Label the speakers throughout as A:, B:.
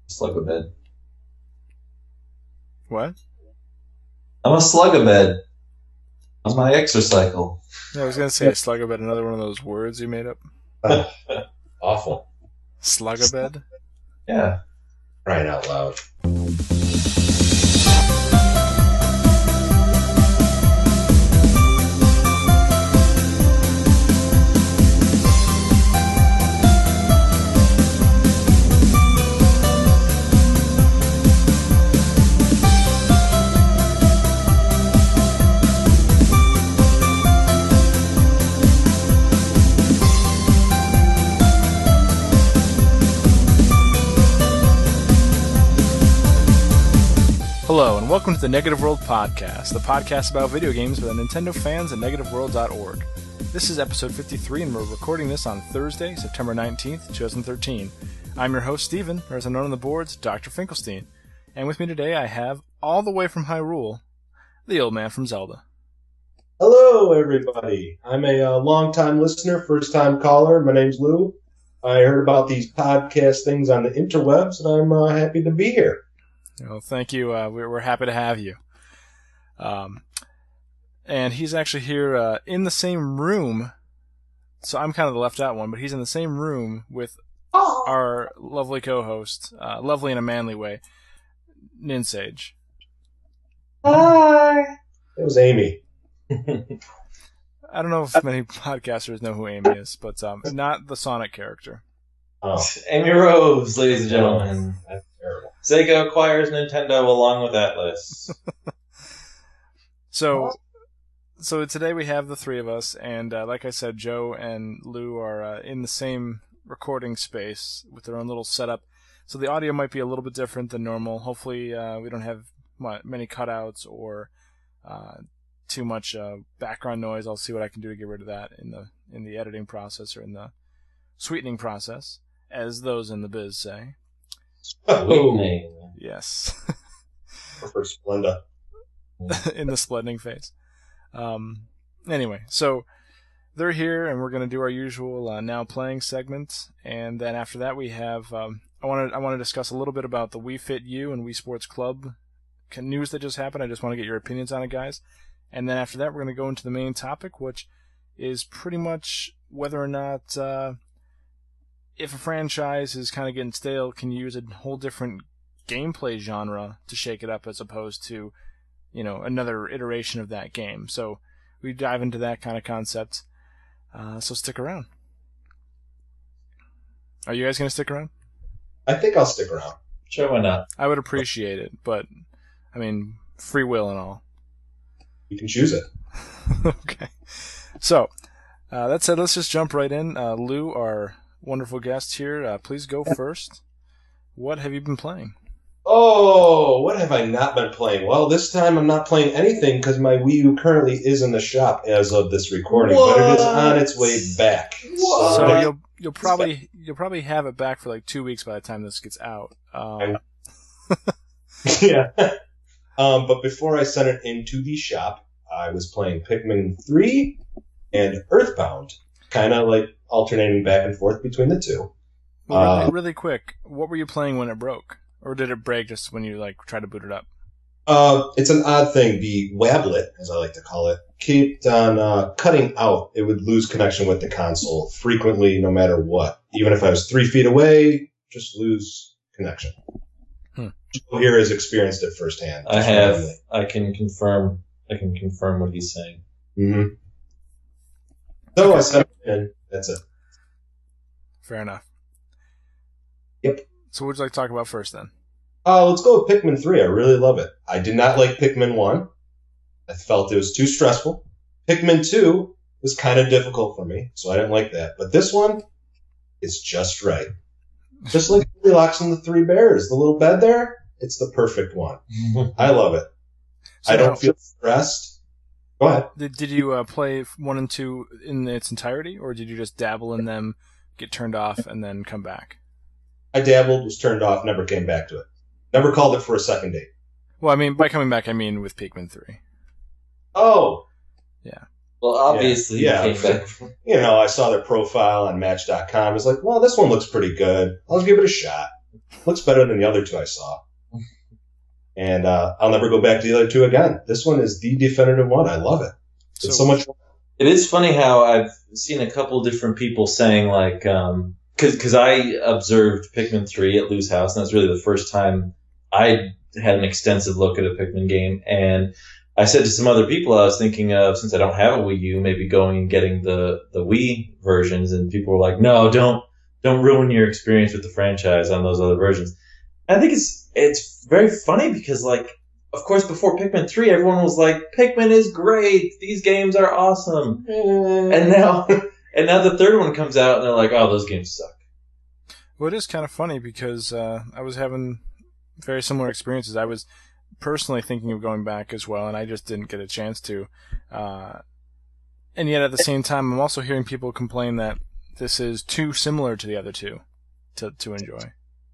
A: Slug-a-bed.
B: What?
A: I'm a slug-a-bed. On my exercycle.
B: Yeah, I was going to say slug-a-bed, another one of those words you made up.
C: Awful.
B: Slug-a-bed?
A: Yeah.
C: Crying out loud.
B: Hello, and welcome to the Negative World Podcast, the podcast about video games by the Nintendo fans at NegativeWorld.org. This is episode 53, and we're recording this on Thursday, September 19th, 2013. I'm your host, Steven, or as I'm known on the boards, Dr. Finkelstein. And with me today I have, all the way from Hyrule, the old man from Zelda.
C: Hello, everybody. I'm a long-time listener, first-time caller. My name's Lou. I heard about these podcast things on the interwebs, and I'm happy to be here.
B: Well, thank you. We're happy to have you. And he's actually here in the same room. So I'm kind of the left out one, but he's in the same room with our lovely co-host, lovely in a manly way, Ninsage.
C: Hi. It was Amy.
B: I don't know if many podcasters know who Amy is, but not the Sonic character.
C: Oh,
A: Amy Rose, ladies and gentlemen.
C: that's terrible.
A: Sega acquires Nintendo along with Atlas.
B: So today we have the three of us, and like I said, Joe and Lou are in the same recording space with their own little setup. So the audio might be a little bit different than normal. Hopefully we don't have many cutouts or too much background noise. I'll see what I can do to get rid of that in the editing process or in the sweetening process, as those in the biz say.
A: Sweetening.
B: Yes.
C: For Splenda.
B: In the splending phase. Anyway, so they're here, and we're going to do our usual now playing segment, and then after that we have I want to discuss a little bit about the Wii Fit U and Wii Sports Club news that just happened. I just want to get your opinions on it, guys. And then after that we're going to go into the main topic, which is pretty much whether or not if a franchise is kind of getting stale, can you use a whole different gameplay genre to shake it up as opposed to, another iteration of that game. So we dive into that kind of concept. So stick around. Are you guys going to stick around?
C: I think I'll stick around.
A: Sure, why not?
B: I would appreciate it, but, free will and all.
C: You can choose it.
B: Okay. So, that said, let's just jump right in. Lou, our wonderful guest here, please go first. What have you been playing?
C: Oh, what have I not been playing? Well, this time I'm not playing anything because my Wii U currently is in the shop as of this recording, but it is on its way back.
B: So you'll probably have it back for like 2 weeks by the time this gets out.
C: Yeah. But before I sent it into the shop, I was playing Pikmin 3 and Earthbound, kind of like alternating back and forth between the two.
B: Really quick, what were you playing when it broke? Or did it break just when you tried to boot it up?
C: It's an odd thing. The Wablet, as I like to call it, kept on cutting out. It would lose connection with the console frequently, no matter what. Even if I was 3 feet away, just lose connection. Joe here has experienced it firsthand.
A: I have. I can confirm what he's saying.
C: Mm-hmm. So I sent it in. That's it.
B: Fair enough.
C: Yep.
B: So what would you like to talk about first, then?
C: Let's go with Pikmin 3. I really love it. I did not like Pikmin 1. I felt it was too stressful. Pikmin 2 was kind of difficult for me, so I didn't like that. But this one is just right. Just like Goldilocks and the Three Bears. The little bed there, it's the perfect one. I love it.
B: So
C: I don't feel stressed. Go ahead.
B: Did you play 1 and 2 in its entirety, or did you just dabble in them, get turned off, and then come back?
C: I dabbled, was turned off, never came back to it. Never called it for a second date.
B: Well, by coming back, I mean with Pikmin 3.
C: Oh.
B: Yeah.
A: Well, obviously,
C: yeah.
A: you came back.
C: I saw their profile on Match.com. I was like, well, this one looks pretty good. I'll give it a shot. Looks better than the other two I saw. And I'll never go back to the other two again. This one is the definitive one. I love it. It's so much fun.
D: It is funny how I've seen a couple different people saying, like, because I observed Pikmin 3 at Lou's house, and that's really the first time I had an extensive look at a Pikmin game. And I said to some other people I was thinking of, since I don't have a Wii U, maybe going and getting the Wii versions. And people were like, no, don't ruin your experience with the franchise on those other versions. And I think it's very funny because, like, of course, before Pikmin 3, everyone was like, Pikmin is great. These games are awesome. And now the third one comes out, and they're like, oh, those games suck.
B: Well, it is kind of funny because I was having very similar experiences. I was personally thinking of going back as well, and I just didn't get a chance to. And yet, at the same time, I'm also hearing people complain that this is too similar to the other two to enjoy.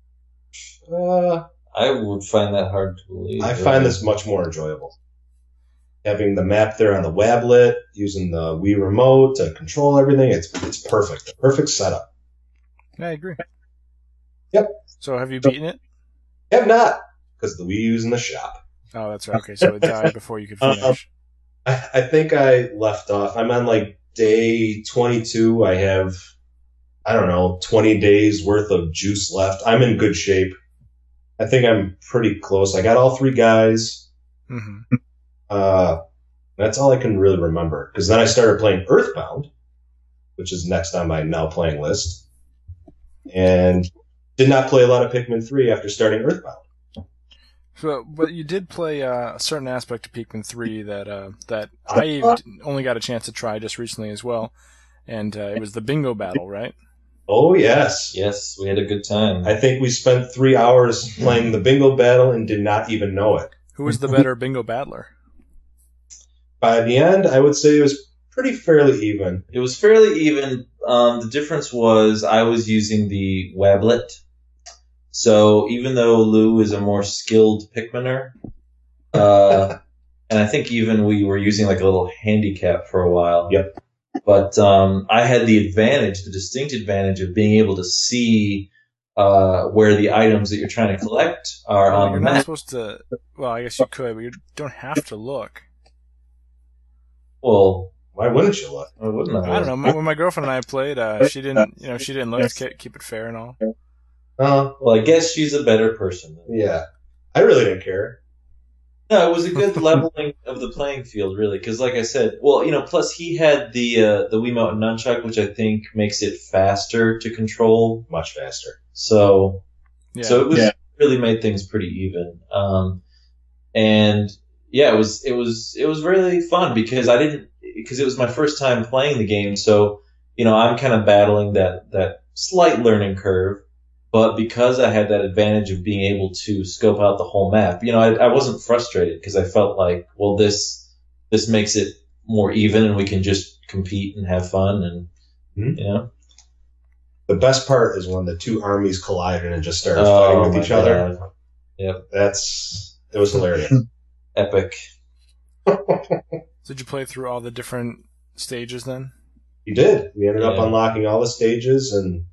D: I would find that hard to believe.
C: I find this much more enjoyable. Having the map there on the Wablet, using the Wii remote to control everything, it's perfect. The perfect setup.
B: Yeah, I agree.
C: Yep.
B: So have you beaten it?
C: I have not, because the Wii U's in the shop.
B: Oh, that's right. Okay, so it died before you could finish.
C: I think I left off. I'm on like day 22. I have, 20 days worth of juice left. I'm in good shape. I think I'm pretty close. I got all three guys.
B: Mm-hmm.
C: That's all I can really remember. Because then I started playing Earthbound, which is next on my now playing list. And did not play a lot of Pikmin 3 after starting Earthbound.
B: So, but you did play a certain aspect of Pikmin 3 that I only got a chance to try just recently as well. And it was the bingo battle, right?
C: Oh, yes.
D: Yes, we had a good time.
C: I think we spent 3 hours playing the bingo battle and did not even know it.
B: Who was the better bingo battler?
C: By the end, I would say it was pretty fairly even.
D: It was fairly even. The difference was I was using the Wablet. So even though Lou is a more skilled Pikminer, and I think even we were using like a little handicap for a while.
C: Yep.
D: But I had the distinct advantage of being able to see where the items that you're trying to collect are on the map.
B: You're not supposed to. Well, I guess you could, but you don't have to look.
D: Well,
C: why wouldn't you look?
D: I wouldn't have.
B: I don't know. When my girlfriend and I played, she didn't look to keep it fair and all.
D: Well, I guess she's a better person.
C: Yeah, I really didn't care.
D: No, it was a good leveling of the playing field, really, because, like I said, plus he had the Wiimote and Nunchuck, which I think makes it faster to control,
C: much faster.
D: So it really made things pretty even. And yeah, it was really fun because it was my first time playing the game, so I'm kind of battling that slight learning curve. But because I had that advantage of being able to scope out the whole map, I wasn't frustrated because I felt like, well, this makes it more even and we can just compete and have fun and,
C: The best part is when the two armies collided and just started fighting with each other.
D: Yep.
C: It was hilarious.
D: Epic.
B: Did you play through all the different stages then?
C: You did. We ended up unlocking all the stages, and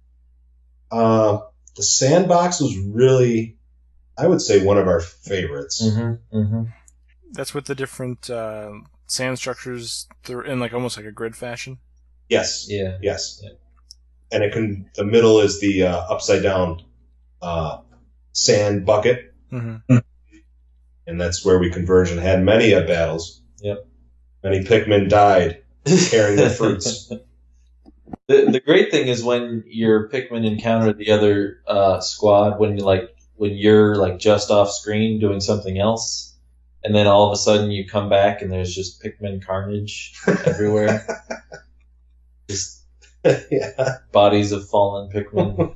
C: the sandbox was really, I would say, one of our favorites.
D: Mm-hmm, mm-hmm.
B: That's with the different sand structures. They're in almost like a grid fashion.
C: Yes.
D: Yeah.
C: Yes. Yeah. And the middle is the upside down sand bucket.
B: Mm-hmm.
C: And that's where we converged and had many battles.
D: Yep.
C: Many Pikmin died carrying the fruits.
D: The great thing is when your Pikmin encounter the other squad, when you're just off screen doing something else, and then all of a sudden you come back and there's just Pikmin carnage everywhere. Just bodies of fallen Pikmin.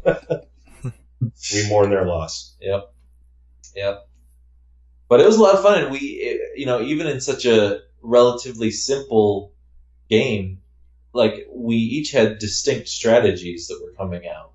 C: We mourn their loss.
D: Yep. But it was a lot of fun, and we, even in such a relatively simple game, we each had distinct strategies that were coming out.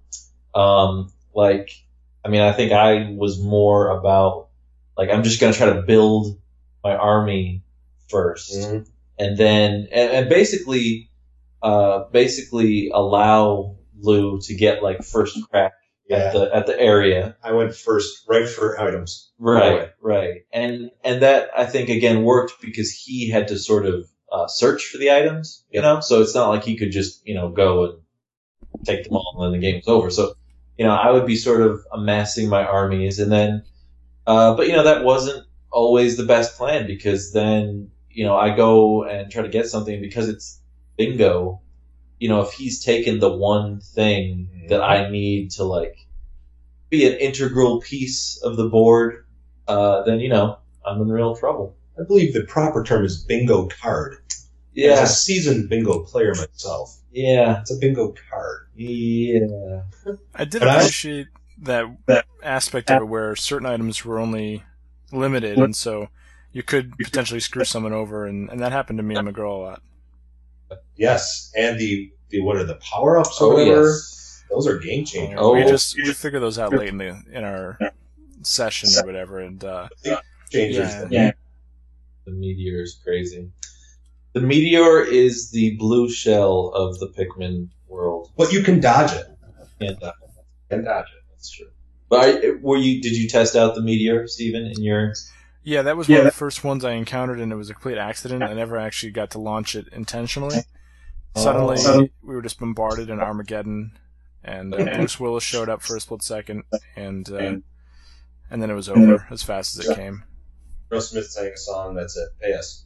D: I think I was more about, I'm just going to try to build my army first.
C: Mm-hmm.
D: And then, and basically allow Lou to get, first crack at the area.
C: I went first, right for items.
D: Right. And that, I think, again, worked because he had to sort of search for the items, you know? So it's not like he could just, go and take them all and then the game was over. So, I would be sort of amassing my armies and then, but, that wasn't always the best plan because then, I go and try to get something because it's bingo. If he's taken the one thing that I need to, like, be an integral piece of the board, then, I'm in real trouble.
C: I believe the proper term is bingo card.
D: Yeah.
C: As a seasoned bingo player myself.
D: Yeah.
C: It's a bingo card.
D: Yeah.
B: I did appreciate that aspect of it where certain items were only limited, and so you could potentially screw someone over, and that happened to me and McGraw a lot.
C: Yes, and the what are the power ups
D: Oh,
C: or whatever?
D: yes.
C: Those are game changers.
D: Oh.
B: We figured those out late in our session or whatever, and
C: Changers.
B: yeah.
D: The meteor is crazy. The meteor is the blue shell of the Pikmin world.
C: But you can dodge it.
D: And
C: And dodge it.
D: that's true. But did you test out the meteor, Steven, in your...
B: Yeah, that was one of the first ones I encountered, and it was a complete accident. I never actually got to launch it intentionally. Suddenly, we were just bombarded in Armageddon, and Bruce Willis showed up for a split second, and then it was over as fast as it came.
C: Will Smith sang a song, that's it. Pay us.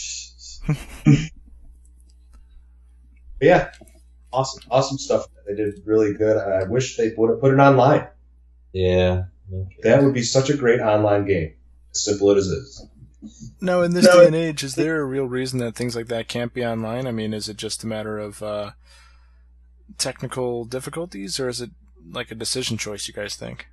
C: But yeah, awesome stuff. They did really good. I wish they would have put it online.
D: Yeah.
C: That would be such a great online game, as simple as it is.
B: No, in this day and age, is there a real reason that things like that can't be online? I mean, is it just a matter of technical difficulties, or is it like a decision choice, you guys think?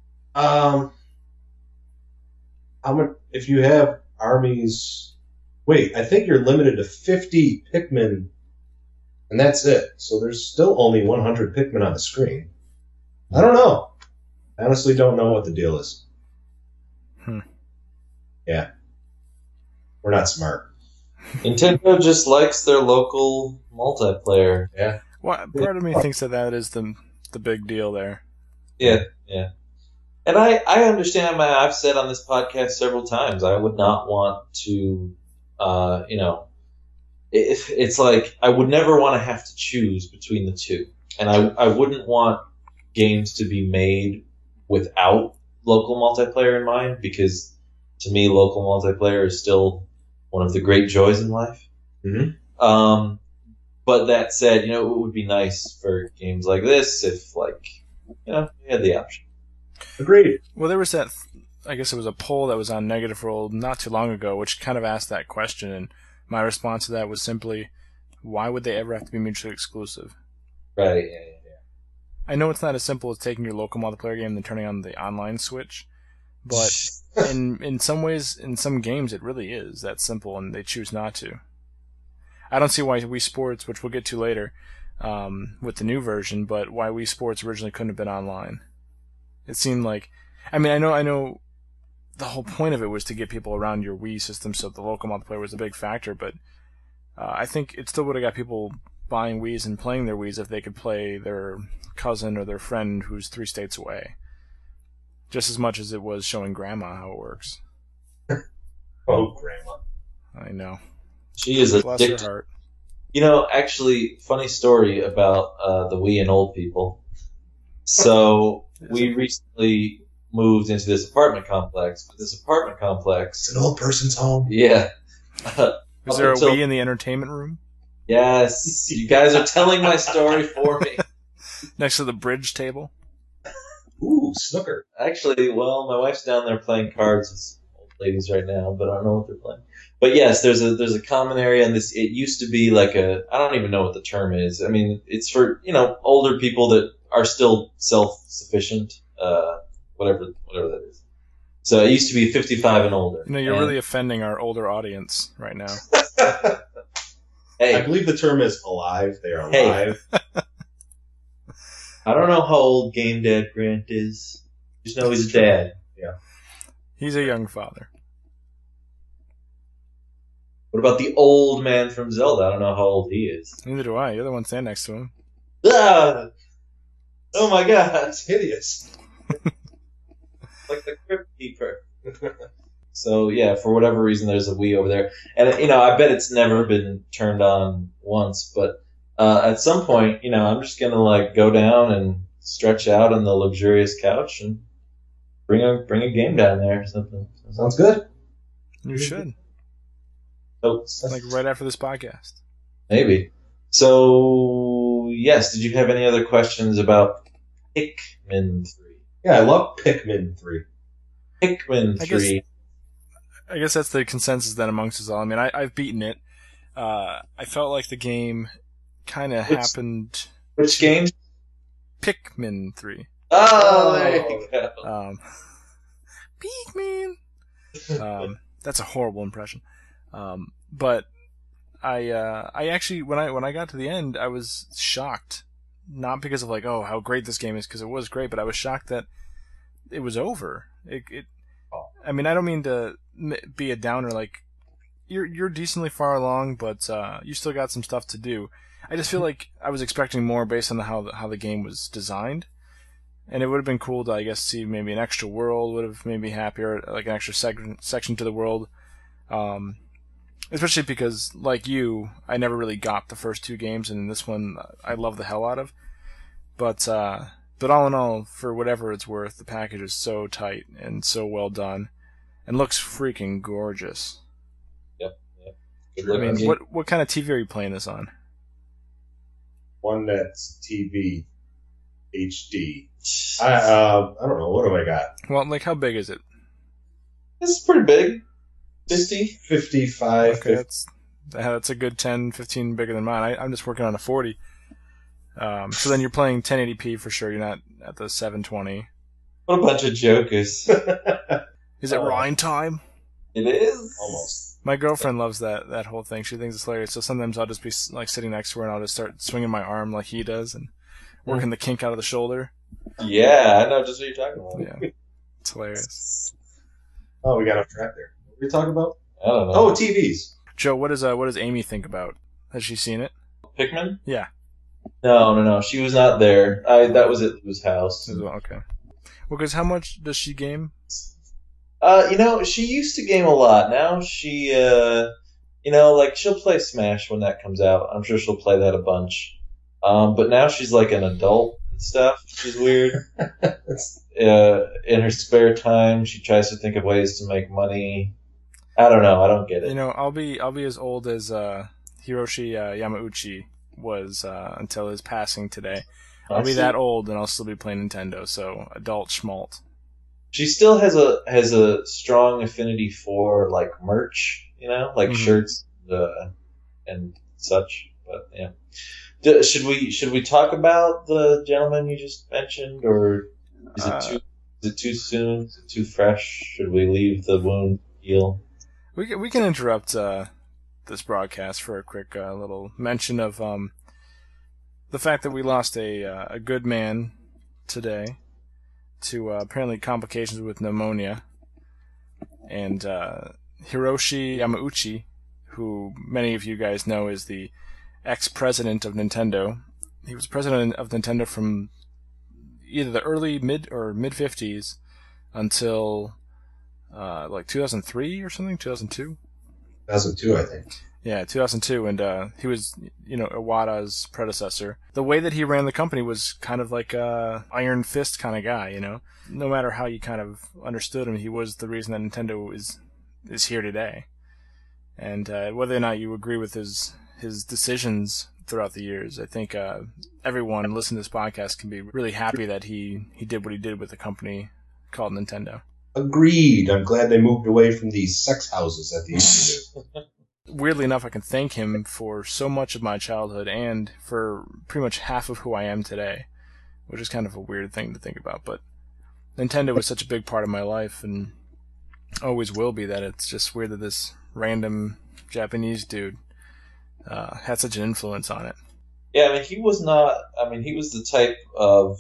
C: If you have armies... Wait, I think you're limited to 50 Pikmin, and that's it. So there's still only 100 Pikmin on the screen. I don't know. I honestly don't know what the deal is. Yeah. We're not smart.
D: Nintendo just likes their local multiplayer.
C: Yeah.
B: Well, part of me thinks that is the big deal there.
D: Yeah. And I understand. I've said on this podcast several times, I would not want to, it's like I would never want to have to choose between the two, and I wouldn't want games to be made without local multiplayer in mind, because to me, local multiplayer is still one of the great joys in life.
C: Mm-hmm.
D: But that said, it would be nice for games like this if, you had the option.
C: Agreed.
B: Well, there was that, I guess it was a poll that was on Negative World not too long ago, which kind of asked that question, and my response to that was simply, why would they ever have to be mutually exclusive?
D: Right, yeah.
B: I know it's not as simple as taking your local multiplayer game and turning on the online switch, but in some ways, in some games, it really is that simple, and they choose not to. I don't see why Wii Sports, which we'll get to later with the new version, but why Wii Sports originally couldn't have been online. It seemed like, I know the whole point of it was to get people around your Wii system, so the local multiplayer was a big factor, but I think it still would have got people buying Wiis and playing their Wiis if they could play their cousin or their friend who's 3 states away. Just as much as it was showing Grandma how it works.
C: Oh, Grandma.
B: I know.
D: She is
B: Bless her
D: addicted.
B: heart.
D: Actually, funny story about the Wii and old people. So we recently moved into this apartment complex. But this apartment complex,
C: It's an old person's home.
D: yeah.
B: Is there a
D: until-
B: Wii in the entertainment room?
D: Yes, you guys are telling my story for me.
B: Next to the bridge table?
C: Ooh, snooker.
D: Actually, well, my wife's down there playing cards with old ladies right now, but I don't know what they're playing. But yes, there's a common area, and this, it used to be like I don't even know what the term is. I mean, it's for, older people that are still self-sufficient, whatever that is. So it used to be 55 and older.
B: You're really offending our older audience right now.
D: Hey,
C: I believe the term is alive. They are
D: Hey.
C: alive.
D: I don't know how old Game Dad Grant is. Just know he's a dad.
B: He's a young father.
D: What about the old man from Zelda? I don't know how old he is.
B: Neither do I. You're the one standing next to him.
D: Ah! Oh my god,
C: It's hideous.
D: like the Crypt Keeper. So yeah, for whatever reason, there's a Wii over there, and I bet it's never been turned on once. But at some point, I'm just gonna like go down and stretch out on the luxurious couch and bring a game down there or something.
C: Sounds good.
B: You should.
D: So,
B: Like right after this podcast.
D: maybe. So yes, did you have any other questions about Pikmin 3?
C: Yeah, I love Pikmin 3.
D: Pikmin
B: I
D: 3.
B: I guess that's the consensus then amongst us all. I mean, I've beaten it. I felt like the game kind of happened.
D: Which game?
B: Pikmin 3.
D: Oh, there you go.
B: Pikmin. That's a horrible impression. But I actually when I got to the end, I was shocked. Not because of like, oh, how great this game is, because it was great, but I was shocked that it was over. I mean, I don't mean to be a downer. Like, you're decently far along, but you still got some stuff to do. I just feel like I was expecting more based on how the game was designed, and it would have been cool to, I guess, see maybe an extra world. Would have made me happier, like an extra section to the world. Especially because, like you, I never really got the first two games, and this one I love the hell out of. But all in all, for whatever it's worth, the package is so tight and so well done, and looks freaking gorgeous.
D: Yep. Good
B: I
D: looking
B: mean,
D: game.
B: what kind of TV are you playing this on?
C: One that's TV HD. I don't know. What do I got?
B: Well, like, how big is it?
D: This is pretty big. 50?
C: 55.
B: Okay, that's a good 10, 15 bigger than mine. I'm just working on a 40. So then you're playing 1080p for sure. You're not at the 720.
D: What a bunch of jokers.
B: Is it Rhine time?
D: It is?
C: Almost.
B: My girlfriend loves that whole thing. She thinks it's hilarious. So sometimes I'll just be like sitting next to her and I'll just start swinging my arm like he does and working the kink out of the shoulder.
D: Yeah, I know just what you're talking about.
B: Yeah, it's hilarious.
C: Oh, we got off track there. What were we talking about?
D: I don't know.
C: Oh, TVs.
B: Joe, what does Amy think about? Has she seen it?
D: Pikmin?
B: Yeah.
D: No. She was not there. That was at Lou's house.
B: Okay. Well, because how much does she game?
D: She used to game a lot. Now she, like she'll play Smash when that comes out. I'm sure she'll play that a bunch. But now she's like an adult and stuff, which is weird. In her spare time, she tries to think of ways to make money. I don't know. I don't get it.
B: I'll be as old as Hiroshi Yamauchi was until his passing today. I'll be that old and I'll still be playing Nintendo. So adult schmalt.
D: She still has a strong affinity for like merch, like shirts and such. But yeah, should we talk about the gentleman you just mentioned, or is it too soon? Is it too fresh? Should we leave the wound heal?
B: We can interrupt this broadcast for a quick little mention of the fact that we lost a good man today to apparently complications with pneumonia. And Hiroshi Yamauchi, who many of you guys know is the ex-president of Nintendo. He was president of Nintendo from either the early mid-50s until like 2003 or something, 2002?
C: 2002, I think.
B: Yeah, 2002, and he was, Iwata's predecessor. The way that he ran the company was kind of like a iron fist kind of guy, No matter how you kind of understood him, he was the reason that Nintendo is here today. And whether or not you agree with his decisions throughout the years, I think everyone listening to this podcast can be really happy that he did what he did with a company called Nintendo.
C: Agreed. I'm glad they moved away from these sex houses that they used to do.
B: Weirdly enough, I can thank him for so much of my childhood and for pretty much half of who I am today, which is kind of a weird thing to think about. But Nintendo was such a big part of my life and always will be that it's just weird that this random Japanese dude had such an influence on it.
D: Yeah, he was the type of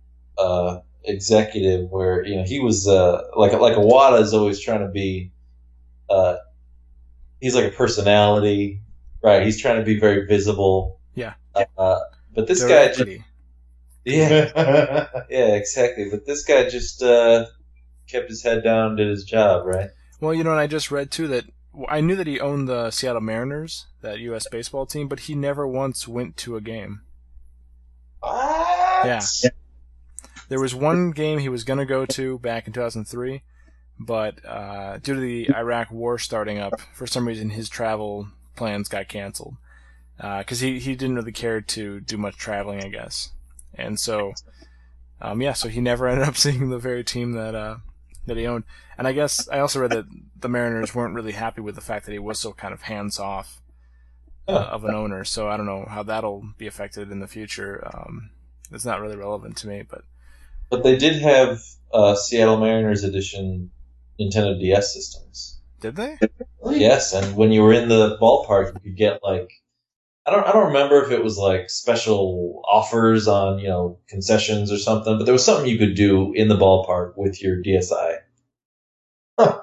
D: executive where, he was like Iwata is always trying to be he's like a personality, right? He's trying to be very visible.
B: Yeah.
D: But this guy Yeah, yeah, exactly. But this guy just kept his head down, did his job, right?
B: Well, and I just read too that I knew that he owned the Seattle Mariners, that U.S. baseball team, but he never once went to a game.
C: What?
B: Yeah. There was one game he was going to go to back in 2003, but due to the Iraq War starting up, for some reason his travel plans got canceled. Because he didn't really care to do much traveling, I guess. And so, so he never ended up seeing the very team that he owned. And I guess I also read that the Mariners weren't really happy with the fact that he was so kind of hands-off of an owner. So I don't know how that'll be affected in the future. It's not really relevant to me, but
D: they did have Seattle Mariners edition Nintendo DS systems.
B: Did they?
D: Yes, and when you were in the ballpark, you could get like I don't remember if it was like special offers on concessions or something, but there was something you could do in the ballpark with your DSi.
C: Huh.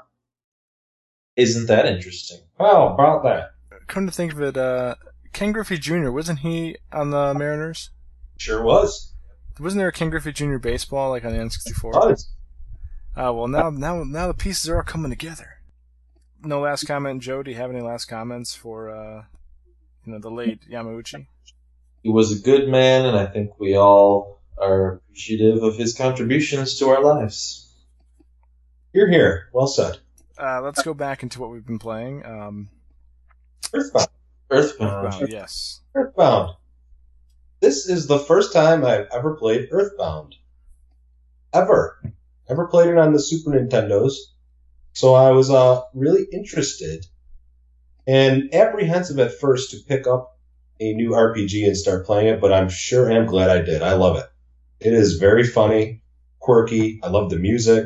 D: Isn't that interesting?
C: How about that?
B: Come to think of it, Ken Griffey Jr., wasn't he on the Mariners?
C: Sure was.
B: Wasn't there a Ken Griffey Jr. baseball like on the N64?
C: Was.
B: Well, now the pieces are all coming together. No last comment, Joe? Do you have any last comments for the late Yamauchi?
D: He was a good man, and I think we all are appreciative of his contributions to our lives.
C: You're here. Well said.
B: Let's go back into what we've been playing.
C: Earthbound.
B: Earthbound, yes.
C: Earthbound. This is the first time I've ever played Earthbound. Ever played it on the Super Nintendos. So I was really interested and apprehensive at first to pick up a new RPG and start playing it, but I'm sure am glad I did. I love it. It is very funny, quirky. I love the music.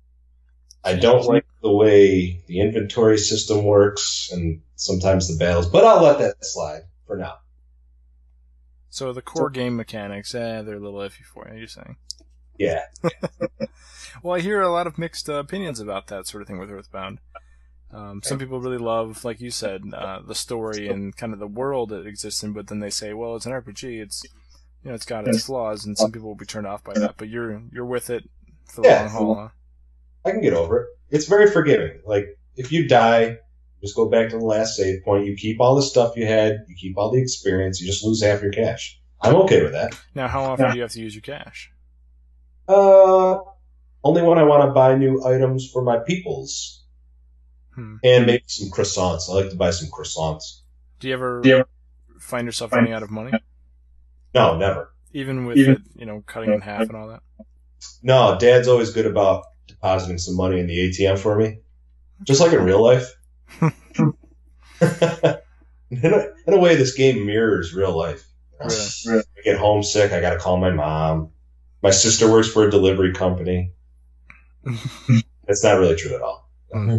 C: I don't like the way the inventory system works and sometimes the battles, but I'll let that slide for now.
B: So the core game mechanics, they're a little iffy for you, you're saying?
C: Yeah.
B: Well, I hear a lot of mixed opinions about that sort of thing with Earthbound. Some people really love, like you said, the story and kind of the world it exists in, but then they say, well, it's an RPG, it's got its flaws, and some people will be turned off by that. But you're with it for the long haul, huh?
C: I can get over it. It's very forgiving. Like, if you die, just go back to the last save point. You keep all the stuff you had. You keep all the experience. You just lose half your cash. I'm okay with that.
B: Now, how often do you have to use your cash?
C: Only when I want to buy new items for my peoples. And maybe some croissants. I like to buy some croissants.
B: Do you ever find yourself running out of money?
C: No, never.
B: Even with it, cutting in half and all that?
C: No, Dad's always good about depositing some money in the ATM for me. Just like in real life. In a way, this game mirrors real life.
B: Really?
C: I get homesick, I gotta call my mom. My sister works for a delivery company. That's not really true at all.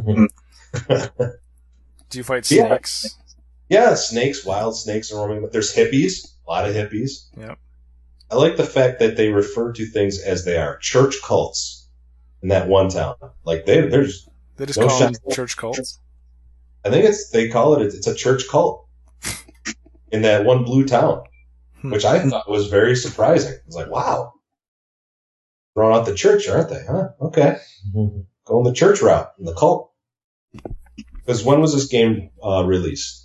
B: Do you fight snakes?
C: Yeah, snakes, wild snakes are roaming. But there's hippies, a lot of hippies.
B: Yep.
C: I like the fact that they refer to things as they are. Church cults in that one town. Like they just
B: call them church cults?
C: I think they call it's a church cult in that one blue town, which I thought was very surprising. It's like, wow. Throwing out the church, aren't they? Huh? Okay. Going the church route in the cult. Because when was this game released?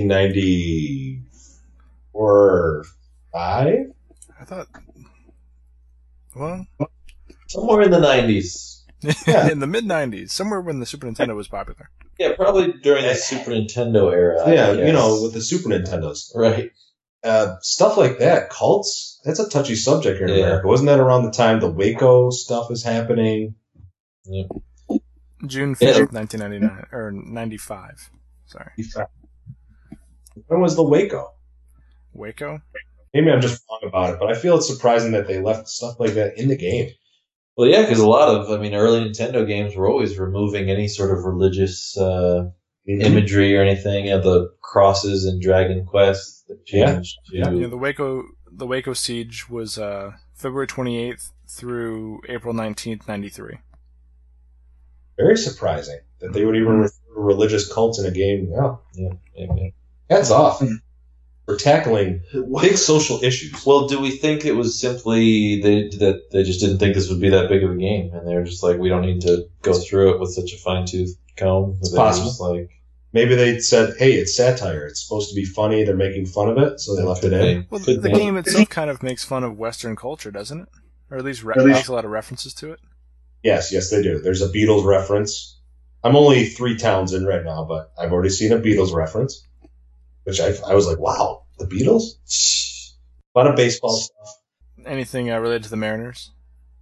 C: 1994, 5?
B: I thought, well,
D: somewhere in the 90s.
C: Yeah.
B: In the mid-90s, somewhere when the Super Nintendo was popular.
D: Yeah, probably during the Super Nintendo era.
C: Yeah, with the Super Nintendos.
D: Right.
C: Stuff like that, cults, that's a touchy subject here in America. Wasn't that around the time the Waco stuff was happening?
D: Yep.
B: June 5th, 1999, or 95. Sorry.
C: When was the Waco?
B: Waco?
C: Maybe I'm just wrong about it, but I feel it's surprising that they left stuff like that in the game.
D: Well, yeah, because a lot of, early Nintendo games were always removing any sort of religious imagery or anything. The crosses in Dragon Quest that changed to...
B: Yeah, the Waco siege was February 28th through April 19th, 93.
C: Very surprising that they would even refer to religious cults in a game. Yeah.
D: Yeah.
C: That's off. for tackling big social issues.
D: Well, do we think it was simply that they just didn't think this would be that big of a game, and they're just like, we don't need to go through it with such a fine-tooth comb?
C: It's possible.
D: Just like,
C: Maybe they said, hey, it's satire. It's supposed to be funny. They're making fun of it, so they left it in.
B: Well,
D: Could
B: the
D: be.
B: game itself kind of makes fun of Western culture, doesn't it? Or at least makes a lot of references to it.
C: Yes, they do. There's a Beatles reference. I'm only 3 towns in right now, but I've already seen a Beatles reference, which I was like, wow, the Beatles? A lot of baseball stuff.
B: Anything related to the Mariners?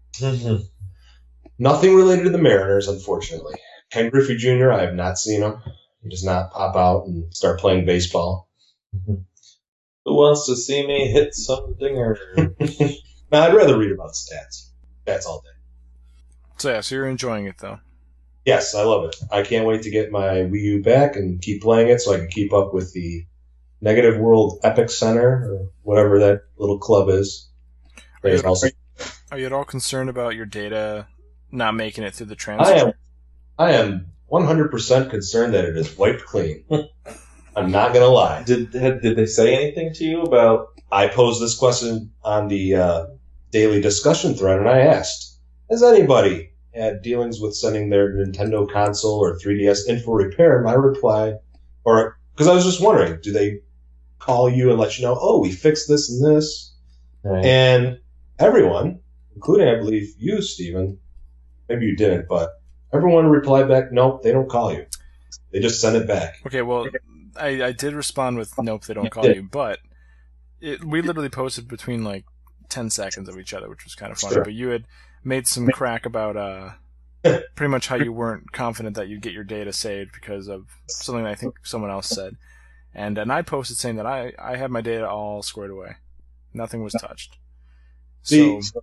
C: Nothing related to the Mariners, unfortunately. Ken Griffey Jr., I have not seen him. He does not pop out and start playing baseball.
D: Who wants to see me hit some dinger?
C: No, I'd rather read about stats. That's all day.
B: So you're enjoying it, though.
C: Yes, I love it. I can't wait to get my Wii U back and keep playing it so I can keep up with the Negative World Epic Center, or whatever that little club is.
B: Are you at all concerned about your data not making it through the
C: I
B: transfer?
C: am 100% concerned that it is wiped clean. I'm not going to lie.
D: Did they say anything to you about?
C: I posed this question on the daily discussion thread, and I asked, has anybody had dealings with sending their Nintendo console or 3DS in for repair? My reply, or because I was just wondering, do they call you and let you know, oh, we fixed this and this?
D: Right.
C: And everyone, including, I believe, you, Steven, maybe you didn't, but everyone replied back, nope, they don't call you. They just send it back.
B: Okay, well, I did respond with, nope, they don't call you, but we literally posted between, 10 seconds of each other, which was kind of funny,
C: Sure.
B: but you had made some crack about pretty much how you weren't confident that you'd get your data saved because of something that I think someone else said. And I posted saying that I had my data all squared away. Nothing was touched.
C: See,
B: So,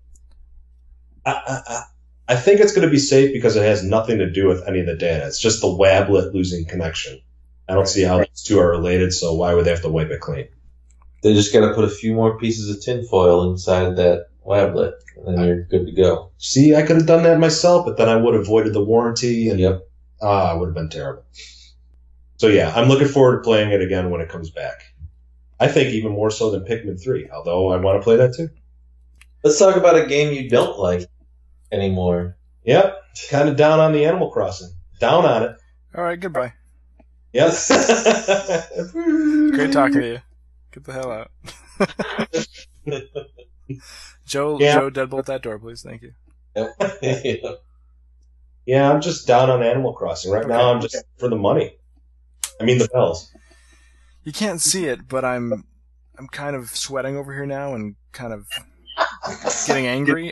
C: I think it's going to be safe because it has nothing to do with any of the data. It's just the Wablet losing connection. I don't see how these two are related, so why would they have to wipe it clean?
D: They just got to put a few more pieces of tinfoil inside that Wablet, and then you're good to go.
C: See, I could have done that myself, but then I would have voided the warranty, and
D: Yep.
C: it would have been terrible. So yeah, I'm looking forward to playing it again when it comes back. I think even more so than Pikmin 3, although I want to play that too.
D: Let's talk about a game you don't like anymore.
C: Yep, kind of down on the Animal Crossing. Down on it.
B: all right, goodbye.
C: Yes.
B: Great talking to you. Get the hell out. Joe, deadbolt that door, please. Thank you.
D: Yep.
C: Yeah, I'm just down on Animal Crossing. Right now, I'm just for the money. I mean the bells.
B: You can't see it, but I'm kind of sweating over here now and kind of getting angry.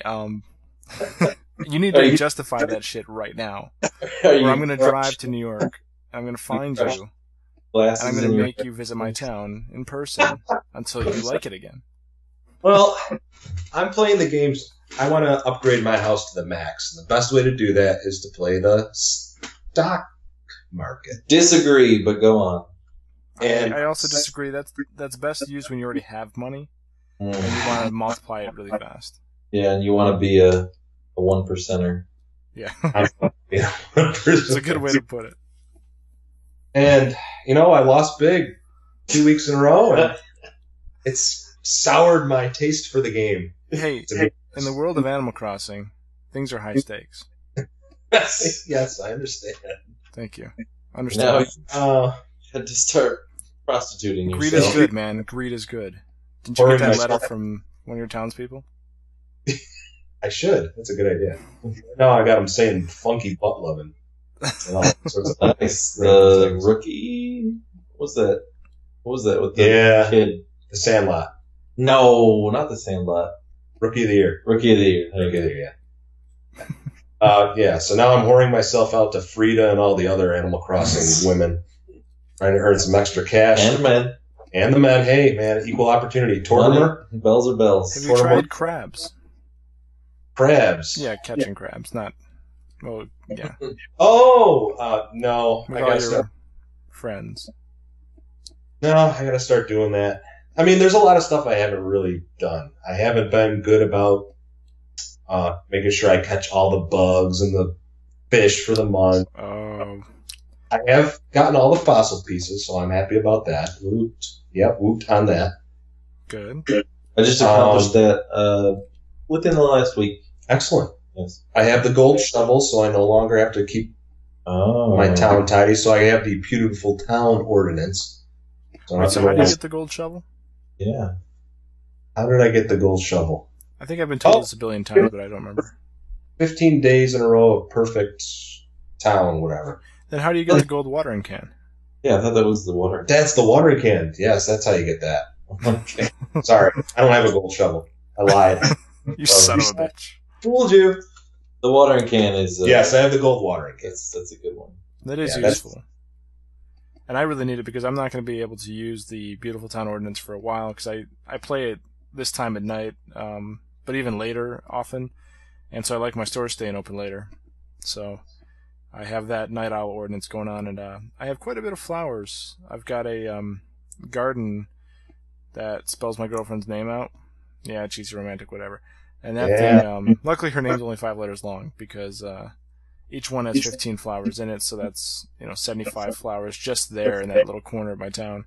B: You need to justify that shit right now. Or I'm going to drive to New York. I'm going to find you. And I'm going to make you visit my town in person until you like it again.
C: Well, I'm playing the games. I want to upgrade my house to the max. And the best way to do that is to play the stock market.
D: Disagree, but go on.
C: And
B: I also disagree. That's best used when you already have money and
D: Mm.
B: you want to multiply it really fast.
D: Yeah, and you want to be a 1%er.
B: Yeah,
C: yeah,
B: it's a good way to put it.
C: And I lost big 2 weeks in a row, and it's soured my taste for the game.
B: Hey, in the world of Animal Crossing, things are high stakes.
C: Yes, I understand.
B: Thank you.
D: Now
B: Understand.
D: you had to start prostituting
B: Greed
D: yourself.
B: is good, man. Greed is good. Didn't you
C: Or
B: get that
C: myself.
B: letter from one of your townspeople?
C: I should. That's a good idea. No, I got him saying funky butt loving. And all sorts of
D: Nice. The rookie? What was that? What was that with the
C: Yeah.
D: kid?
C: The Sandlot.
D: No, not the Sandlot.
C: Rookie of the Year.
D: Rookie of the Year.
C: Rookie of the Year, yeah. Yeah, so now I'm whoring myself out to Frida and all the other Animal Crossing women. Trying to earn some extra cash.
D: And men.
C: And the men, hey, man, equal opportunity. Tortimer,
D: Money. Bells are bells.
B: Have you tried crabs?
C: crabs.
B: Yeah, catching crabs, not. Well, yeah.
C: Oh, no.
B: With
C: I
B: all
C: gotta
B: your
C: start.
B: friends.
C: No, I gotta start doing that. I mean, there's a lot of stuff I haven't really done. I haven't been good about making sure I catch all the bugs and the fish for the month.
B: Oh,
C: I have gotten all the fossil pieces, so I'm happy about that. Woot. Yep, woot on that.
B: Good.
D: I just accomplished that within the last week.
C: Excellent.
D: Yes.
C: I have the gold shovel, so I no longer have to keep my town tidy. So I have the beautiful town ordinance. So,
B: Wait, so how do you get the gold shovel?
D: Yeah.
C: how did I get the gold shovel?
B: I think I've been told this a billion times, but I don't remember.
C: 15 days in a row of perfect town, whatever.
B: Then how do you get the gold watering can?
D: Yeah, I thought that was the water.
C: That's the watering can. Yes, that's how you get that.
D: Okay.
C: Sorry, I don't have a gold shovel. I lied.
B: You son of a bitch.
C: Fooled you.
D: The watering can is...
C: Yes, I have the gold watering can.
D: That's a good one.
B: That is
C: Yeah,
B: useful. And I really need it because I'm not going to be able to use the Beautiful Town Ordinance for a while because I play it this time at night, but even later often. And so I like my store staying open later. So I have that Night Owl Ordinance going on, and I have quite a bit of flowers. I've got a garden that spells my girlfriend's name out. Yeah, cheesy romantic, whatever. And that thing, luckily her name's only 5 letters long because each one has 15 flowers in it, so that's 75 flowers just there in that little corner of my town.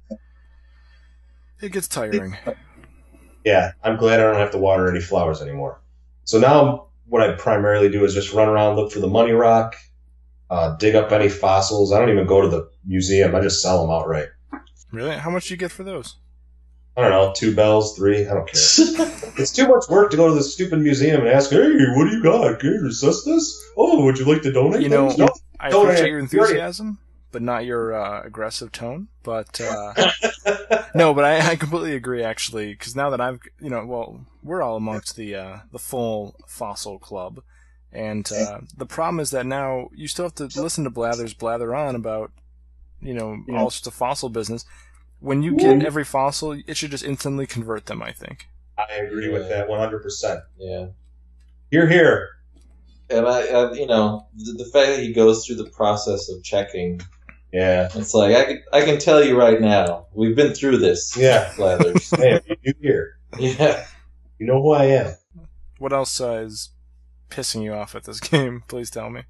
B: It gets tiring.
C: Yeah, I'm glad I don't have to water any flowers anymore. So now what I primarily do is just run around, look for the money rock, dig up any fossils. I don't even go to the museum. I just sell them outright.
B: Really? How much do you get for those?
C: I don't know, 2 bells, 3, I don't care. It's too much work to go to the stupid museum and ask, hey, what do you got? Can you assist this? Oh, would you like to donate?
B: You know,
C: things? No,
B: I
C: donate.
B: appreciate your enthusiasm, but not your aggressive tone. But no, but I completely agree, actually, because now that I've, we're all amongst the full fossil club, and the problem is that now you still have to listen to Blathers blather on about, all sorts of fossil business. When you get every fossil, it should just instantly convert them, I think.
C: I agree with that 100%.
D: Yeah.
C: You're here.
D: And the fact that he goes through the process of checking,
C: Yeah.
D: it's like I can tell you right now, we've been through this.
C: Yeah.
D: Blathers.
C: Man, you're here.
D: Yeah.
C: You know who I am.
B: What else is pissing you off at this game? Please tell me.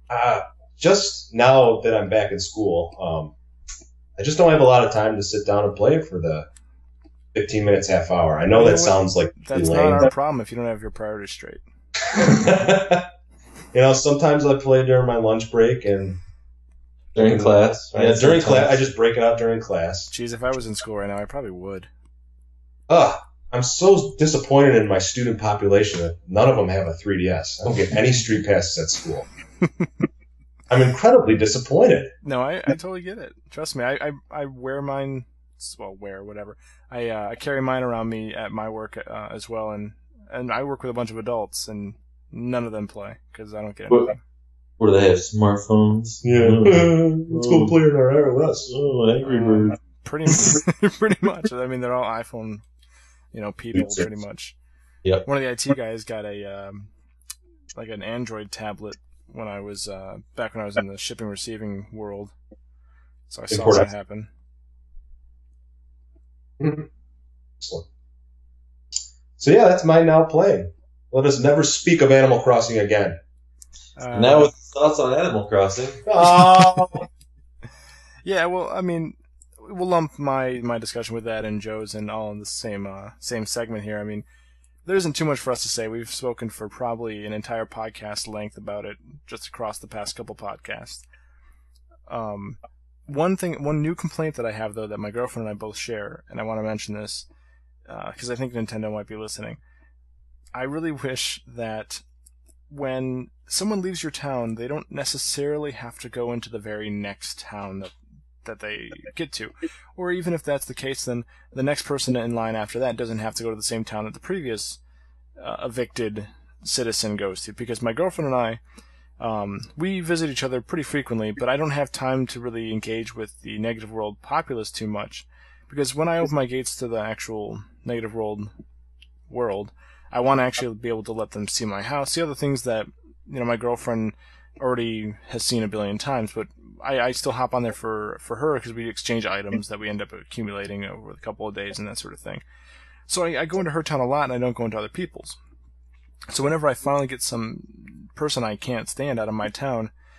C: Just now that I'm back in school, I just don't have a lot of time to sit down and play for the 15 minutes, half hour. I know that sounds like
B: that's
C: lame.
B: not our problem if you don't have your priorities straight.
C: Sometimes I play during my lunch break and
D: During class. Right?
C: yeah, during class. I just break it out during class.
B: Jeez, if I was in school right now, I probably would.
C: I'm so disappointed in my student population that none of them have a 3DS. I don't get any street passes at school. I'm incredibly disappointed.
B: No, I totally get it. Trust me, I wear mine. Well, whatever. I carry mine around me at my work as well, and I work with a bunch of adults, and none of them play because I don't get anything.
D: Where they have smartphones.
C: Yeah, let's go play in our iOS.
D: Oh, Angry Bird.
B: Pretty much. I mean, they're all iPhone, people pretty much.
D: Yep.
B: One of the IT guys got a like an Android tablet when I was back when I was in the shipping receiving world, so I saw that happen.
C: Excellent. So yeah, that's mine now playing. Let us never speak of Animal Crossing again.
D: Now with thoughts on Animal Crossing.
C: Oh.
B: Yeah, well, I mean, we'll lump my discussion with that and Joe's and all in the same segment here. I mean, there isn't too much for us to say. We've spoken for probably an entire podcast length about it just across the past couple podcasts. One new complaint that I have, though, that my girlfriend and I both share, and I want to mention this because I think Nintendo might be listening. I really wish that when someone leaves your town, they don't necessarily have to go into the very next town that they get to. Or even if that's the case, then the next person in line after that doesn't have to go to the same town that the previous evicted citizen goes to. Because my girlfriend and I, we visit each other pretty frequently, but I don't have time to really engage with the Negative World populace too much. Because when I open my gates to the actual Negative World, I want to actually be able to let them see my house, see other things that my girlfriend already has seen a billion times, but I still hop on there for her because we exchange items that we end up accumulating over a couple of days and that sort of thing. So I go into her town a lot and I don't go into other people's. So whenever I finally get some person I can't stand out of my town,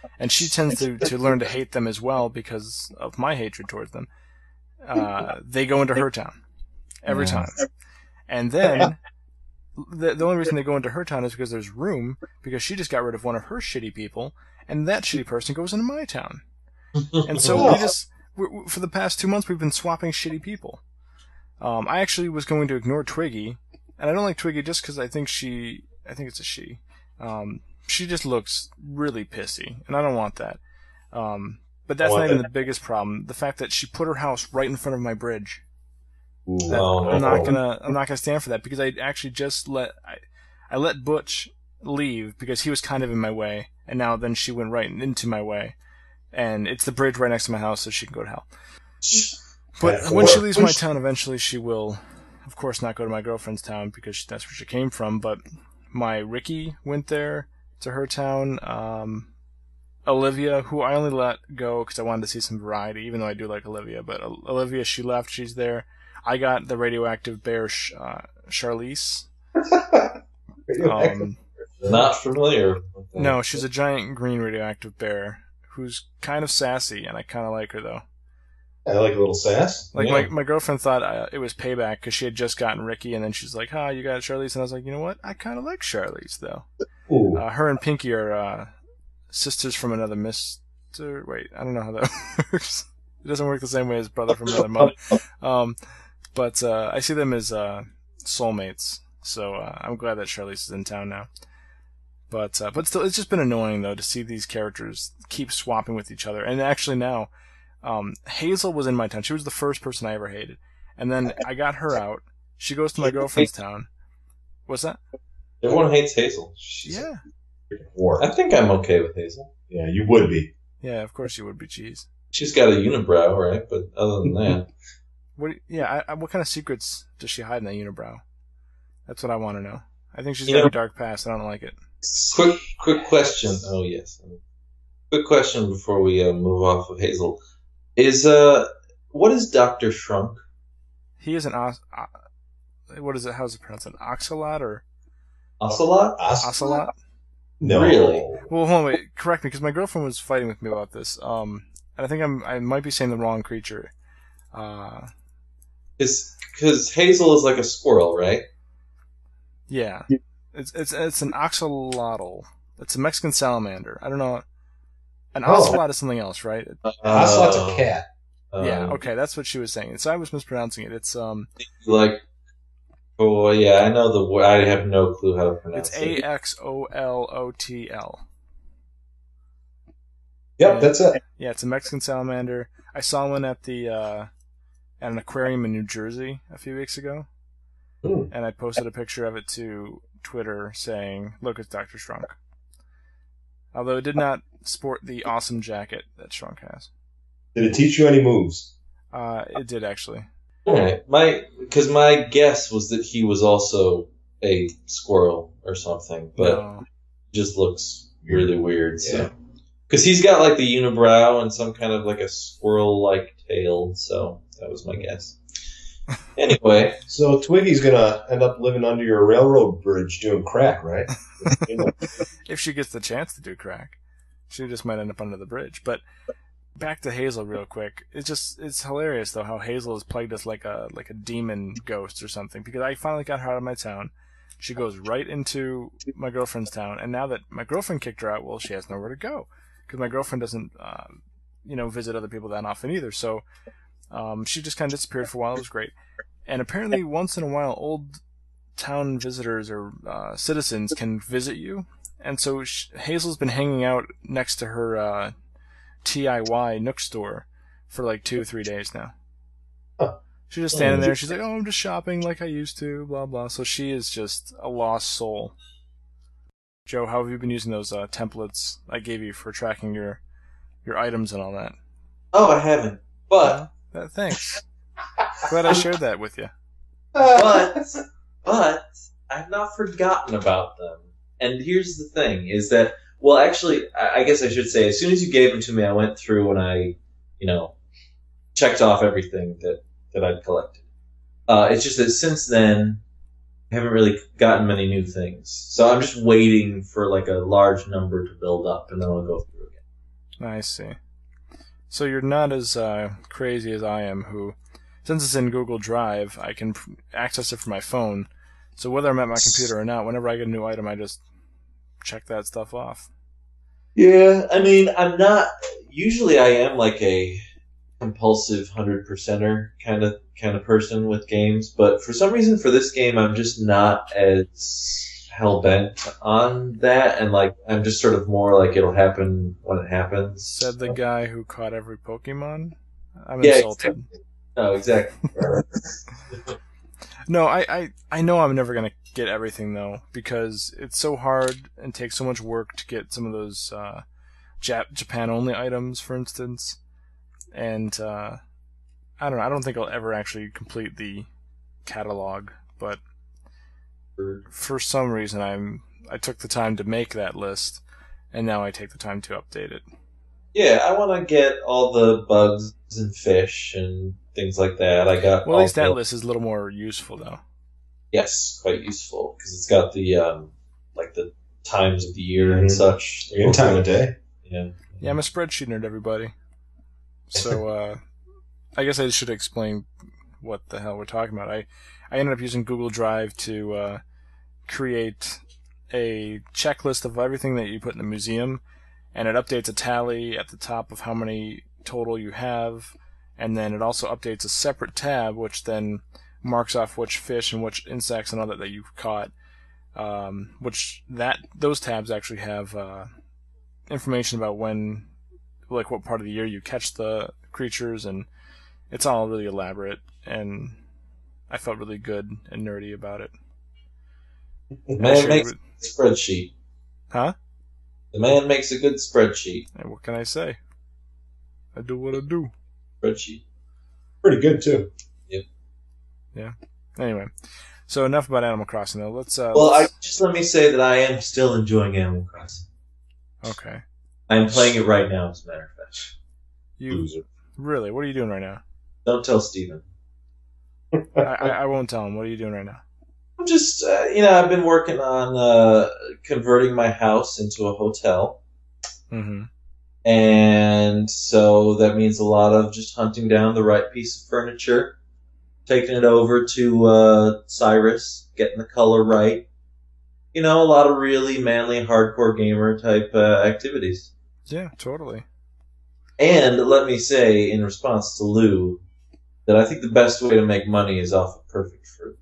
B: and she tends to learn to hate them as well because of my hatred towards them. They go into her town every time, and then the only reason they go into her town is because there's room, because she just got rid of one of her shitty people, and that shitty person goes into my town, and so for the past 2 months we've been swapping shitty people. I actually was going to ignore Twiggy, and I don't like Twiggy just because I think it's a she. She just looks really pissy, and I don't want that. But that's not even the biggest problem. The fact that she put her house right in front of my bridge. I'm not gonna stand for that, because I actually just let Butch leave because he was kind of in my way, and then she went right into my way, and it's the bridge right next to my house, so she can go to hell. But when she leaves my town, eventually she will, of course, not go to my girlfriend's town because that's where she came from. But my Ricky went there to her town. Olivia, who I only let go because I wanted to see some variety, even though I do like Olivia. But Olivia, she left. She's there. I got the radioactive bear, Charlize.
D: Not familiar with that.
B: No, she's a giant green radioactive bear who's kind of sassy, and I kind of like her, though.
C: I like a little sass.
B: Like, my girlfriend thought it was payback because she had just gotten Ricky, and then she's like, you got Charlize? And I was like, you know what? I kind of like Charlize, though. Her and Pinky are sisters from another mister. Wait, I don't know how that works. It doesn't work the same way as brother from another mother. But I see them as soulmates, so I'm glad that Charlize is in town now. But still, it's just been annoying, though, to see these characters keep swapping with each other. And actually now, Hazel was in my town. She was the first person I ever hated. And then I got her out. She goes to my girlfriend's town. What's that?
D: Everyone hates Hazel.
B: Yeah.
D: I think I'm okay with Hazel.
C: Yeah, you would be.
B: Yeah, of course you would be, cheese.
D: She's got a unibrow, right? But other than that...
B: What kind of secrets does she hide in that unibrow? That's what I want to know. I think she's got a dark past. I don't like it.
D: Quick question. Oh, yes. Quick question before we move off of Hazel. What is Dr. Shrunk?
B: He is an what is it? How's it pronounced? An ocelot or
D: ocelot?
B: Ocelot?
C: No.
D: Really?
B: Well, hold on, wait. Correct me, because my girlfriend was fighting with me about this. And I think I might be saying the wrong creature.
D: Because Hazel is like a squirrel, right?
B: Yeah. It's an ocelotl. It's a Mexican salamander. I don't know. An ocelot is something else, right?
C: Ocelot's a cat.
B: Yeah, okay, that's what she was saying. So I was mispronouncing it. It's
D: like, oh yeah, I know the word. I have no clue how to pronounce it.
B: It's AXOLOTL.
C: Yep, that's it.
B: Yeah, it's a Mexican salamander. I saw one at an aquarium in New Jersey a few weeks ago, and I posted a picture of it to Twitter saying, "Look, it's Dr. Shrunk." Although it did not sport the awesome jacket that Shrunk has.
C: Did it teach you any moves?
B: It did, actually.
D: Alright, because my guess was that he was also a squirrel or something, but it just looks really weird. So, because he's got like the unibrow and some kind of like a squirrel-like tail, so that was my guess. Anyway.
C: So Twiggy's gonna end up living under your railroad bridge doing crack, right?
B: If she gets the chance to do crack. She just might end up under the bridge. But back to Hazel real quick. It's hilarious though how Hazel has plagued us like a demon ghost or something, because I finally got her out of my town. She goes right into my girlfriend's town, and now that my girlfriend kicked her out, well, she has nowhere to go because my girlfriend doesn't visit other people that often either. So she just kind of disappeared for a while. It was great. And apparently once in a while old town visitors or citizens can visit you. And so Hazel's been hanging out next to her TIY Nook store for like 2 or 3 days now.
C: Huh.
B: She's just standing there. She's like, I'm just shopping like I used to, blah, blah. So she is just a lost soul. Joe, how have you been using those templates I gave you for tracking your items and all that?
D: Oh, I haven't. But...
B: thanks. Glad I shared that with you.
D: But I've not forgotten about them. And here's the thing, is that, well, actually, I guess I should say, as soon as you gave them to me, I went through and I, checked off everything that I'd collected. It's just that since then, I haven't really gotten many new things. So I'm just waiting for like a large number to build up, and then I'll go through again.
B: I see. So you're not as crazy as I am, who, since it's in Google Drive, I can access it from my phone. So whether I'm at my computer or not, whenever I get a new item, I just check that stuff off.
D: Yeah, I mean, I'm not. Usually, I am like a compulsive 100%er kind of person with games, but for some reason, for this game, I'm just not as hell bent on that, and like I'm just sort of more like it'll happen when it happens.
B: Said the guy who caught every Pokemon. I'm
D: Yeah,
B: insulted.
D: exactly. No, exactly.
B: No, I know I'm never gonna get everything though, because it's so hard and takes so much work to get some of those Japan only items, for instance. And I don't know. I don't think I'll ever actually complete the catalog, but for some reason I took the time to make that list, and now I take the time to update it.
D: Yeah, I want to get all the bugs and fish and things like that. I got
B: Well, at least that list is a little more useful, though.
D: Yes, quite useful because it's got the like the times of the year and such.
C: And time of day.
D: Yeah.
B: Yeah, I'm a spreadsheet nerd, everybody. So I guess I should explain what the hell we're talking about. I ended up using Google Drive to create a checklist of everything that you put in the museum, and it updates a tally at the top of how many total you have, and then it also updates a separate tab which then marks off which fish and which insects and all that you've caught, those tabs actually have information about when, like what part of the year you catch the creatures, and it's all really elaborate, and I felt really good and nerdy about it.
D: The man makes a spreadsheet.
B: Huh?
D: The man makes a good spreadsheet.
B: And what can I say? I do what I do.
D: Spreadsheet.
C: Pretty good too.
D: Yep.
B: Yeah. Anyway, so enough about Animal Crossing though. Let's.
D: Let me say that I am still enjoying Animal Crossing.
B: Okay.
D: I am playing it right now, as a matter of fact.
B: You
C: Loser.
B: really? What are you doing right now?
D: Don't tell Steven.
B: I won't tell him. What are you doing right now?
D: I'm just, I've been working on converting my house into a hotel.
B: Mm-hmm.
D: And so that means a lot of just hunting down the right piece of furniture, taking it over to Cyrus, getting the color right. A lot of really manly, hardcore gamer type activities.
B: Yeah, totally.
D: And let me say, in response to Lou, that I think the best way to make money is off of Perfect Fruit.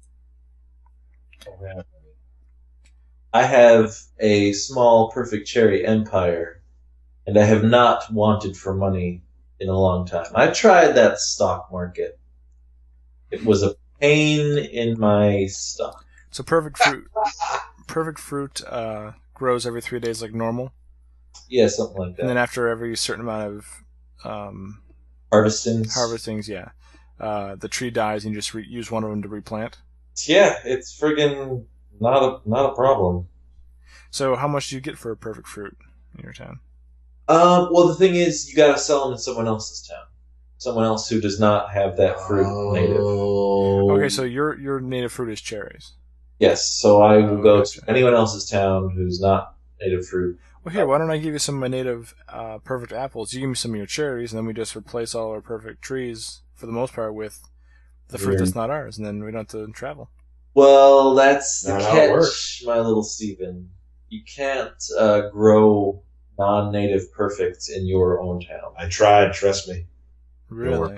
D: I have a small Perfect Cherry empire, and I have not wanted for money in a long time. I tried that stock market. It was a pain in my stomach.
B: So Perfect Fruit grows every 3 days like normal?
D: Yeah, something like that.
B: And then after every certain amount of
D: harvestings,
B: yeah, the tree dies and you just use one of them to replant?
D: Yeah, it's friggin' not a problem.
B: So how much do you get for a Perfect Fruit in your town?
D: Well, the thing is, you gotta sell them in someone else's town. Someone else who does not have that fruit native.
B: Okay, so your native fruit is cherries.
D: Yes, so I will go to anyone else's town who's not native fruit.
B: Well, here, why don't I give you some of my native perfect apples? You give me some of your cherries, and then we just replace all our perfect trees, for the most part, with the fruit that's not ours, and then we don't have to travel.
D: Well, that's the
C: Not how it
D: catch,
C: works.
D: my little Steven. You can't grow non-native perfects in your own town.
C: I tried, trust me.
B: Really?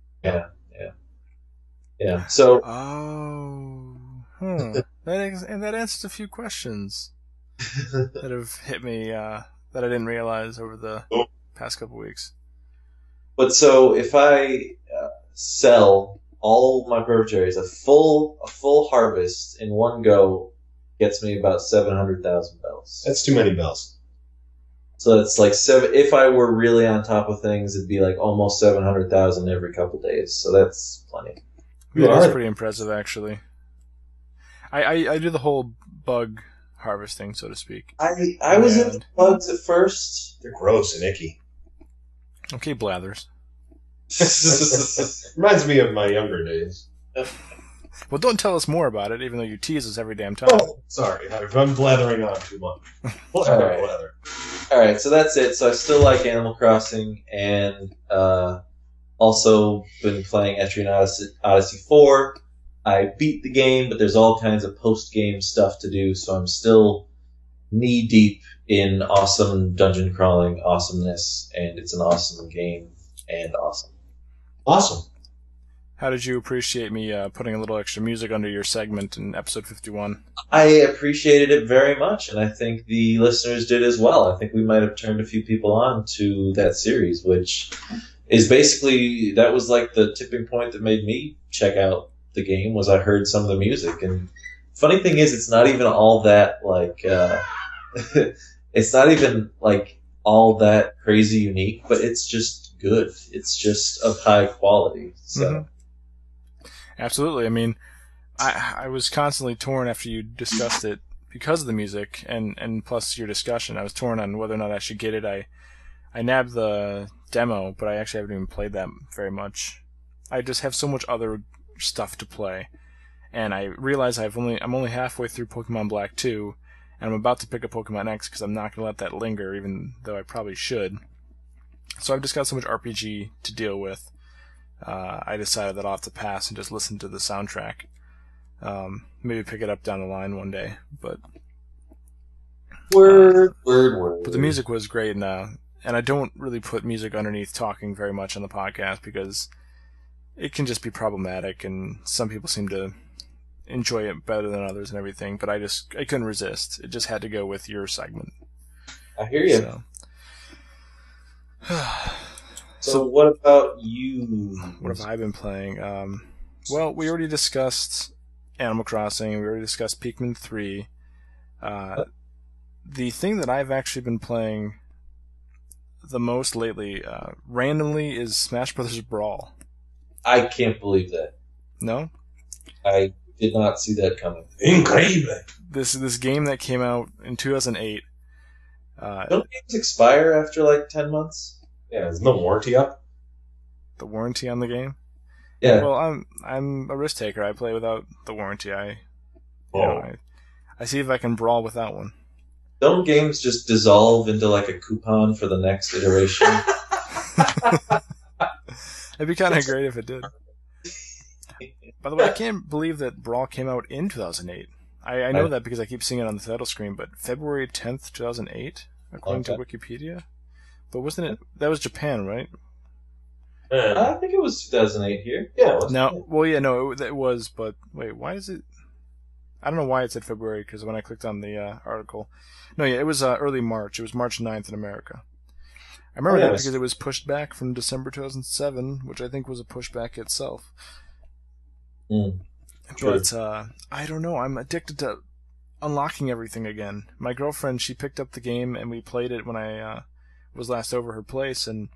D: Yeah. So
B: Oh. That answers a few questions that have hit me that I didn't realize over the past couple weeks.
D: But so if I sell all my perfect cherries, a full harvest in one go gets me about 700,000 bells.
C: That's too many bells.
D: So it's like if I were really on top of things, it'd be like almost 700,000 every couple days. So that's plenty.
B: That's pretty impressive, actually. I do the whole bug harvesting, so to speak.
D: I was into bugs at first.
C: They're gross and icky.
B: Okay, Blathers.
C: Reminds me of my younger days.
B: Well, don't tell us more about it, even though you tease us every damn time.
C: Oh, sorry. I'm blathering on too much. Blather.
D: All right, so that's it. So I still like Animal Crossing, and also been playing Etrian Odyssey 4. I beat the game, but there's all kinds of post-game stuff to do, so I'm still knee-deep in awesome dungeon crawling awesomeness, and it's an awesome game, and awesome.
C: Awesome.
B: How did you appreciate me putting a little extra music under your segment in episode 51?
D: I appreciated it very much, and I think the listeners did as well. I think we might have turned a few people on to that series, which is basically, that was like the tipping point that made me check out the game, was I heard some of the music. And funny thing is, it's not even all that, like, it's not even, like, all that crazy unique, but it's just good. It's just of high quality, so...
B: Mm-hmm. Absolutely. I mean, I was constantly torn after you discussed it because of the music and plus your discussion. I was torn on whether or not I should get it. I nabbed the demo, but I actually haven't even played that very much. I just have so much other stuff to play, and I realize I'm only halfway through Pokemon Black 2, and I'm about to pick up Pokemon X because I'm not going to let that linger, even though I probably should. So I've just got so much RPG to deal with. I decided that I'll have to pass and just listen to the soundtrack. Maybe pick it up down the line one day, but
D: word.
B: But the music was great, and I don't really put music underneath talking very much on the podcast because it can just be problematic, and some people seem to enjoy it better than others and everything. But I couldn't resist. It just had to go with your segment.
D: I hear you. So what about you?
B: What have I been playing? Well, we already discussed Animal Crossing. We already discussed Pikmin 3. The thing that I've actually been playing the most lately, randomly, is Smash Brothers Brawl.
D: I can't believe that.
B: No?
D: I did not see that coming.
C: Incredible.
B: This game that came out in 2008.
D: Don't games expire after like 10 months?
C: Yeah, is no warranty up?
B: The warranty on the game?
D: Yeah.
B: Well, I'm a risk taker. I play without the warranty. I see if I can brawl without one.
D: Don't games just dissolve into like a coupon for the next iteration?
B: It'd be kind of great if it did. By the way, I can't believe that Brawl came out in 2008. I know that because I keep seeing it on the title screen, but February 10th, 2008, according to Wikipedia? But wasn't it... That was Japan, right?
D: I think it was 2008 here.
C: Yeah, it was.
B: It was, but... Wait, why is it... I don't know why it said February, because when I clicked on the article... No, yeah, it was early March. It was March 9th in America. I remember that because it was pushed back from December 2007, which I think was a pushback itself. But I don't know. I'm addicted to unlocking everything again. My girlfriend, she picked up the game and we played it when I was last over her place, and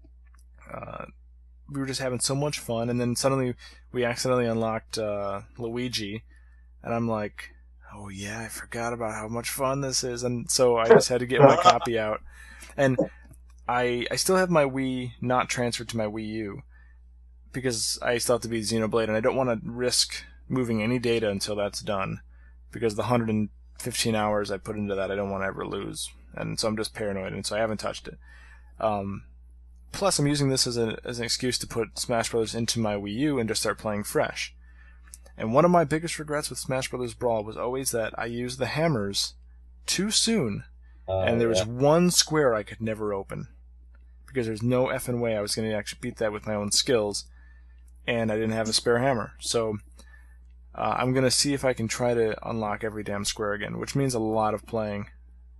B: we were just having so much fun. And then suddenly we accidentally unlocked Luigi, and I'm like, oh yeah, I forgot about how much fun this is. And so I just had to get my copy out. And I still have my Wii not transferred to my Wii U because I still have to beat Xenoblade, and I don't want to risk moving any data until that's done, because the 115 hours I put into that I don't want to ever lose, and so I'm just paranoid, and so I haven't touched it. Plus, I'm using this as an excuse to put Smash Bros. Into my Wii U and just start playing fresh. And one of my biggest regrets with Smash Bros. Brawl was always that I used the hammers too soon, and there was one square I could never open, because there's no effing way I was going to actually beat that with my own skills, and I didn't have a spare hammer. So I'm going to see if I can try to unlock every damn square again, which means a lot of playing.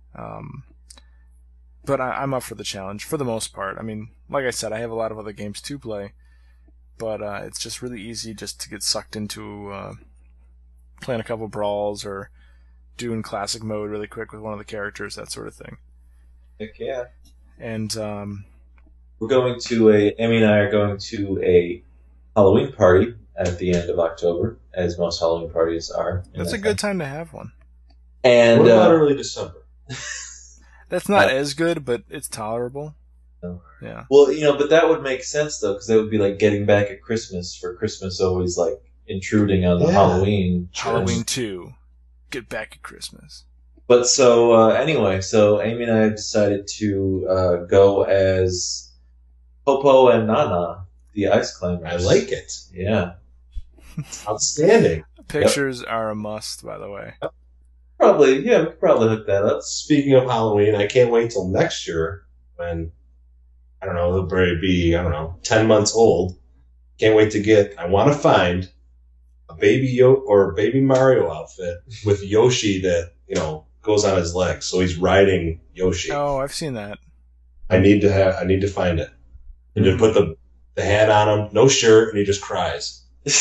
B: But I'm up for the challenge, for the most part. I mean, like I said, I have a lot of other games to play, but it's just really easy just to get sucked into playing a couple brawls or doing classic mode really quick with one of the characters, that sort of thing.
D: Heck yeah.
B: And
D: we're going to Emmy and I are going to a Halloween party at the end of October, as most Halloween parties are.
B: That's a good time to have one.
D: And
C: what about early December?
B: That's not as good, but it's tolerable.
D: No.
B: Yeah.
D: Well, but that would make sense, though, because that would be like getting back at Christmas, for Christmas always, like, intruding on the
C: Yeah.
D: Halloween.
B: Halloween 2. Get back at Christmas.
D: But so anyway, so Amy and I have decided to go as Popo and Nana, the ice climbers.
C: I like it.
D: Yeah,
C: Outstanding.
B: Pictures are a must, by the way.
D: probably. Yeah, we could probably hook that up.
C: Speaking of Halloween, I can't wait till next year when, I don't know, he'll probably be, 10 months old. Can't wait to I want to find a baby Mario outfit with Yoshi that, goes on his legs. So he's riding Yoshi.
B: Oh, I've seen that.
C: I need to find it. And to put the hat on him, no shirt, and he just cries.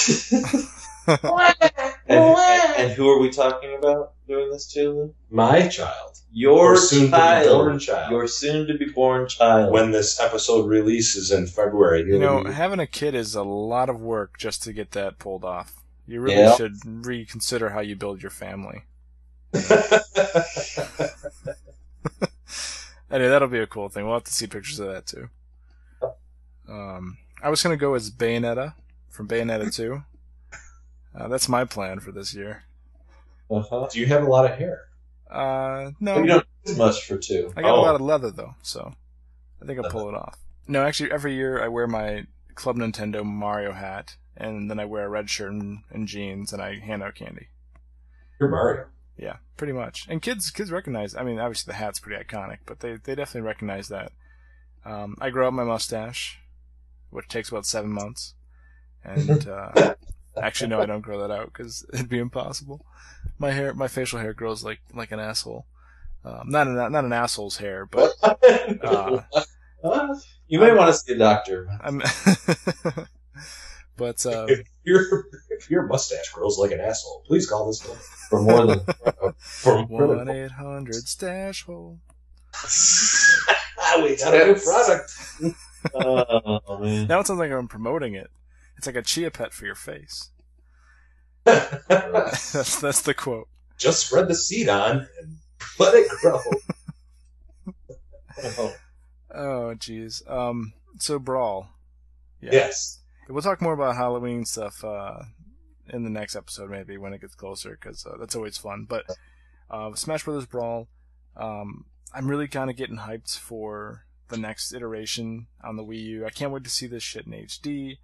D: and who are we talking about doing this to? Lou?
C: My child.
D: Your
C: Or soon to be
D: child.
C: born child.
D: Your soon-to-be-born child.
C: When this episode releases in February.
B: Having a kid is a lot of work just to get that pulled off. You really should reconsider how you build your family. Anyway, that'll be a cool thing. We'll have to see pictures of that too. I was going to go as Bayonetta from Bayonetta 2. That's my plan for this year.
D: Uh-huh.
C: Do you have a lot of hair?
B: No.
D: We don't use much for two.
B: I got a lot of leather, though, so I think I'll pull it off. No, actually, every year I wear my Club Nintendo Mario hat, and then I wear a red shirt and jeans, and I hand out candy.
C: You're Mario.
B: Yeah, pretty much. And kids recognize, I mean, obviously the hat's pretty iconic, but they definitely recognize that. I grow out my mustache, which takes about 7 months. And, actually, no, I don't grow that out, because it'd be impossible. My facial hair grows like an asshole. Not an asshole's hair, but,
D: you may want to see a doctor.
B: But,
C: if your mustache grows like an asshole, please call this number.
D: For more than
B: 1-800-STASH-HOLE.
C: We got a new product.
D: Oh, man.
B: Now it sounds like I'm promoting it. It's like a chia pet for your face. That's the quote.
C: Just spread the seed on and let it grow.
B: Oh, jeez. So Brawl. Yeah.
C: Yes.
B: We'll talk more about Halloween stuff in the next episode, maybe when it gets closer, because that's always fun. But Smash Brothers Brawl, I'm really kind of getting hyped for the next iteration on the Wii U. I can't wait to see this shit in HD.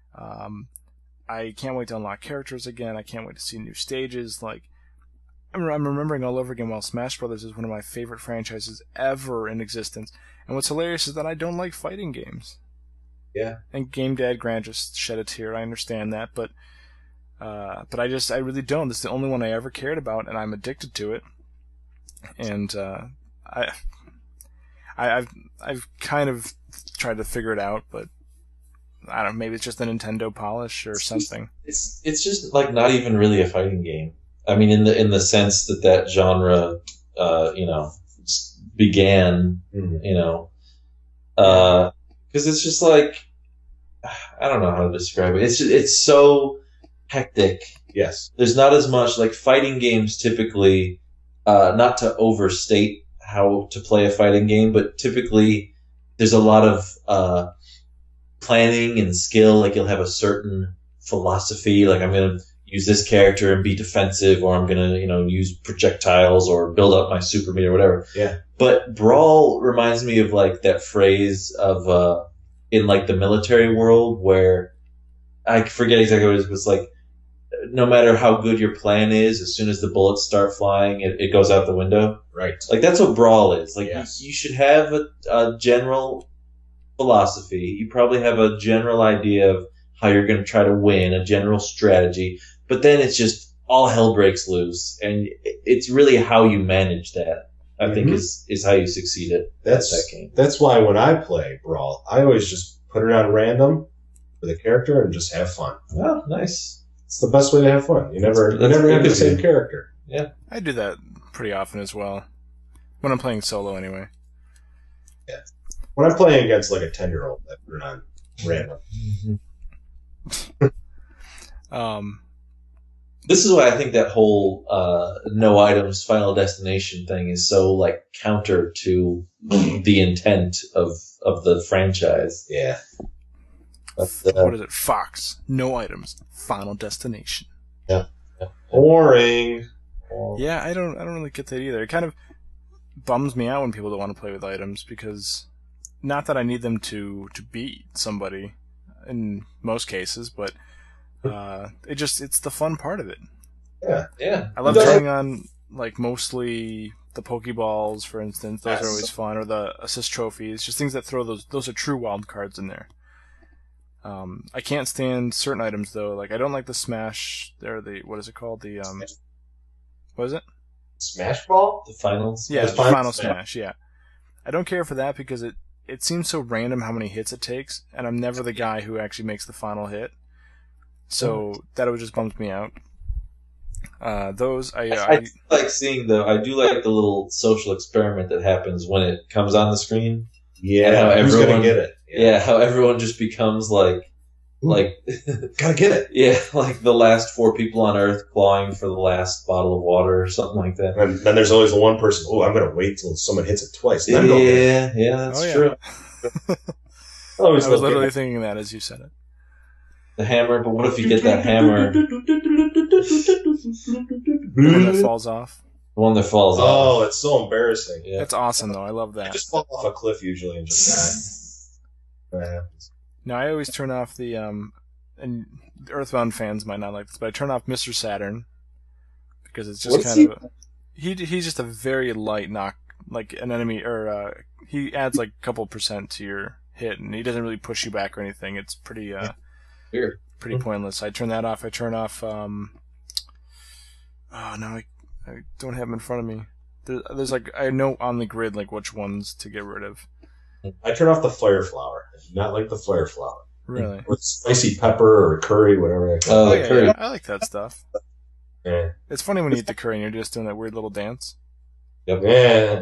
B: I can't wait to unlock characters again. I can't wait to see new stages. Like, I'm remembering all over again, while Smash Brothers is one of my favorite franchises ever in existence. And what's hilarious is that I don't like fighting games.
C: Yeah.
B: And Game Dad Grant just shed a tear. I understand that, but I really don't. This is the only one I ever cared about, and I'm addicted to it. And I've kind of tried to figure it out, but I don't know. Maybe it's just the Nintendo polish or something.
D: It's just like not even really a fighting game. I mean, in the sense that genre, began, because it's just like, I don't know how to describe it. It's so hectic.
C: Yes.
D: There's not as much, like, fighting games typically, not to overstate how to play a fighting game, but typically there's a lot of planning and skill. Like, you'll have a certain philosophy, like, I'm going to use this character and be defensive, or I'm going to, use projectiles or build up my super meter or whatever.
C: Yeah.
D: But Brawl reminds me of, like, that phrase of, in, like, the military world where, I forget exactly what it was like, no matter how good your plan is, as soon as the bullets start flying, it goes out the window.
C: Right.
D: Like, that's what Brawl is. Like,
C: yes.
D: you should have a general philosophy. You probably have a general idea of how you're going to try to win, a general strategy, but then it's just all hell breaks loose, and it's really how you manage that, I think, is how you succeed at that game.
C: That's why when I play Brawl, I always just put it on random for the character and just have fun.
D: Oh, nice.
C: It's the best way to have fun. You never have the same character.
D: Yeah.
B: I do that pretty often as well. When I'm playing solo, anyway.
C: Yeah. When I'm playing against, like, a 10-year-old, I put it on random.
D: This is why I think that whole no items Final Destination thing is so, like, counter to the intent of the franchise.
C: Yeah.
B: What is it? Fox. No items. Final destination.
C: Boring.
B: Yeah, I don't really get that either. It kind of bums me out when people don't want to play with items because not that I need them to beat somebody in most cases, but it's the fun part of it.
D: Yeah.
B: I love turning on like mostly the Pokeballs, for instance. Those are always fun, or the assist trophies, just things that throw those are true wild cards in there. I can't stand certain items though. Like I don't like the Smash. What is it called? What is it?
C: Smash Ball?
D: The finals.
B: Yeah,
C: The
B: the
C: final
B: final smash. Yeah, I don't care for that because it seems so random how many hits it takes, and I'm never the guy who actually makes the final hit. So that just bums me out. I
D: I like seeing I do like the little social experiment that happens when it comes on the screen.
C: Yeah, who's gonna get it?
D: Yeah, how everyone just becomes like
C: Gotta get it.
D: yeah, like the last 4 people on Earth clawing for the last bottle of water or something like that.
C: And then there's always the one person, I'm going to wait till someone hits it twice. Then go get it.
D: Yeah, that's
B: Oh, yeah.
D: true.
C: I
B: was literally thinking that as you said it.
D: The hammer, but what if you get that hammer, the
B: The one that falls off.
D: one that falls off?
C: Oh, it's so embarrassing.
D: Yeah.
B: That's awesome though. I love
C: I
B: that.
C: just fall off a cliff usually and just die. That happens.
B: Now I always turn off the and the Earthbound fans might not like this, but I turn off Mr. Saturn because it's just
C: What's
B: kind of he's just a very light knock, like an enemy, or he adds like a couple % to your hit, and he doesn't really push you back or anything. It's pretty
D: Weird.
B: pretty pointless. I turn that off. I turn off oh no, I don't have them in front of me. There's like I know on the grid like which ones to get rid of.
C: I turn off the flare flower. I do not like the flare flower.
B: Really?
C: Or spicy pepper or curry, whatever they call
D: Oh,
C: it.
D: the curry.
B: Yeah, I like that stuff.
C: Yeah.
B: It's funny when you eat the curry and you're just doing that weird little dance.
C: Yeah.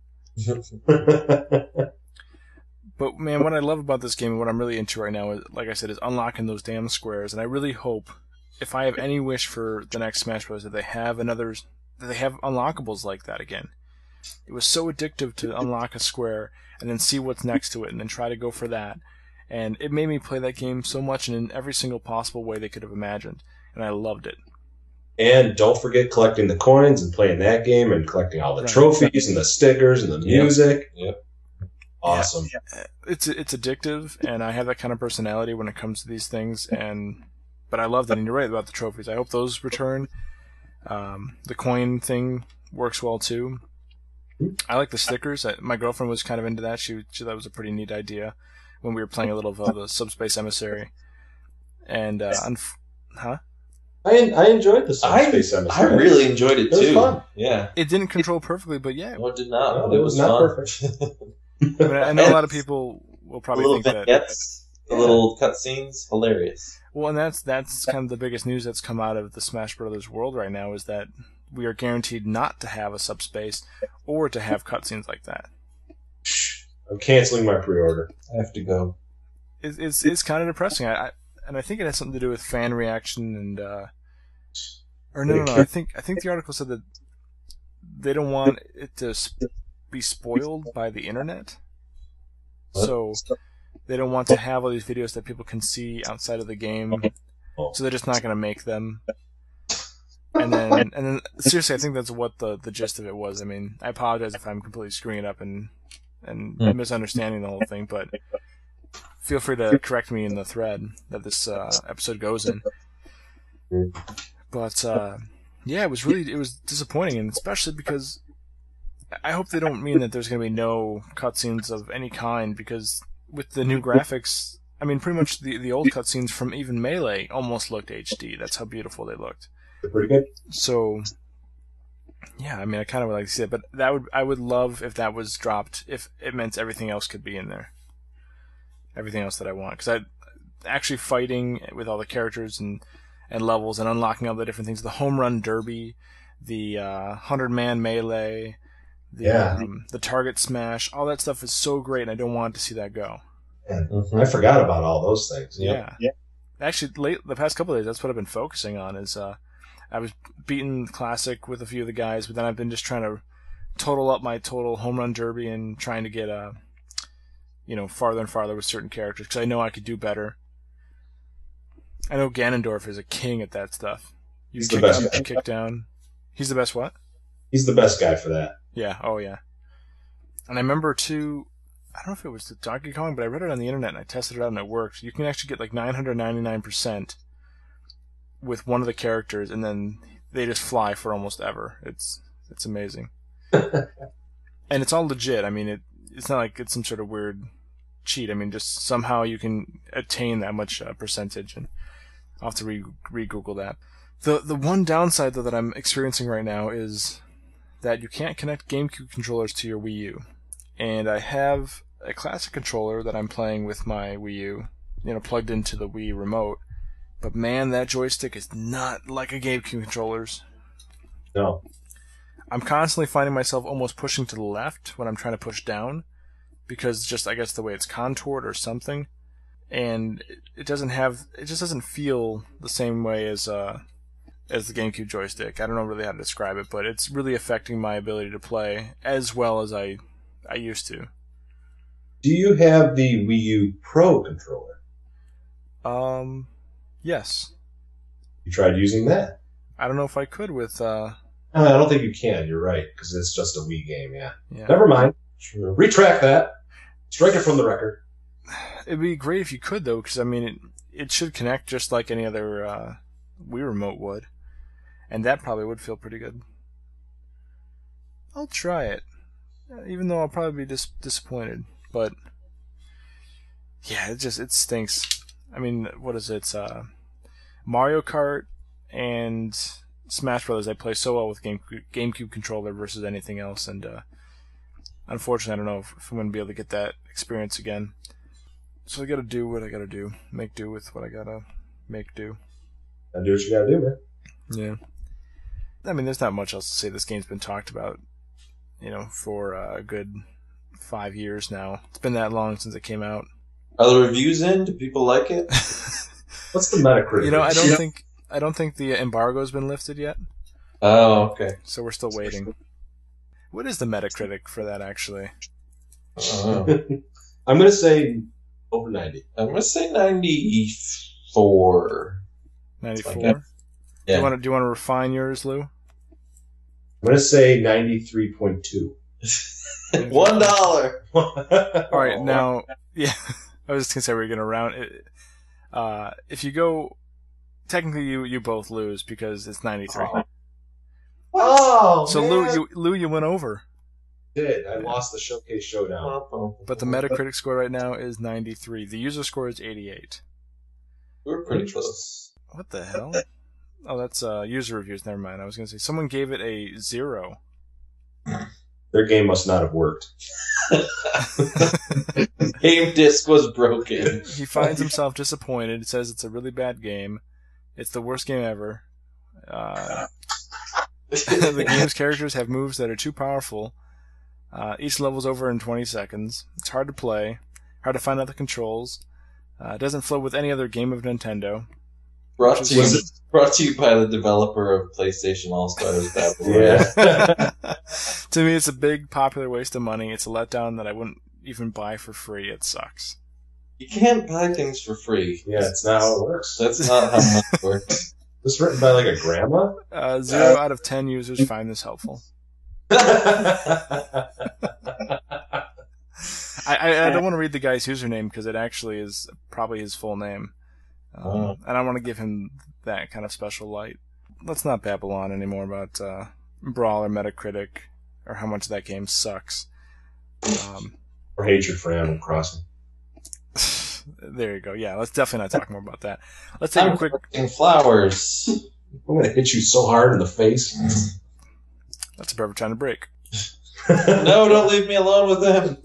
B: But man, what I love about this game and what I'm really into right now is, like I said, is unlocking those damn squares. And I really hope, if I have any wish for the next Smash Bros, that they have unlockables like that again. It was so addictive to unlock a square and then see what's next to it and then try to go for that. And it made me play that game so much and in every single possible way they could have imagined. And I loved it.
C: And don't forget collecting the coins and playing that game and collecting all the
B: Right.
C: trophies and the stickers and the music.
D: Yep.
C: Awesome.
B: It's addictive, and I have that kind of personality when it comes to these things. But I love that, and you're right about the trophies. I hope those return. The coin thing works well too. I like the stickers. My girlfriend was kind of into that. She thought it was a pretty neat idea when we were playing a little of the Subspace Emissary. And huh?
C: I enjoyed the Space
D: I
C: Emissary.
D: really enjoyed it
C: It was
D: too.
C: fun.
D: Yeah.
B: It didn't control perfectly, but yeah.
D: No, it did not.
C: No,
D: but it was
C: not
D: fun.
C: perfect.
B: I mean, I know a lot of people will
D: The
B: probably
D: little
B: think that.
D: vignettes, the little cutscenes, hilarious.
B: Well, and that's kind of the biggest news that's come out of the Smash Brothers world right now is that we are guaranteed not to have a subspace or to have cutscenes like that.
C: I'm canceling my pre-order.
D: I have to go.
B: It's kind of depressing. I think it has something to do with fan reaction and or no. I think the article said that they don't want it to be spoiled by the internet, so they don't want to have all these videos that people can see outside of the game. So they're just not going to make them. And then seriously, I think that's what the gist of it was. I mean, I apologize if I'm completely screwing it up and misunderstanding the whole thing, but feel free to correct me in the thread that this episode goes in. But yeah, it was disappointing, and especially because I hope they don't mean that there's going to be no cutscenes of any kind, because with the new graphics, I mean, pretty much the old cutscenes from even Melee almost looked HD. That's how beautiful they looked.
C: They're pretty good.
B: So, yeah, I mean, I kind of would like to see it, but I would love if that was dropped, if it meant everything else could be in there. Everything else that I want. Because actually fighting with all the characters and levels and unlocking all the different things, the home run derby, the 100-man melee, the target smash, all that stuff is so great, and I don't want to see that go.
C: And I forgot about all those things.
B: Yeah. Actually, the past couple of days, that's what I've been focusing on. Is I was beating Classic with a few of the guys, but then I've been just trying to total up my total home run derby and trying to get farther and farther with certain characters because I know I could do better. I know Ganondorf is a king at that stuff. You
C: He's the
B: kick
C: best
B: up,
C: guy.
B: you kick down. He's the best what?
C: He's the best guy for that.
B: Yeah, oh yeah. And I remember too, I don't know if it was the Donkey Kong, but I read it on the internet and I tested it out and it worked. You can actually get like 999% with one of the characters, and then they just fly for almost ever. It's amazing. And it's all legit. I mean, it's not like it's some sort of weird cheat. I mean, just somehow you can attain that much percentage, and I'll have to re-Google that. The one downside, though, that I'm experiencing right now is that you can't connect GameCube controllers to your Wii U. And I have a classic controller that I'm playing with my Wii U, plugged into the Wii remote. But man, that joystick is not like a GameCube controller's.
C: No.
B: I'm constantly finding myself almost pushing to the left when I'm trying to push down, because just, I guess, the way it's contoured or something. And it just doesn't feel the same way as the GameCube joystick. I don't know really how to describe it, but it's really affecting my ability to play as well as I used to.
C: Do you have the Wii U Pro controller?
B: Yes.
C: You tried using that?
B: I don't know if I could with,
C: I don't think you can. You're right, because it's just a Wii game, yeah.
B: yeah.
C: Never mind. Retract that. Strike it from the record.
B: It'd be great if you could, though, because, I mean, it should connect just like any other Wii remote would. And that probably would feel pretty good. I'll try it. Even though I'll probably be disappointed. But, yeah, it stinks. I mean, what is it? It's Mario Kart and Smash Brothers. I play so well with GameCube controller versus anything else. And unfortunately, I don't know if I'm going to be able to get that experience again. So I got to do what I got to do. Make do with what I got to make do.
C: Gotta do what you gotta do, man.
B: Yeah. I mean, there's not much else to say. This game's been talked about, for a good 5 years now. It's been that long since it came out.
D: Are the reviews in? Do people like it?
C: What's the Metacritic?
B: I don't think the embargo's been lifted yet.
D: Oh, okay.
B: So we're still waiting. What is the Metacritic for that, actually?
C: I'm gonna say over 90.
D: I'm going to say 94.
B: 94?
D: Yeah.
B: Do you want to refine yours, Lou?
C: I'm gonna say 93.2.
D: $1.
B: All right, now, yeah, I was just going to say we're going to round it. If you go, technically you both lose because it's 93.
C: Oh,
B: So
C: man.
B: Lou, you went over.
C: I lost the Showcase Showdown.
B: But the Metacritic score right now is 93. The user score is 88.
D: We were pretty close.
B: What the hell? Oh, that's user reviews. Never mind. I was going to say someone gave it a 0.
C: Their game must not have worked.
D: Game disc was broken.
B: He finds himself disappointed. Says it's a really bad game. It's the worst game ever. The game's characters have moves that are too powerful. Each level's over in 20 seconds. It's hard to play. Hard to find out the controls. It doesn't flow with any other game of Nintendo.
D: Brought to you by the developer of PlayStation All-Stars Battle Royale.
C: Yeah.
B: To me, it's a big, popular waste of money. It's a letdown that I wouldn't even buy for free. It sucks.
D: You can't buy things for free.
C: Yeah, it's not how it works.
D: That's not how money works.
C: This is written by like a grandma?
B: 0 out of 10 users find this helpful. I don't want to read the guy's username because it actually is probably his full name. And I want to give him that kind of special light. Let's not babble on anymore about Brawl or Metacritic or how much that game sucks.
C: Or hatred for Animal Crossing.
B: There you go. Yeah, let's definitely not talk more about that. Let's take a quick...
D: Flowers.
C: I'm going to hit you so hard in the face.
B: That's a perfect time to break.
D: No, don't leave me alone with them.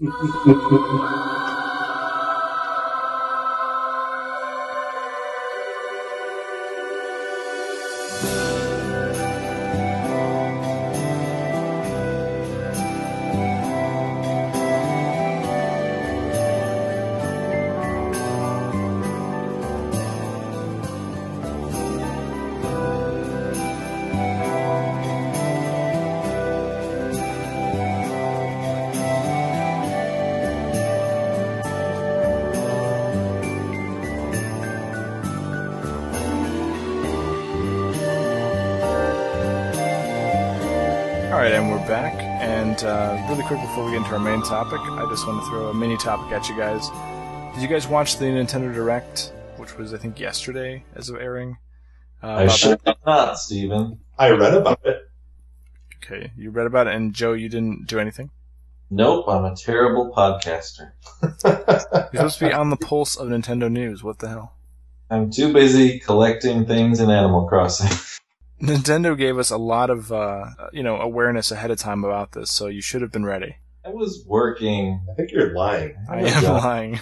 B: Alright, and we're back. And really quick before we get into our main topic, I just want to throw a mini topic at you guys. Did you guys watch the Nintendo Direct, which was, I think, yesterday as of airing?
D: I should not, Steven.
C: I read about it.
B: Okay, you read about it, and Joe, you didn't do anything?
D: Nope, I'm a terrible podcaster.
B: You're supposed to be on the pulse of Nintendo news. What the hell?
D: I'm too busy collecting things in Animal Crossing.
B: Nintendo gave us a lot of, awareness ahead of time about this, so you should have been ready.
D: I was working.
C: I think you're lying.
B: I am lying.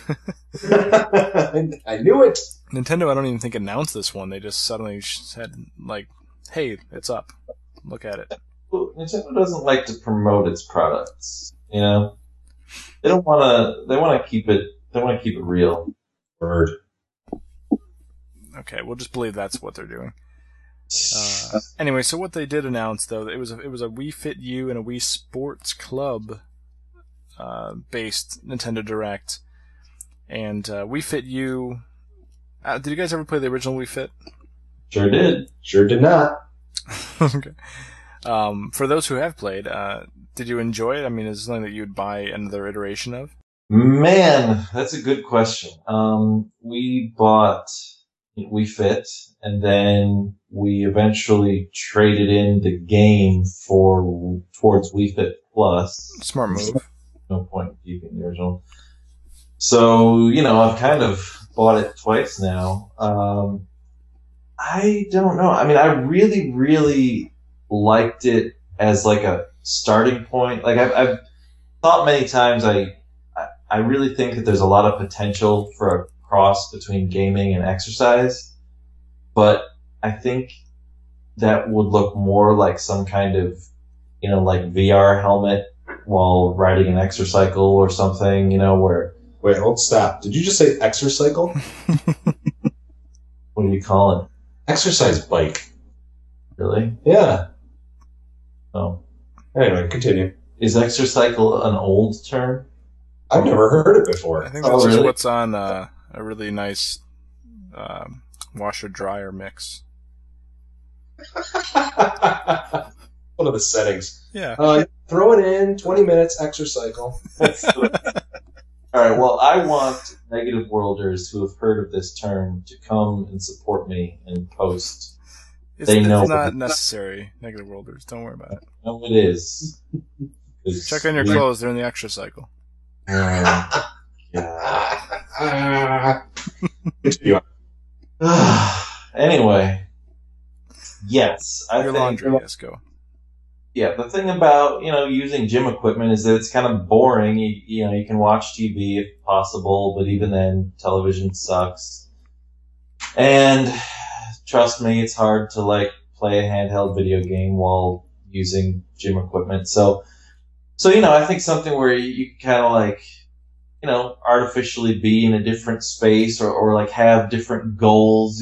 C: I knew it.
B: Nintendo, I don't even think announced this one. They just suddenly said, like, hey, it's up. Look at it.
D: Well, Nintendo doesn't like to promote its products. You know, they don't want to. They want to keep it. They want to keep it real.
C: Word.
B: Okay, we'll just believe that's what they're doing. Anyway, so what they did announce, though, it was a Wii Fit U and a Wii Sports Club based Nintendo Direct, and Wii Fit U. Did you guys ever play the original Wii Fit?
D: Sure did.
C: Sure did not.
B: Okay. For those who have played, did you enjoy it? I mean, is it something that you'd buy another iteration of?
D: Man, that's a good question. We bought Wii Fit, and then we eventually traded in the game towards Wii Fit Plus.
B: Smart move.
D: No point in keeping the original. So, I've kind of bought it twice now. I don't know. I mean, I really, really liked it as like a starting point. Like I've thought many times, I really think that there's a lot of potential for a cross between gaming and exercise, but I think that would look more like some kind of, like VR helmet while riding an exercycle or something, where...
C: Wait, hold, stop. Did you just say exercycle?
D: What do you call it?
C: Exercise bike.
D: Really?
C: Yeah.
D: Oh.
C: Anyway, continue.
D: Is exercycle an old term?
C: I've never heard it before.
B: I think that's just what's on a really nice washer-dryer mix.
C: One of the settings.
B: Yeah.
C: Throw it in, 20 minutes, exercycle.
D: All right, well, I want Negative Worlders who have heard of this term to come and support me and post.
B: It's not necessary, Negative Worlders. Don't worry about it.
D: No, it is.
B: Check on your clothes. They're in the extra cycle.
D: Yeah. Anyway. Yes.
B: Your laundry, yes, go.
D: Yeah, the thing about, using gym equipment is that it's kind of boring. You can watch TV if possible, but even then, television sucks. And trust me, it's hard to play a handheld video game while using gym equipment. So I think something where you kind of artificially be in a different space or have different goals,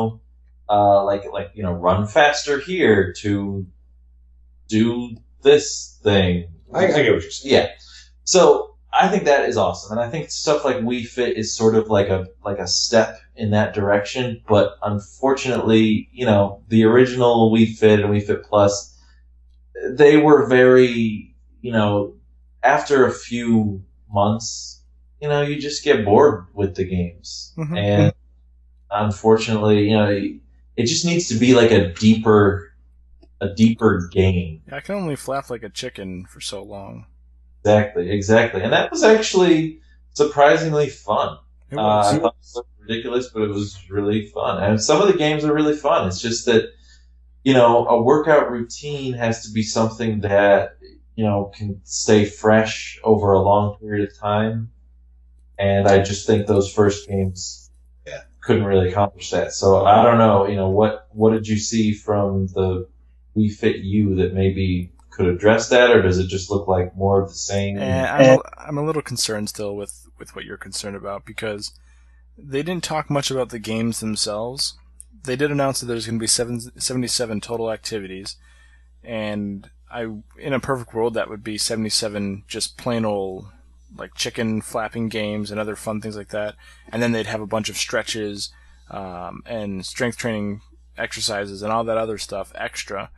D: run faster here to do this thing.
C: I get what you're saying.
D: Yeah. So I think that is awesome. And I think stuff like Wii Fit is sort of like a step in that direction. But unfortunately, the original Wii Fit and Wii Fit Plus, they were very, after a few months, you just get bored with the games. Mm-hmm. And unfortunately, it just needs to be like a deeper game.
B: I can only flap like a chicken for so long.
D: Exactly. And that was actually surprisingly fun.
B: It was.
D: I thought it was ridiculous, but it was really fun. And some of the games are really fun. It's just that, a workout routine has to be something that, can stay fresh over a long period of time. And I just think those first games couldn't really accomplish that. So I don't know, what did you see from the Wii Fit U that maybe could address that, or does it just look like more of the same?
B: I'm a little concerned still with what you're concerned about, because they didn't talk much about the games themselves. They did announce that there's going to be 77 total activities, and in a perfect world that would be 77 just plain old like chicken flapping games and other fun things like that, and then they'd have a bunch of stretches and strength training exercises and all that other stuff extra.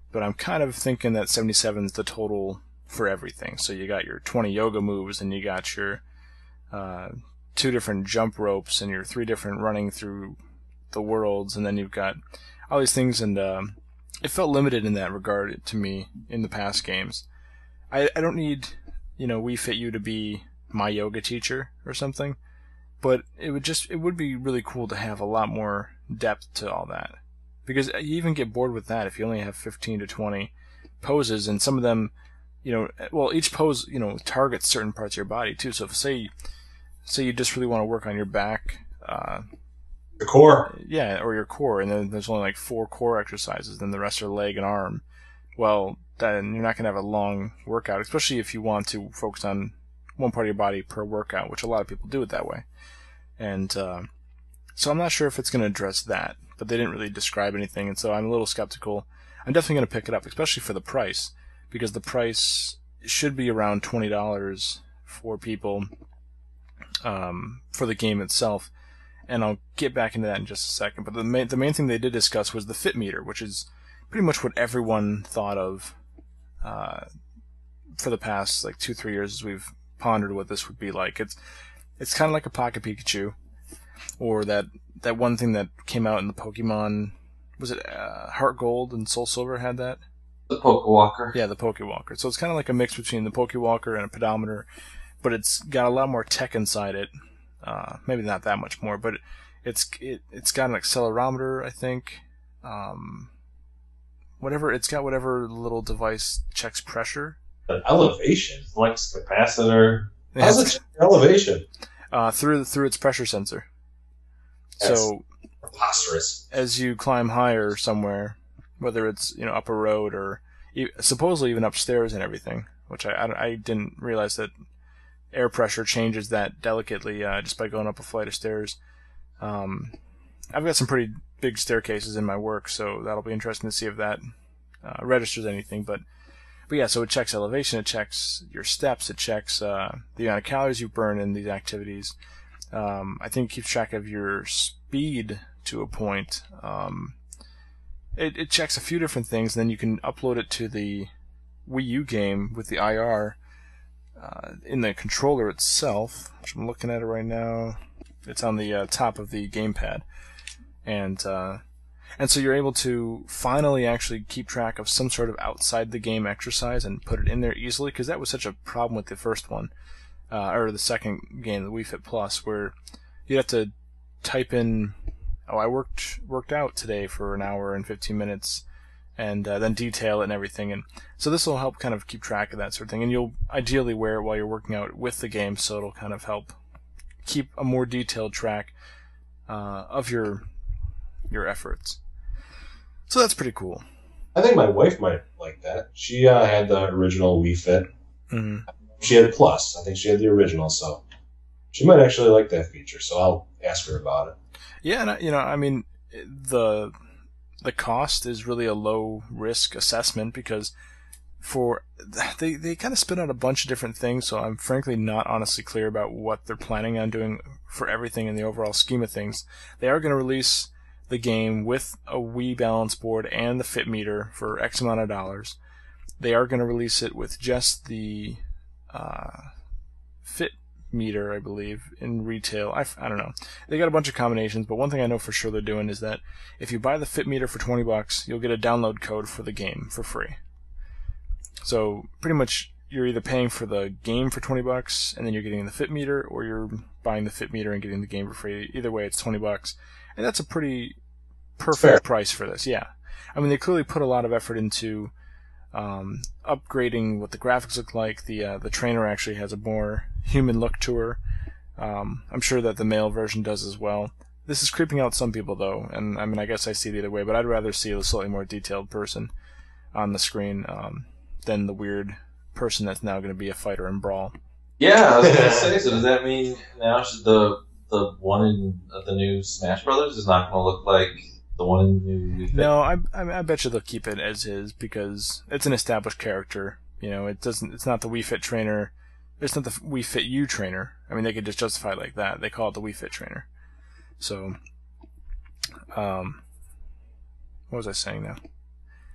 B: but I'm kind of thinking that 77 is the total for everything. So you got your 20 yoga moves, and you got your 2 different jump ropes, and your 3 different running through the worlds, and then you've got all these things, and it felt limited in that regard to me in the past games. I don't need, Wii Fit U to be my yoga teacher or something, but it would be really cool to have a lot more depth to all that. Because you even get bored with that if you only have 15 to 20 poses, and some of them, each pose, targets certain parts of your body too. So if say you just really want to work on your back,
C: The core.
B: yeah, or your core, and then there's only like 4 core exercises, then the rest are leg and arm. Well, then you're not going to have a long workout, especially if you want to focus on one part of your body per workout, which a lot of people do it that way. And so I'm not sure if it's going to address that, but they didn't really describe anything, and so I'm a little skeptical. I'm definitely going to pick it up, especially for the price, because the price should be around $20 for people for the game itself. And I'll get back into that in just a second. But the main thing they did discuss was the fit meter, which is pretty much what everyone thought of for the past 2-3 years as we've pondered what this would be like. It's kind of like a Pocket Pikachu, or that one thing that came out in the Pokemon. Was it Heart Gold and Soul Silver had that?
D: The Pokewalker.
B: Yeah, the Pokewalker. So it's kind of like a mix between the Pokewalker and a pedometer, but it's got a lot more tech inside it. Maybe not that much more, but it's got an accelerometer, I think. It's got whatever little device checks pressure.
C: An elevation.
D: Flex capacitor.
C: How's it check elevation?
B: Through its pressure sensor.
C: That's
B: So
C: preposterous.
B: as you climb higher somewhere, whether it's up a road or supposedly even upstairs and everything, which I didn't realize that air pressure changes that delicately just by going up a flight of stairs. I've got some pretty big staircases in my work, so that'll be interesting to see if that registers anything. But yeah, so it checks elevation, it checks your steps, it checks the amount of calories you burn in these activities. I think it keeps track of your speed to a point. It checks a few different things, and then you can upload it to the Wii U game with the IR in the controller itself, which I'm looking at it right now. It's on the top of the gamepad, and so you're able to finally actually keep track of some sort of outside the game exercise and put it in there easily, because that was such a problem with the first one, or the second game, the Wii Fit Plus, where you'd have to type in, I worked out today for an hour and 15 minutes, and then detail it and everything. And so this will help kind of keep track of that sort of thing. And you'll ideally wear it while you're working out with the game, so it'll kind of help keep a more detailed track of your efforts. So that's pretty cool.
C: I think my wife might like that. She had the original Wii Fit.
B: Mm-hmm.
C: She had Plus. I think she had the original, so she might actually like that feature. So I'll ask her about it.
B: Yeah, and I mean, the cost is really a low risk assessment, because they kind of spin out a bunch of different things, so I'm frankly not honestly clear about what they're planning on doing for everything in the overall scheme of things. They are going to release the game with a Wii balance board and the fit meter for X amount of dollars. They are going to release it with just the fit meter, I believe, in retail. I don't know. They got a bunch of combinations, but one thing I know for sure they're doing is that if you buy the fit meter for $20, you'll get a download code for the game for free. So pretty much you're either paying for the game for $20 and then you're getting the fit meter, or you're buying the fit meter and getting the game for free. Either way, it's $20, and that's a pretty perfect price for this. Yeah, I mean, they clearly put a lot of effort into upgrading what the graphics look like. The trainer actually has a more human look to her. I'm sure that the male version does as well. This is creeping out some people, though, and I mean, I guess I see it either way, but I'd rather see a slightly more detailed person on the screen than the weird person that's now going to be a fighter in Brawl.
D: Yeah, I was going to say, so does that mean now the one in the new Smash Brothers is not going to look like the one in the new Wii Fit?
B: No, I bet you they'll keep it as is, because it's an established character. You know, it's not the Wii Fit trainer. It's not the Wii Fit U trainer. I mean, they could just justify it like that. They call it the Wii Fit trainer. So, what was I saying now?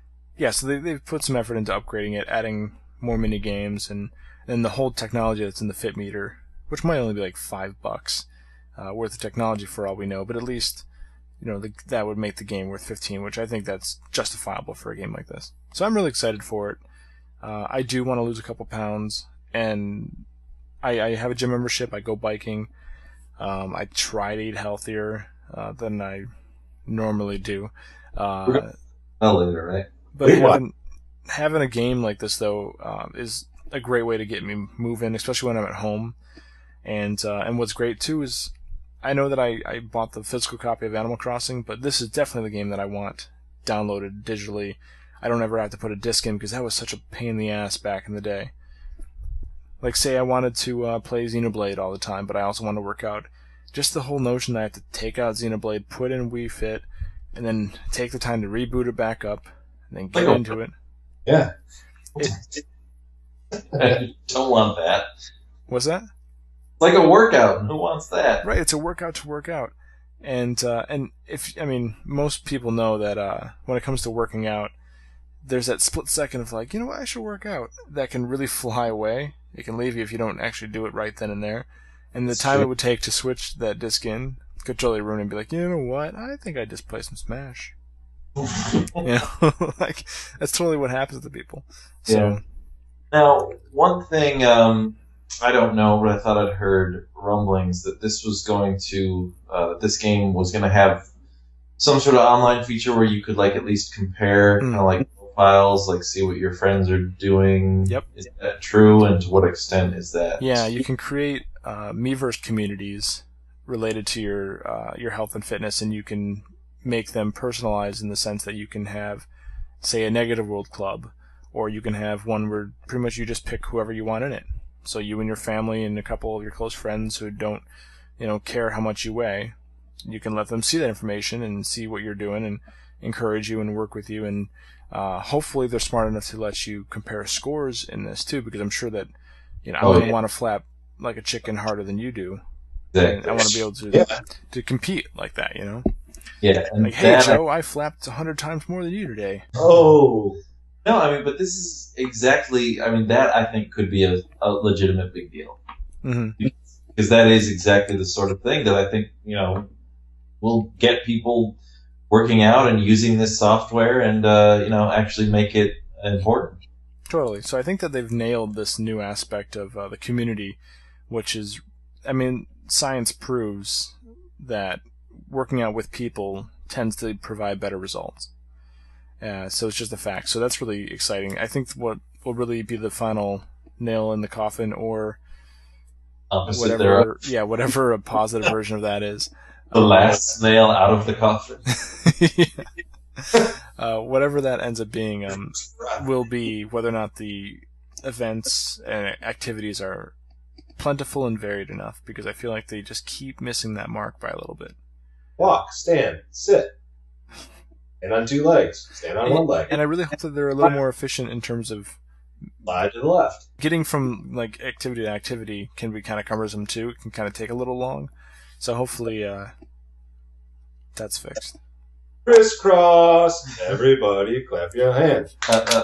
B: So they've put some effort into upgrading it, adding more mini games, and the whole technology that's in the Fit Meter, which might only be like $5 worth of technology for all we know, but at least that would make the game worth $15, which I think that's justifiable for a game like this. So I'm really excited for it. I do want to lose a couple pounds, and I have a gym membership. I go biking. I try to eat healthier than I normally do.
D: Later, right?
B: But having a game like this, though, is a great way to get me moving, especially when I'm at home. And what's great, too, is I know that I bought the physical copy of Animal Crossing, but this is definitely the game that I want downloaded digitally. I don't ever have to put a disc in because that was such a pain in the ass back in the day. Like, say I wanted to play Xenoblade all the time, but I also want to work out. Just the whole notion that I have to take out Xenoblade, put in Wii Fit, and then take the time to reboot it back up, and then get into it.
C: Yeah.
D: I don't want that.
B: What's that?
D: It's like a workout. Who wants that?
B: Right, it's a workout to work out. And most people know that when it comes to working out, there's that split second of like, what, I should work out. That can really fly away. It can leave you if you don't actually do it right then and there. And the time it would take to switch that disc in could totally ruin it and be like, you know what, I think I just play some Smash. Like, that's totally what happens to people. So.
D: Yeah. Now, one thing, I don't know, but I thought I'd heard rumblings that this was going to, this game was going to have some sort of online feature where you could, like, at least compare, kind of like, profiles, like, see what your friends are doing.
B: Yep.
D: Is that true, and to what extent is that?
B: Yeah, you can create Miiverse communities related to your health and fitness, and you can make them personalized in the sense that you can have, say, a Negative World Club, or you can have one where pretty much you just pick whoever you want in it. So you and your family and a couple of your close friends who don't, care how much you weigh, you can let them see that information and see what you're doing and encourage you and work with you. And hopefully they're smart enough to let you compare scores in this too, because I'm sure that, I wouldn't want to flap like a chicken harder than you do.
D: Exactly.
B: And I want to be able to compete like that,
D: Yeah. And
B: like, hey, Joe, I flapped 100 times more than you today.
C: Oh.
D: No, but this is exactly, that I think could be a legitimate big deal.
B: Mm-hmm.
D: Because that is exactly the sort of thing that I think, will get people working out and using this software and, actually make it important.
B: Totally. So I think that they've nailed this new aspect of the community, which is, science proves that working out with people tends to provide better results. So it's just a fact. So that's really exciting. I think what will really be the final nail in the coffin, or whatever a positive version of that is.
D: The last nail out of the coffin.
B: Whatever that ends up being will be whether or not the events and activities are plentiful and varied enough, because I feel like they just keep missing that mark by a little bit.
C: Walk, stand, sit. Stand on two legs. Stand on one leg.
B: And I really hope that they're a little more efficient in terms of
C: slide to the left.
B: Getting from like activity to activity can be kind of cumbersome too. It can kind of take a little long. So hopefully that's fixed.
C: Crisscross. Everybody clap your hands.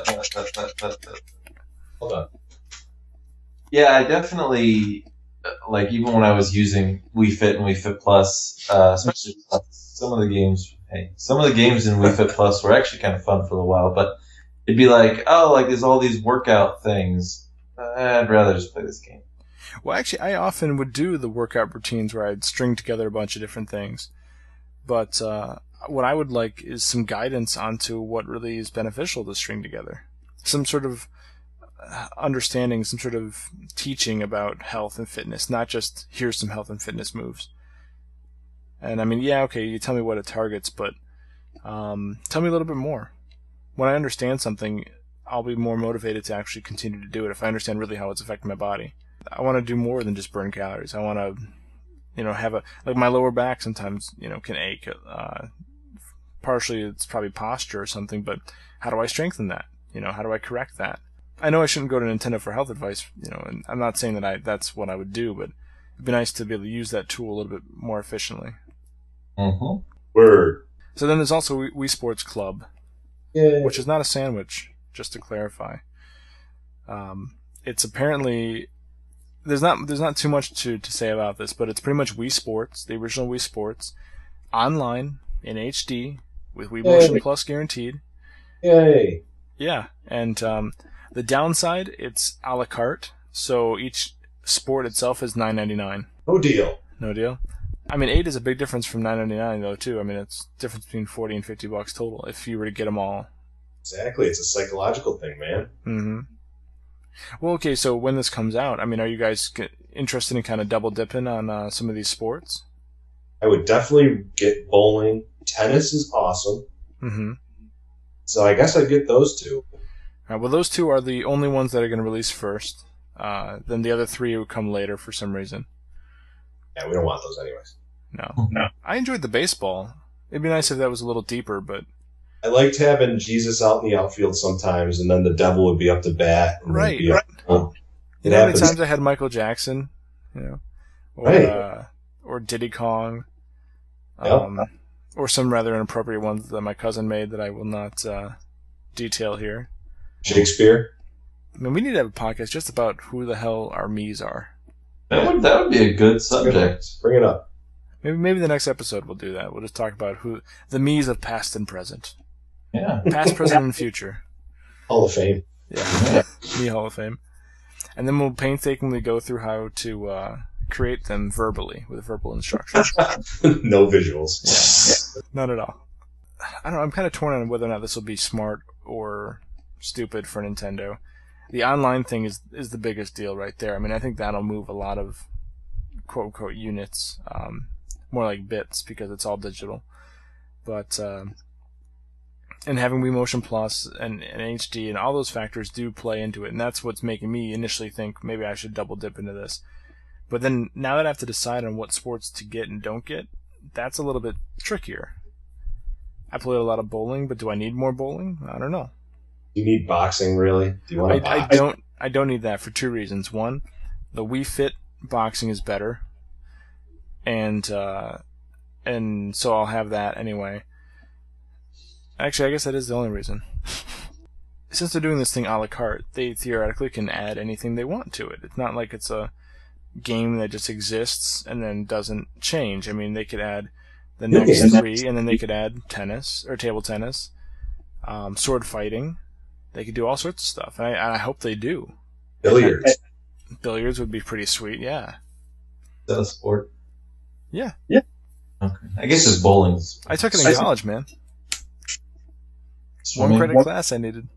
C: Hold on.
D: Yeah, I definitely, even when I was using Wii Fit and Wii Fit Plus, especially some of the games in Wii Fit Plus were actually kind of fun for a while, but it'd be like, there's all these workout things. I'd rather just play this game.
B: Well, actually, I often would do the workout routines where I'd string together a bunch of different things. But what I would like is some guidance onto what really is beneficial to string together. Some sort of understanding, some sort of teaching about health and fitness, not just here's some health and fitness moves. And you tell me what it targets, but tell me a little bit more. When I understand something, I'll be more motivated to actually continue to do it if I understand really how it's affecting my body. I want to do more than just burn calories. I want to, have my lower back sometimes, can ache. Partially it's probably posture or something, but how do I strengthen that? How do I correct that? I know I shouldn't go to Nintendo for health advice, and I'm not saying that that's what I would do, but it'd be nice to be able to use that tool a little bit more efficiently.
D: Mm-hmm.
C: Word.
B: So then there's also Wii Sports Club,
C: Yeah.
B: which is not a sandwich, just to clarify. It's apparently there's not too much to say about this, but it's pretty much Wii Sports, the original Wii Sports, online in HD with Wii Motion Plus guaranteed.
C: Yay.
B: Yeah, and the downside, it's a la carte, so each sport itself is $9.99.
C: No deal.
B: No deal. I mean, 8 is a big difference from $9.99 though too. I mean, it's difference between $40 and $50 total if you were to get them all.
C: Exactly. It's a psychological thing, man.
B: Mm-hmm. Well, okay, so when this comes out, I mean, are you guys interested in kind of double dipping on some of these sports?
C: I would definitely get bowling. Tennis is awesome.
B: Mm-hmm.
C: So I guess I'd get those two.
B: All right, well, those two are the only ones that are going to release first. Then the other 3 will come later for some reason.
C: Yeah, we don't want those anyways.
B: No. I enjoyed the baseball. It'd be nice if that was a little deeper, but...
C: I liked having Jesus out in the outfield sometimes, and then the devil would be up to bat.
B: Right.
C: You know
B: how many times I had Michael Jackson, or Diddy Kong, or some rather inappropriate ones that my cousin made that I will not detail here.
C: Shakespeare.
B: I mean, we need to have a podcast just about who the hell our me's are.
D: That would be a good subject.
C: Bring it up.
B: Maybe the next episode we'll do that. We'll just talk about who the me's of past and present.
D: Yeah.
B: Past, present, and future.
C: Hall of Fame.
B: Yeah. Me Hall of Fame. And then we'll painstakingly go through how to create them verbally, with verbal instructions.
C: No visuals.
B: Yeah. Not at all. I don't know, I'm kind of torn on whether or not this will be smart or stupid for Nintendo. The online thing is the biggest deal right there. I mean, I think that'll move a lot of quote-unquote units, more like bits because it's all digital. But, and having Wii Motion Plus and HD and all those factors do play into it, and that's what's making me initially think maybe I should double dip into this. But then, now that I have to decide on what sports to get and don't get, that's a little bit trickier. I played a lot of bowling, but do I need more bowling? I don't know.
C: You need boxing, really? Do you want to
B: I don't need that for 2 reasons. One, the Wii Fit boxing is better, and so I'll have that anyway. Actually, I guess that is the only reason. Since they're doing this thing a la carte, they theoretically can add anything they want to it. It's not like it's a game that just exists and then doesn't change. I mean, they could add the next 3, and then they could add tennis, or table tennis, sword fighting. They could do all sorts of stuff, and I hope they do.
C: Billiards.
B: Billiards would be pretty sweet, yeah.
D: Is that a sport?
B: Yeah.
D: Okay. I guess it's bowling.
B: I took it in college, man.
D: Swimming.
B: 1 credit class I needed.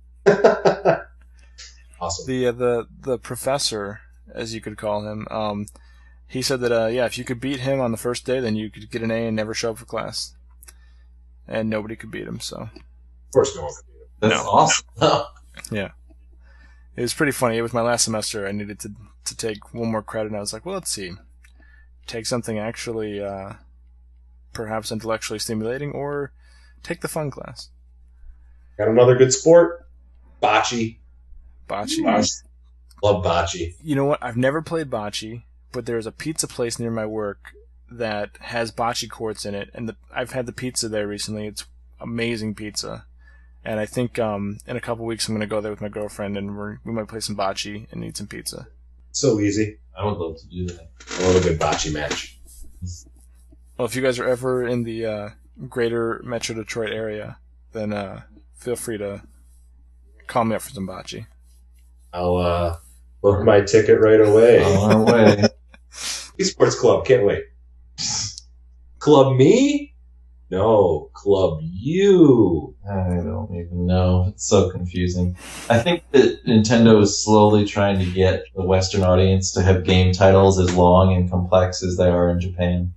C: Awesome.
B: The professor, as you could call him, he said that if you could beat him on the first day, then you could get an A and never show up for class. And nobody could beat him, so.
C: Of course no one could beat him.
D: That's awesome.
B: Yeah. It was pretty funny. It was my last semester. I needed to take 1 more credit, and I was like, well, let's see. Take something actually perhaps intellectually stimulating, or take the fun class.
C: Got another good sport. Bocce.
B: Bocce.
C: Love bocce.
B: You know what? I've never played bocce, but there's a pizza place near my work that has bocce courts in it, and I've had the pizza there recently. It's amazing pizza. And I think in a couple weeks I'm going to go there with my girlfriend, and we might play some bocce and eat some pizza.
C: So easy.
D: I would love to do that.
C: I love a good bocce match.
B: Well, if you guys are ever in the greater Metro Detroit area, then feel free to call me up for some bocce.
C: I'll book my ticket right away.
D: On our way.
C: Esports Club, can't wait. Club me? No, Club you.
D: I don't even know. It's so confusing. I think that Nintendo is slowly trying to get the Western audience to have game titles as long and complex as they are in Japan.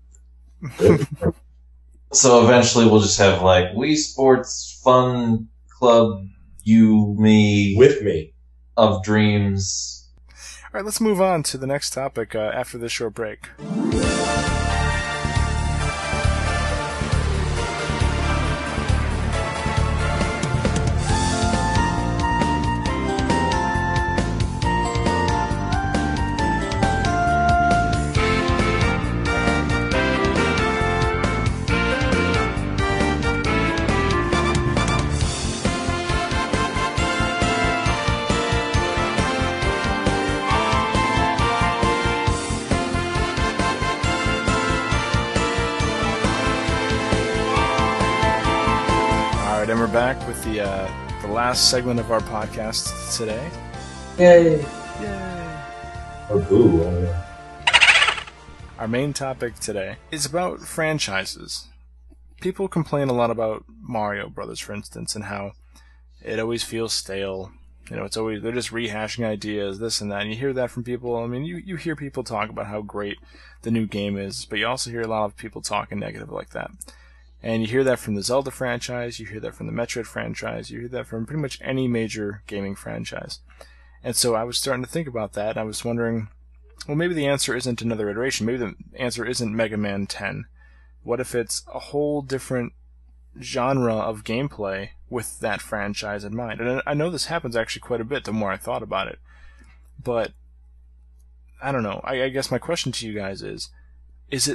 D: So eventually we'll just have like Wii Sports Fun Club You Me
C: With me.
D: of Dreams.
B: All right, let's move on to the next topic after this short break. and we're back with the last segment of our podcast today.
A: Yay!
B: Yay!
C: Or boo. I don't know.
B: Our main topic today is about franchises. People complain a lot about Mario Brothers, for instance, and how it always feels stale. You know, it's always they're just rehashing ideas, this and that. And you hear that from people. I mean, you hear people talk about how great the new game is, but you also hear a lot of people talking negative like that. And you hear that from the Zelda franchise, you hear that from the Metroid franchise, you hear that from pretty much any major gaming franchise. And so I was starting to think about that. I was wondering, well, maybe the answer isn't another iteration. Maybe the answer isn't Mega Man 10. What if it's a whole different genre of gameplay with that franchise in mind? And I know this happens actually quite a bit the more I thought about it. But, I don't know. I guess my question to you guys is it,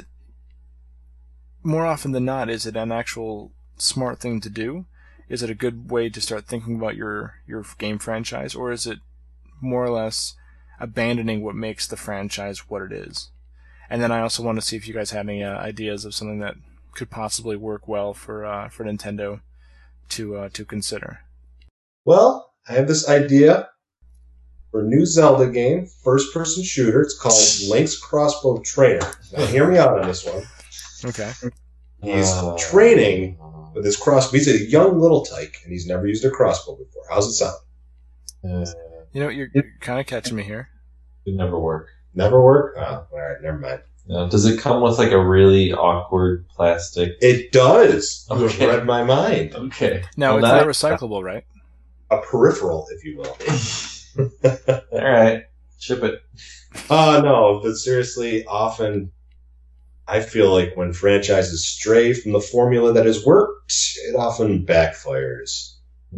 B: more often than not, is it an actual smart thing to do? Is it a good way to start thinking about your game franchise? Or is it more or less abandoning what makes the franchise what it is? And then I also want to see if you guys had any ideas of something that could possibly work well for Nintendo to consider.
C: Well, I have this idea for a new Zelda game, first-person shooter. It's called Link's Crossbow Trainer. Now, hear me out on this one.
B: Okay.
C: He's training with his crossbow. He's a young little tyke, and he's never used a crossbow before. How's it sound?
B: You know, you're kind of catching me here.
D: It never work.
C: Never work? Oh, all right, never mind.
D: Does it come with like a really awkward plastic?
C: It does. You
D: Okay.
C: have read my mind.
D: Okay.
B: Now,
D: Well,
B: it's
D: that-
B: not recyclable, right?
C: A peripheral, if you will.
D: All right. Ship it.
C: No, but seriously, often I feel like when franchises stray from the formula that has worked, it often backfires.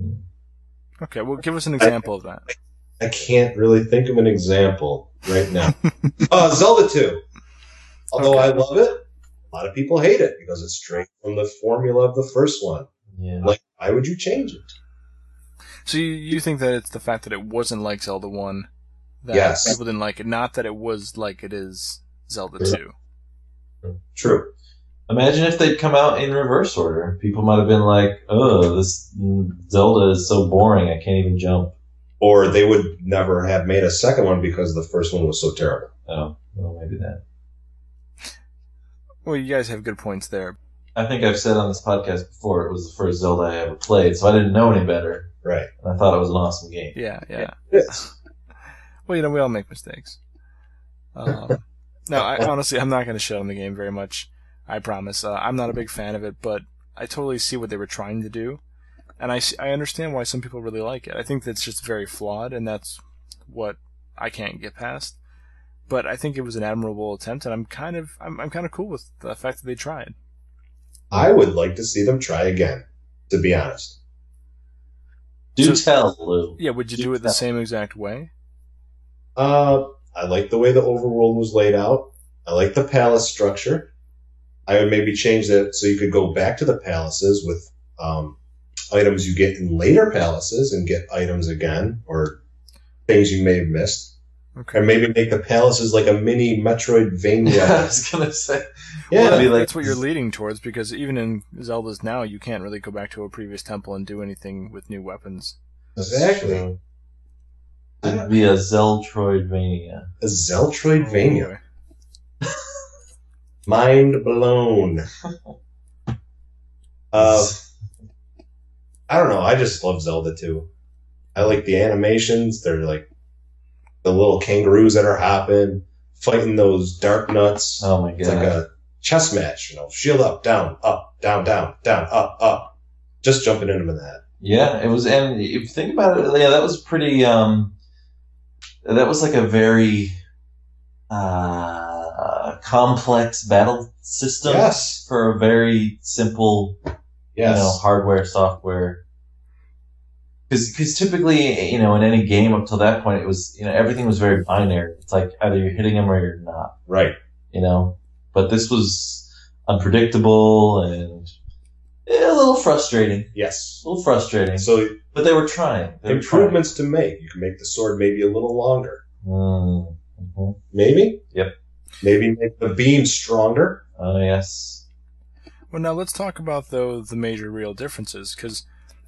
B: Okay, well, give us an example of that.
C: I can't really think of an example right now. Zelda 2. Although
B: Okay.
C: I love it, a lot of people hate it because it's straight from the formula of the first one.
D: Yeah.
C: Like, why would you change it?
B: So you think that it's the fact that it wasn't like Zelda 1 that
C: Yes.
B: people didn't like it, not that it was like it is Zelda 2.
C: True.
D: Imagine if they'd come out in reverse order. People might have been like, "Oh, this Zelda is so boring. I can't even jump."
C: Or they would never have made a second one because the first one was so terrible.
D: Oh, well, maybe that.
B: Well, you guys have good points there.
D: I think I've said on this podcast before it was the first Zelda I ever played, so I didn't know any better,
C: Right.
D: and I thought it was an awesome game.
B: Yeah.
C: Yes.
B: Well, you know, we all make mistakes. No, honestly, I'm not going to shit on the game very much. I promise. I'm not a big fan of it, but I totally see what they were trying to do, and I understand why some people really like it. I think that's just very flawed, and that's what I can't get past. But I think it was an admirable attempt, and I'm kind of cool with the fact that they tried.
C: I would like to see them try again, to be honest.
D: Do
B: So-
D: tell, Lou.
B: Yeah, would you do it the same exact way?
C: I like the way the overworld was laid out. I like the palace structure. I would maybe change that so you could go back to the palaces with items you get in later palaces and get items again, or things you may have missed.
B: Okay.
C: Or maybe make the palaces like a mini
D: I
C: Metroidvania.
D: was gonna say.
C: Yeah.
D: Well, it'd be like-
B: That's what you're leading towards, because even in Zelda's now, you can't really go back to a previous temple and do anything with new weapons.
C: Exactly.
D: It'd be a Zeltroidvania.
C: A Zeltroidvania.
B: Oh,
C: Mind blown. I don't know. I just love Zelda 2. I like the animations. They're like the little kangaroos that are hopping, fighting those dark nuts.
D: Oh my
C: It's like
D: god.
C: a chess match, shield up, down, down, up. Just jumping into that.
D: Yeah, it was, and if you think about it, yeah, that was pretty, that was like a very, complex battle system
C: Yes.
D: for a very simple,
C: Yes.
D: hardware, software. Because typically, in any game up till that point, it was, everything was very binary. It's like either you're hitting them or you're not,
C: Right.
D: But this was unpredictable and a little frustrating.
C: Yes.
D: A little frustrating.
C: So
D: But they were trying. They were
C: improvements to make. You can make the sword maybe a little longer.
D: trying. Mm-hmm.
C: Maybe?
D: Yep.
C: Maybe make the beam stronger.
D: Oh, yes.
B: Well, now let's talk about, though, the major real differences, because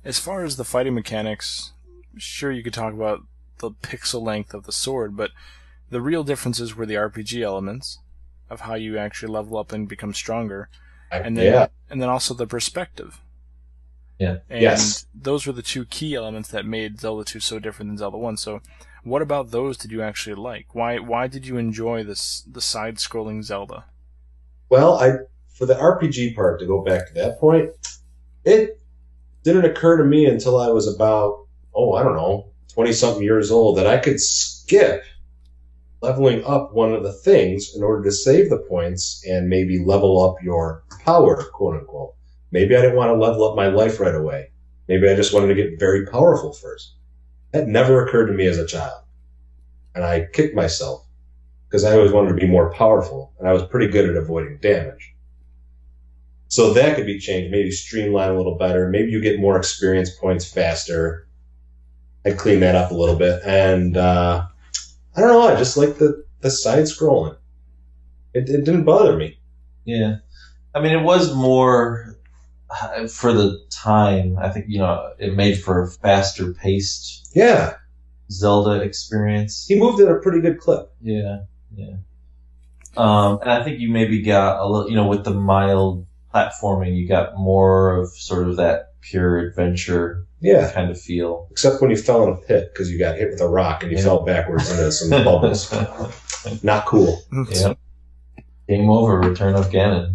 B: As far as the fighting mechanics, sure you could talk about the pixel length of the sword, but the real differences were the RPG elements of how you actually level up and become stronger, and then also the perspective.
D: Yeah.
B: And
C: Yes.
B: those were the two key elements that made Zelda 2 so different than Zelda 1. So, what about those did you actually like? Why did you enjoy the side-scrolling Zelda?
C: Well, for the RPG part, to go back to that point, it didn't occur to me until I was about, 20-something years old, that I could skip leveling up one of the things in order to save the points and maybe level up your power, quote unquote. Maybe I didn't want to level up my life right away. Maybe I just wanted to get very powerful first. That never occurred to me as a child. And I kicked myself because I always wanted to be more powerful, and I was pretty good at avoiding damage. So that could be changed, maybe streamline a little better. Maybe you get more experience points faster. I'd clean that up a little bit. And I don't know, I just like the side scrolling. It didn't bother me.
D: Yeah. I mean, it was more for the time. I think, it made for a faster paced
C: Yeah.
D: Zelda experience.
C: He moved at a pretty good clip.
D: Yeah. And I think you maybe got a little, with the mild platforming, you got more of sort of that pure adventure kind of feel.
C: Except when you fell in a pit because you got hit with a rock and you fell backwards into some bubbles. Not cool.
D: Yeah. Game over, Return of Ganon.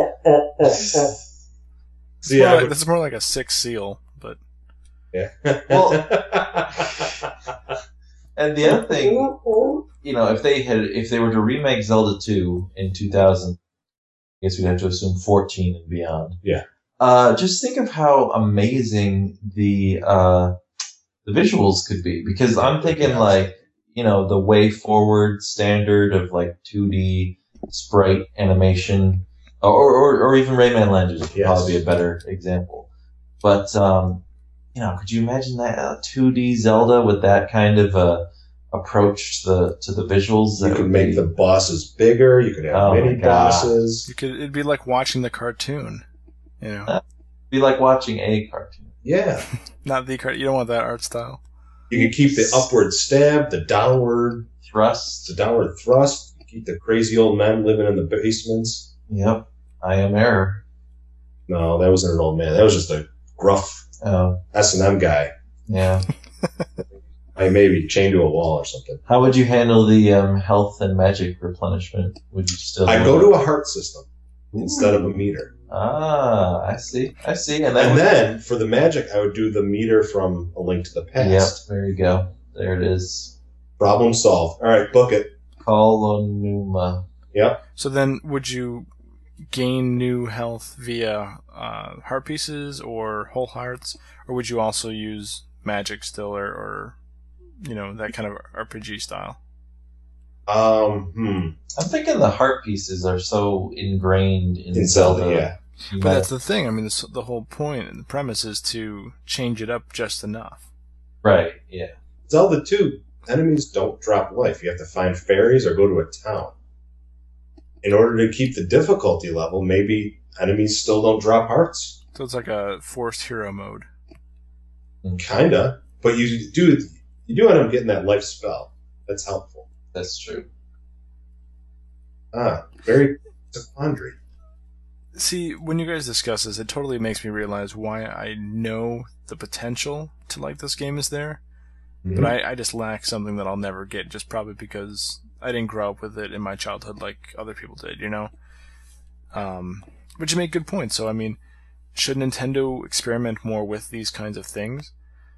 B: That's more like a sixth seal, but
C: yeah.
D: Well, and the other thing, if they were to remake Zelda 2 in 2000, I guess we'd have to assume 14 and beyond.
C: Yeah.
D: Just think of how amazing the visuals could be, because I'm thinking the way forward standard of 2D sprite animation, or even Rayman Legends would probably be a better example. But could you imagine that 2D Zelda with that kind of approach to the visuals?
C: You could make the bosses bigger. You could have mini bosses.
B: It'd be like watching the cartoon.
D: It'd be like watching a cartoon.
C: Yeah.
B: Not the cartoon. You don't want that art style.
C: You could keep the upward stab, the downward
D: thrust.
C: Keep the crazy old men living in the basements.
D: Yep. I am Error.
C: No, that wasn't an old man. That was just a gruff S&M guy.
D: Yeah.
C: I maybe chained to a wall or something.
D: How would you handle the health and magic replenishment? Would you still?
C: I go to a heart system instead of a meter.
D: Ah, I see. And
C: then for the magic, I would do the meter from A Link to the Past.
D: Yep, there you go. There it is.
C: Problem solved. All right, book it.
D: Call on Numa.
C: Yep.
B: So then, would you gain new health via heart pieces or whole hearts, or would you also use magic still, or that kind of RPG style?
C: I'm
D: thinking the heart pieces are so ingrained in Zelda.
C: Yeah.
B: But that's the thing. I mean, the whole point and the premise is to change it up just enough.
D: Right. Yeah.
C: Zelda 2, enemies don't drop life. You have to find fairies or go to a town. In order to keep the difficulty level, maybe enemies still don't drop hearts.
B: So it's like a forced hero mode.
C: Kinda, but you do end up getting that life spell. That's helpful.
D: That's true.
C: It's a quandary.
B: See, when you guys discuss this, it totally makes me realize why I know the potential to like this game is there, but I just lack something that I'll never get, just probably because I didn't grow up with it in my childhood like other people did, But you make good points. So, I mean, should Nintendo experiment more with these kinds of things?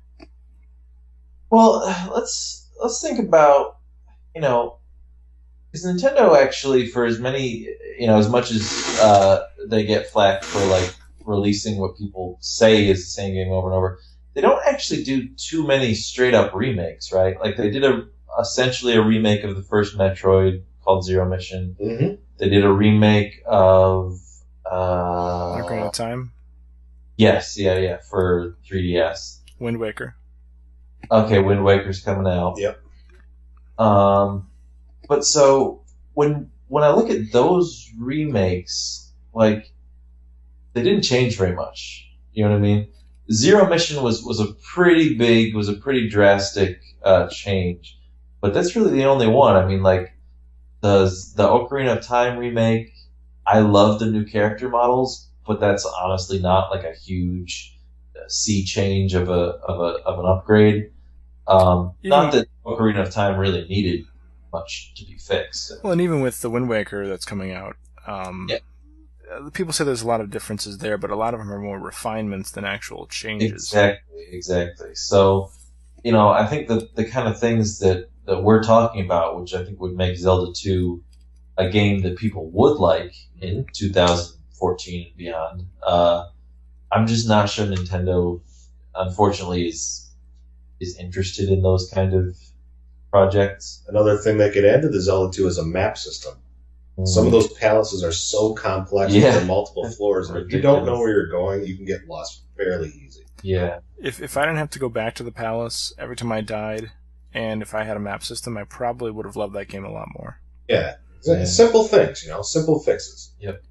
D: Well, let's think about, because Nintendo actually, for as many, as much as they get flack for releasing what people say is the same game over and over, they don't actually do too many straight up remakes, right? Like they did essentially a remake of the first Metroid called Zero Mission.
C: Mm-hmm.
D: They did a remake of
B: Ocarina of Time.
D: Yes, yeah, for 3DS.
B: Wind Waker.
D: Okay, Wind Waker's coming out.
C: Yep.
D: But so when I look at those remakes, they didn't change very much. You know what I mean? Zero Mission was a pretty drastic change, but that's really the only one. I mean, like the Ocarina of Time remake. I love the new character models, but that's honestly not like a huge sea change of an upgrade. Not that Ocarina of Time really needed much to be fixed.
B: Well, and even with the Wind Waker that's coming out, people say there's a lot of differences there, but a lot of them are more refinements than actual changes.
D: Exactly. So, I think that the kind of things that we're talking about, which I think would make Zelda 2 a game that people would like in 2014 and beyond, I'm just not sure Nintendo, unfortunately, is interested in those kind of projects.
C: Another thing they could add to the Zelda 2 is a map system. Some of those palaces are so complex with their multiple floors, and if you don't know where you're going, you can get lost fairly easy.
D: Yeah.
B: If I didn't have to go back to the palace every time I died, and if I had a map system, I probably would have loved that game a lot more.
C: Yeah. Simple things, simple fixes.
D: Yep.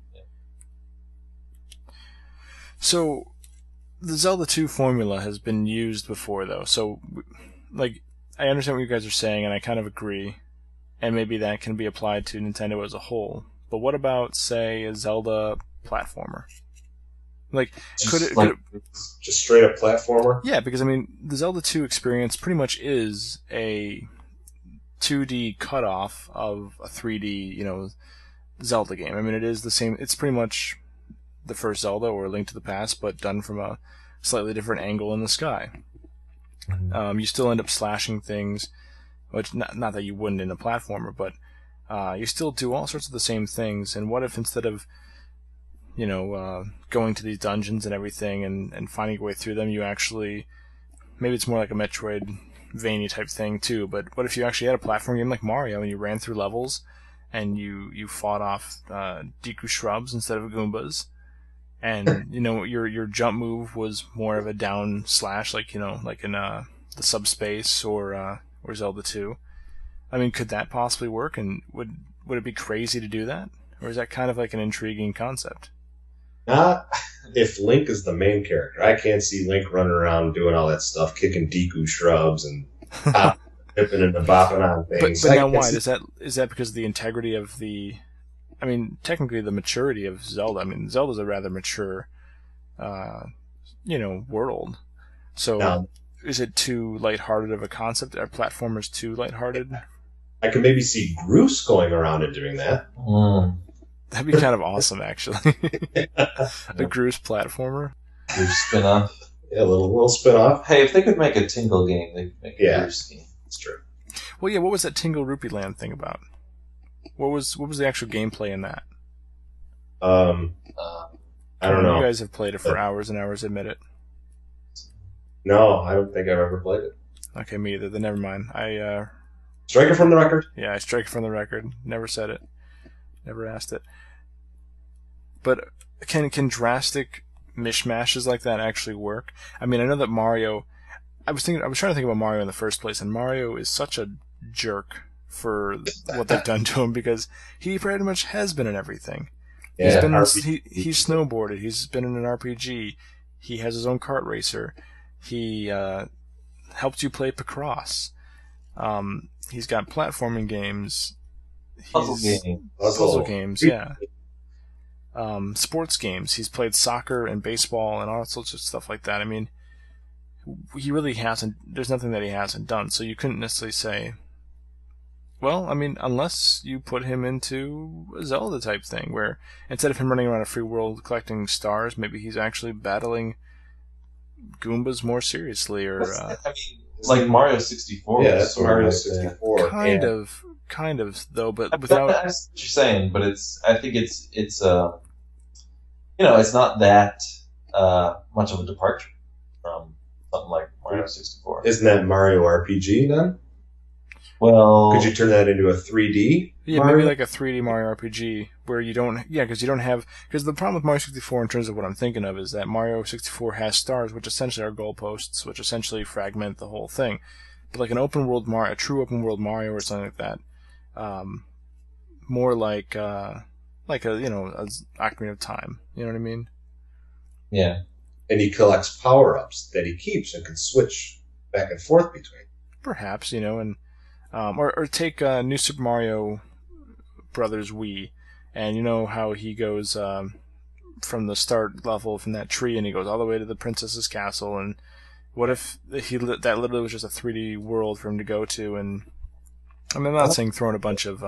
B: So, the Zelda 2 formula has been used before, though. So, like, I understand what you guys are saying, and I kind of agree. And maybe that can be applied to Nintendo as a whole. But what about, say, a Zelda platformer? Like, could it
C: just straight up platformer?
B: Yeah, because I mean, the Zelda 2 experience pretty much is a 2D cutoff of a 3D, Zelda game. I mean, it is the same. It's pretty much the first Zelda or Link to the Past, but done from a slightly different angle in the sky. You still end up slashing things, which not that you wouldn't in a platformer, but you still do all sorts of the same things. And what if instead of going to these dungeons and everything and finding your way through them, you actually, maybe it's more like a Metroidvania type thing too, but what if you actually had a platform game like Mario and you ran through levels and you fought off Deku Shrubs instead of Goombas, and your jump move was more of a down slash, like in the Subspace or Zelda 2. I mean, could that possibly work, and would it be crazy to do that? Or is that kind of like an intriguing concept?
C: Not if Link is the main character. I can't see Link running around doing all that stuff, kicking Deku Shrubs and dipping and bopping on things.
B: But now why? Is that because of the integrity of the... I mean, technically the maturity of Zelda. I mean, Zelda's a rather mature, world. So is it too lighthearted of a concept? Are platformers too lighthearted?
C: I can maybe see Groose going around and doing that.
B: That'd be kind of awesome, actually. A Groose platformer.
D: Groose spin-off.
C: Yeah, a little spin-off.
D: Hey, if they could make a Tingle game, they could make a Groose game.
C: That's true.
B: Well, yeah, what was that Tingle Rupee Land thing about? What was the actual gameplay in that?
C: I don't know.
B: You guys have played it for hours and hours, admit it.
C: No, I don't think I've ever played it.
B: Okay, me either. Then never mind.
C: Strike it from the record?
B: Yeah, I strike it from the record. Never said it. Never asked it. But can drastic mishmashes like that actually work? I mean, I know that Mario... I was trying to think about Mario in the first place, and Mario is such a jerk for what they've done to him, because he pretty much has been in everything.
C: Yeah,
B: he's snowboarded. He's been in an RPG. He has his own kart racer. He helped you play Picross. He's got platforming games. Puzzle games, yeah. Sports games. He's played soccer and baseball and all sorts of stuff like that. I mean, he really hasn't. There's nothing that he hasn't done. So you couldn't necessarily say. Well, I mean, unless you put him into a Zelda type thing, where instead of him running around a free world collecting stars, maybe he's actually battling Goombas more seriously, or
D: like Mario 64.
C: Yeah, that's Mario 64.
B: Kind of though, but without.
D: That's what you're saying, but I think it's it's not that much of a departure from something like Mario 64.
C: Isn't that Mario RPG then?
D: Well,
C: could you turn that into a 3D?
B: Yeah, Mario? Maybe like a 3D Mario RPG where you don't. Yeah, because you don't have. Because the problem with Mario 64, in terms of what I'm thinking of, is that Mario 64 has stars, which essentially are goalposts, which essentially fragment the whole thing. But like an open world Mario, a true open world Mario, or something like that, more like a Ocarina of Time. You know what I mean?
D: Yeah.
C: and he collects power-ups that he keeps and can switch back and forth between.
B: Perhaps, and or take New Super Mario Brothers Wii, and you know how he goes from the start level from that tree, and he goes all the way to the princess's castle, and what if that literally was just a 3D world for him to go to? And I mean, I'm not saying throwing a bunch of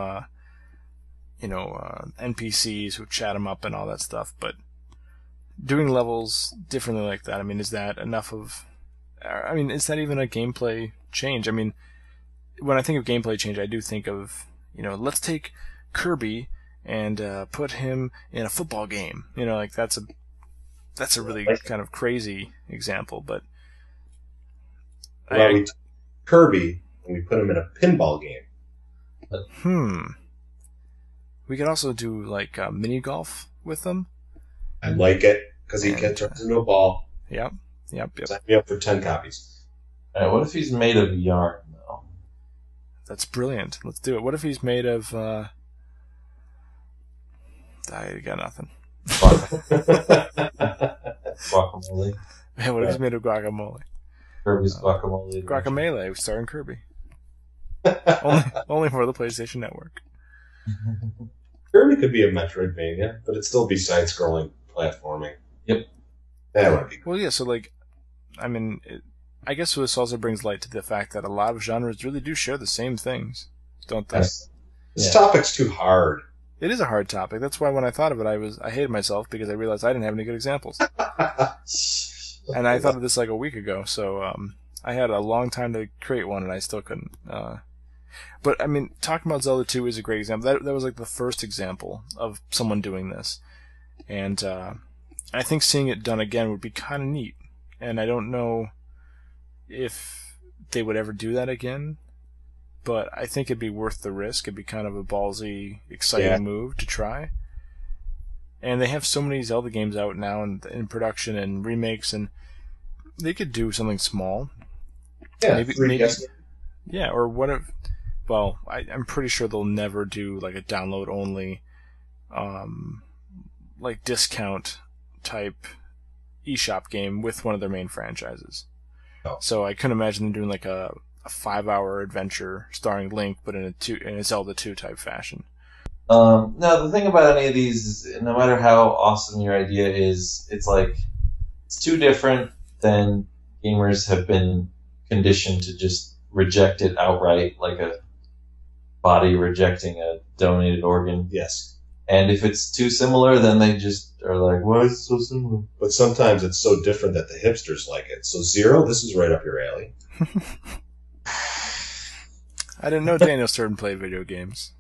B: NPCs who chat him up and all that stuff, but doing levels differently like that. I mean, is that enough of? I mean, is that even a gameplay change? I mean, when I think of gameplay change, I do think of let's take Kirby and put him in a football game. Like that's a really kind of crazy example, but
C: we took Kirby and we put him in a pinball game.
B: We could also do like mini golf with them.
C: I like it because he turns into a ball.
B: Yep.
C: Sign me up for 10 copies.
D: All right, what if he's made of yarn, though?
B: That's brilliant. Let's do it. What if he's made of... I got nothing.
D: Guacamole.
B: Yeah, what if he's made of guacamole?
D: Kirby's Guacamole.
B: Guacamole, starring Kirby. only for the PlayStation Network.
C: Kirby could be a Metroidvania, but it'd still be side-scrolling platforming.
D: Yep.
C: That would be cool.
B: Well, yeah, so like, I mean, I guess this also brings light to the fact that a lot of genres really do share the same things, don't they?
C: This topic's too hard.
B: It is a hard topic. That's why when I thought of it, I hated myself because I realized I didn't have any good examples. And I thought of this like a week ago, so I had a long time to create one, and I still couldn't. But I mean, talking about Zelda 2 is a great example. That was like the first example of someone doing this, and I think seeing it done again would be kind of neat. And I don't know if they would ever do that again, but I think it'd be worth the risk. It'd be kind of a ballsy, exciting move to try. And they have so many Zelda games out now and in production and remakes, and they could do something small.
C: Yeah,
B: maybe yeah, or what if... Well, I'm pretty sure they'll never do like a download only, like discount type eShop game with one of their main franchises.
C: No.
B: So I couldn't imagine them doing like a 5-hour adventure starring Link, but in a Zelda 2 type fashion.
D: No, the thing about any of these is, no matter how awesome your idea is, it's like it's too different than gamers have been conditioned to just reject it outright, like a body rejecting a donated organ.
C: Yes.
D: And if it's too similar, then they just are like, why is it so similar?
C: But sometimes it's so different that the hipsters like it. So Zero, this is right up your alley.
B: I didn't know Daniel started playing video games.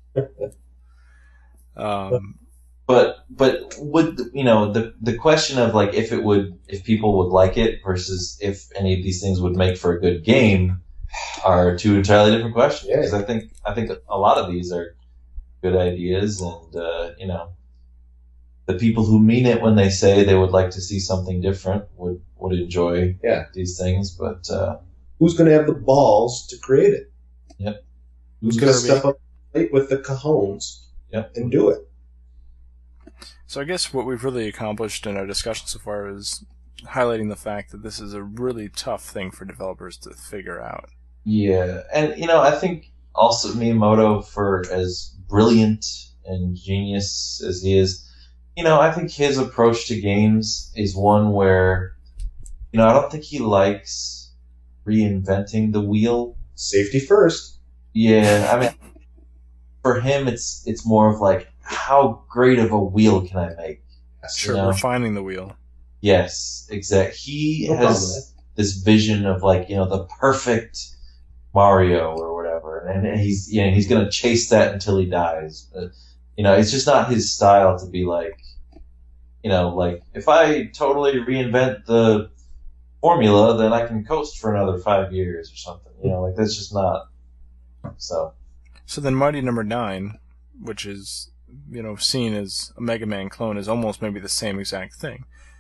D: But would the question of like if people would like it versus if any of these things would make for a good game are two entirely different questions. Because I think a lot of these are good ideas, and the people who mean it when they say they would like to see something different would enjoy these things. But
C: who's going to have the balls to create it?
D: Yep.
C: Who's going to step up with the cajones and do it?
B: So I guess what we've really accomplished in our discussion so far is highlighting the fact that this is a really tough thing for developers to figure out.
D: Yeah, and I think also Miyamoto, for as brilliant and genius as he is, I think his approach to games is one where, I don't think he likes reinventing the wheel.
C: Safety first.
D: Yeah, I mean, for him, it's more of like, how great of a wheel can I make?
B: Sure, refining the wheel.
D: Yes, exactly. He has this vision of like, the perfect Mario or whatever, and he's going to chase that until he dies. But, it's just not his style to be like, like if I totally reinvent the formula, then I can coast for another 5 years or something. Like that's just not. So
B: then Mighty Number 9, which is seen as a Mega Man clone, is almost maybe the same exact thing.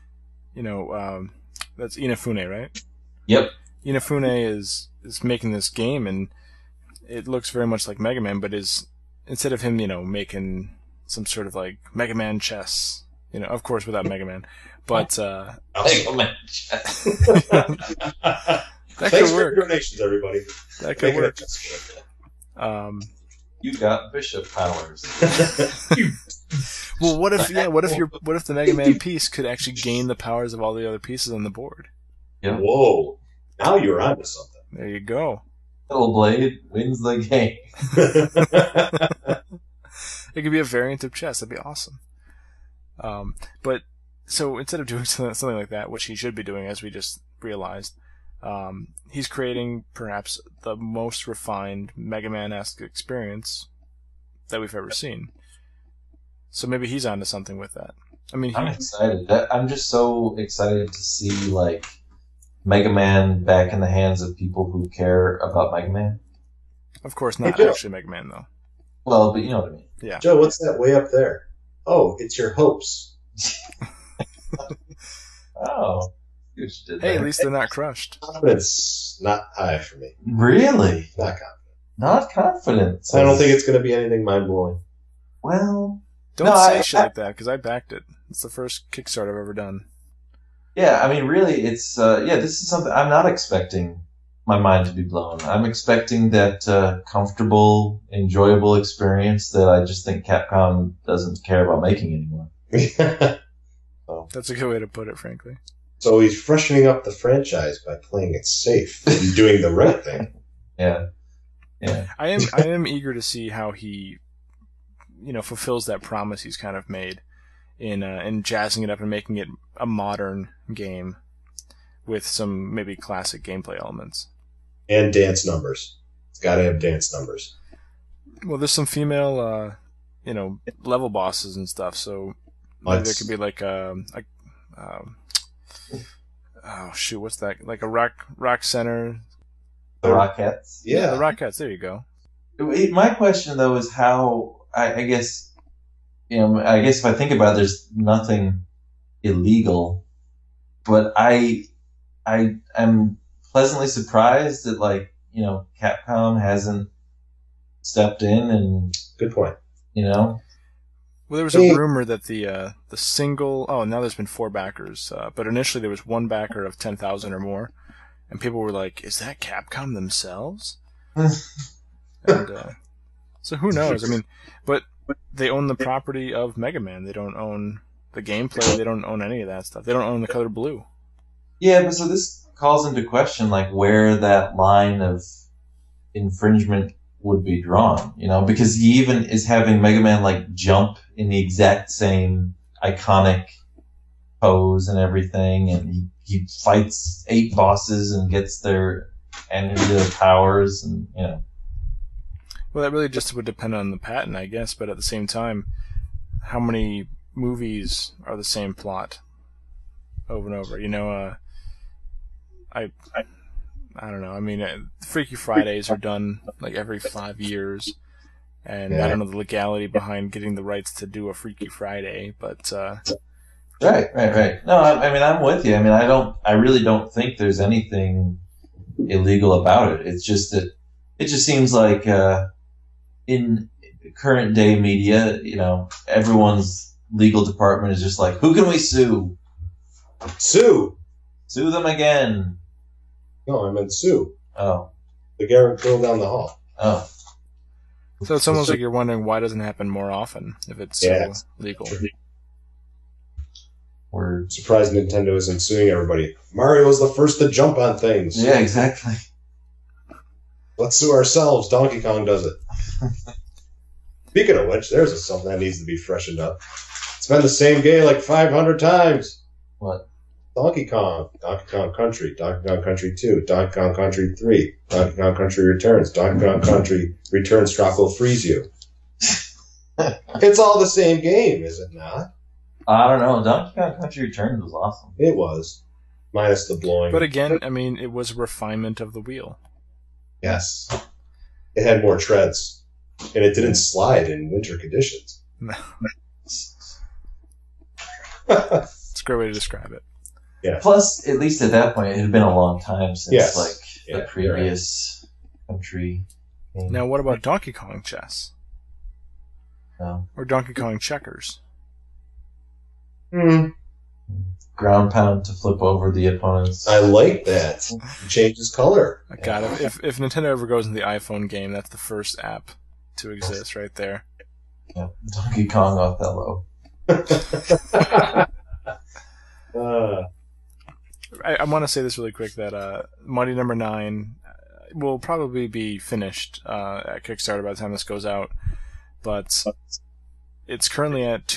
B: That's Inafune, right?
D: Yep.
B: Inafune is making this game, and it looks very much like Mega Man, but is instead of him, making some sort of like Mega Man chess Of course, without Mega Man. But
D: Mega Man chess.
B: that
C: Thanks
B: could
C: for
B: work.
C: your donations, everybody.
B: That could
C: Making
B: work.
C: it
D: You got bishop powers.
B: Well, what if the Mega Man piece could actually gain the powers of all the other pieces on the board?
D: Yep.
C: Whoa! Now you're onto something.
B: There you go.
D: Little Blade wins the game.
B: It could be a variant of chess. That'd be awesome. But so instead of doing something like that, which he should be doing, as we just realized, he's creating perhaps the most refined Mega Man-esque experience that we've ever seen. So maybe he's onto something with that. I mean,
D: I'm excited. I'm just so excited to see like Mega Man back in the hands of people who care about Mega Man.
B: Of course, not
C: Hey, Joe.
B: actually Mega Man though.
D: Well, but you know what I mean.
B: Yeah.
C: Joe, what's that way up there? Oh, it's your hopes.
D: Oh, see what you did
B: Hey,
D: there.
B: at least they're not crushed.
C: Confidence not high for me.
D: Really
C: Not confident.
D: not confident.
C: I don't think it's going to be anything mind blowing.
D: Well,
B: Don't
D: No,
B: say
D: I-
B: shit like that because I backed it. It's the first Kickstarter I've ever done.
D: yeah. I mean, really, it's This is something I'm not expecting my mind to be blown. I'm expecting that comfortable, enjoyable experience that I just think Capcom doesn't care about making anymore.
B: That's a good way to put it, frankly.
C: So he's freshening up the franchise by playing it safe and doing the right thing.
D: Yeah, yeah.
B: I am eager to see how he, fulfills that promise he's kind of made in jazzing it up and making it a modern game with some maybe classic gameplay elements.
C: And dance numbers. It's got to have dance numbers.
B: Well, there's some female, level bosses and stuff, so maybe there could be like oh shoot, what's that? Like a rock center.
D: The Rockettes.
C: Yeah.
B: The Rockettes. There you go.
D: My question though is how I guess if I think about it, there's nothing illegal, but I am pleasantly surprised that Capcom hasn't stepped in and
C: Good point.
B: Well, there was a rumor that the single. Oh, now there's been 4 backers, but initially there was one backer of 10,000 or more, and people were like, "Is that Capcom themselves?" And so who knows? I mean, but they own the property of Mega Man. They don't own the gameplay. They don't own any of that stuff. They don't own the color blue.
D: yeah, but so this calls into question where that line of infringement would be drawn, because he even is having Mega Man jump in the exact same iconic pose and everything, and he fights 8 bosses and gets their energy, their powers, and
B: Well, that really just would depend on the patent, I guess. But at the same time, how many movies are the same plot over and over? I don't know. I mean, Freaky Fridays are done every 5 years, and I don't know the legality behind getting the rights to do a Freaky Friday, but
D: Right. No, I mean, I'm with you. I mean, I really don't think there's anything illegal about it. It's just that it just seems like in current day media, everyone's legal department is just like, who can we sue?
C: Sue.
D: Sue them again.
C: No, I meant Sue.
D: Oh.
C: The girl down the hall.
D: Oh.
B: so it's almost like you're wondering why it doesn't happen more often if it's
C: Yeah.
B: so legal.
D: Word.
C: Surprised Nintendo isn't suing everybody. Mario was the first to jump on things.
D: Yeah, exactly.
C: Let's sue ourselves. Donkey Kong does it. Speaking of which, there's something that needs to be freshened up. It's been the same game 500 times.
D: What?
C: Donkey Kong Country, Donkey Kong Country 2, Donkey Kong Country 3, Donkey Kong Country Returns, Donkey Kong Country Returns Tropical Freeze You. It's all the same game, is it not?
D: I don't know. Donkey Kong Country Returns was awesome.
C: It was. Minus the blowing.
B: But again, I mean, it was a refinement of the wheel.
C: Yes. It had more treads. And it didn't slide in winter conditions.
B: It's a great way to describe it.
C: Yeah.
D: Plus, at least at that point, it had been a long time since
C: Yes.
D: the previous country game.
B: Now, what about Donkey Kong chess?
D: No.
B: Or Donkey Kong checkers?
D: Ground pound to flip over the opponents.
C: I like that. It changes color.
B: God, if Nintendo ever goes in the iPhone game, that's the first app to exist right there.
D: Yeah. Donkey Kong Othello.
B: I want to say this really quick that Mighty Number 9 will probably be finished at Kickstarter by the time this goes out, but it's currently at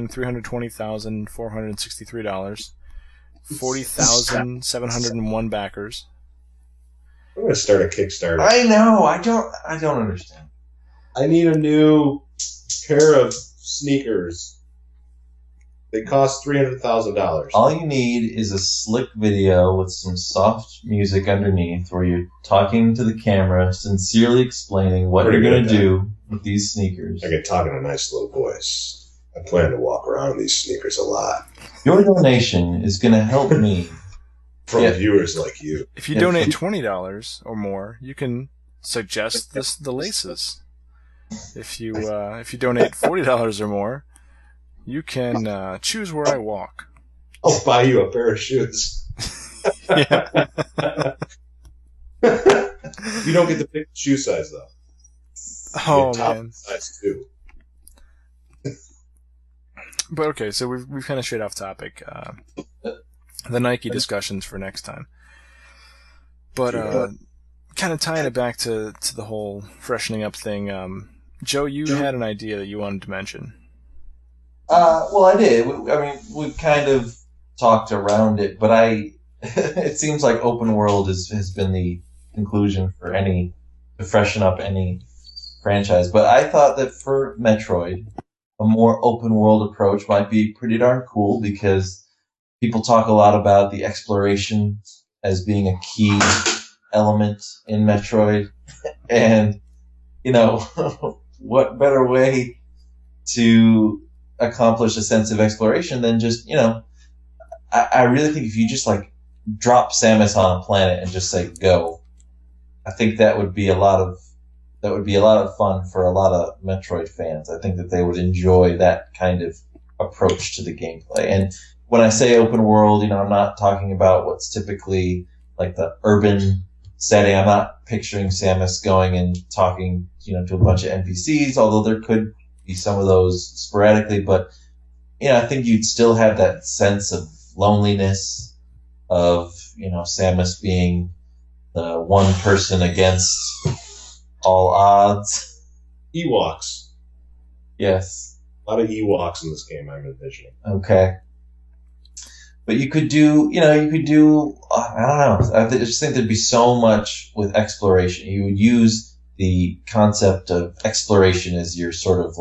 B: $2,320,463, 40,701 backers.
C: I'm going to start a Kickstarter.
D: I know. I don't understand.
C: I need a new pair of sneakers. They cost $300,000.
D: All you need is a slick video with some soft music underneath where you're talking to the camera, sincerely explaining what
C: Pretty
D: you're going
C: good
D: to
C: at
D: do with these sneakers.
C: I can talk in a nice low voice. I plan to walk around in these sneakers a lot.
D: Your donation is going to help me.
C: From
D: Yeah.
C: viewers like you.
B: If you donate $20 or more, you can suggest the laces. If you donate $40 or more, you can choose where I walk.
C: I'll buy you a pair of shoes.
B: Yeah.
C: You don't get to pick the shoe size, though.
B: Oh,
C: Top
B: man.
C: size, too.
B: But okay, so we've kind of strayed off topic. The Nike discussions for next time. But kind of tying it back to the whole freshening up thing, Joe, you had an idea that you wanted to mention.
D: Well, I did. We've kind of talked around it, but it seems like open world has been the conclusion for to freshen up any franchise. But I thought that for Metroid, a more open world approach might be pretty darn cool because people talk a lot about the exploration as being a key element in Metroid. And, what better way to accomplish a sense of exploration than just, I really think if you just drop Samus on a planet and just say go, I think that would be a lot of fun for a lot of Metroid fans. I think that they would enjoy that kind of approach to the gameplay. And when I say open world, I'm not talking about what's typically like the urban setting. I'm not picturing Samus going and talking, to a bunch of NPCs, although there could be some of those sporadically, but I think you'd still have that sense of loneliness of Samus being the one person against all odds.
C: Ewoks.
D: Yes.
C: A lot of Ewoks in this game, I'm envisioning.
D: Okay. But you could do, I don't know. I just think there'd be so much with exploration. You would use the concept of exploration as your sort of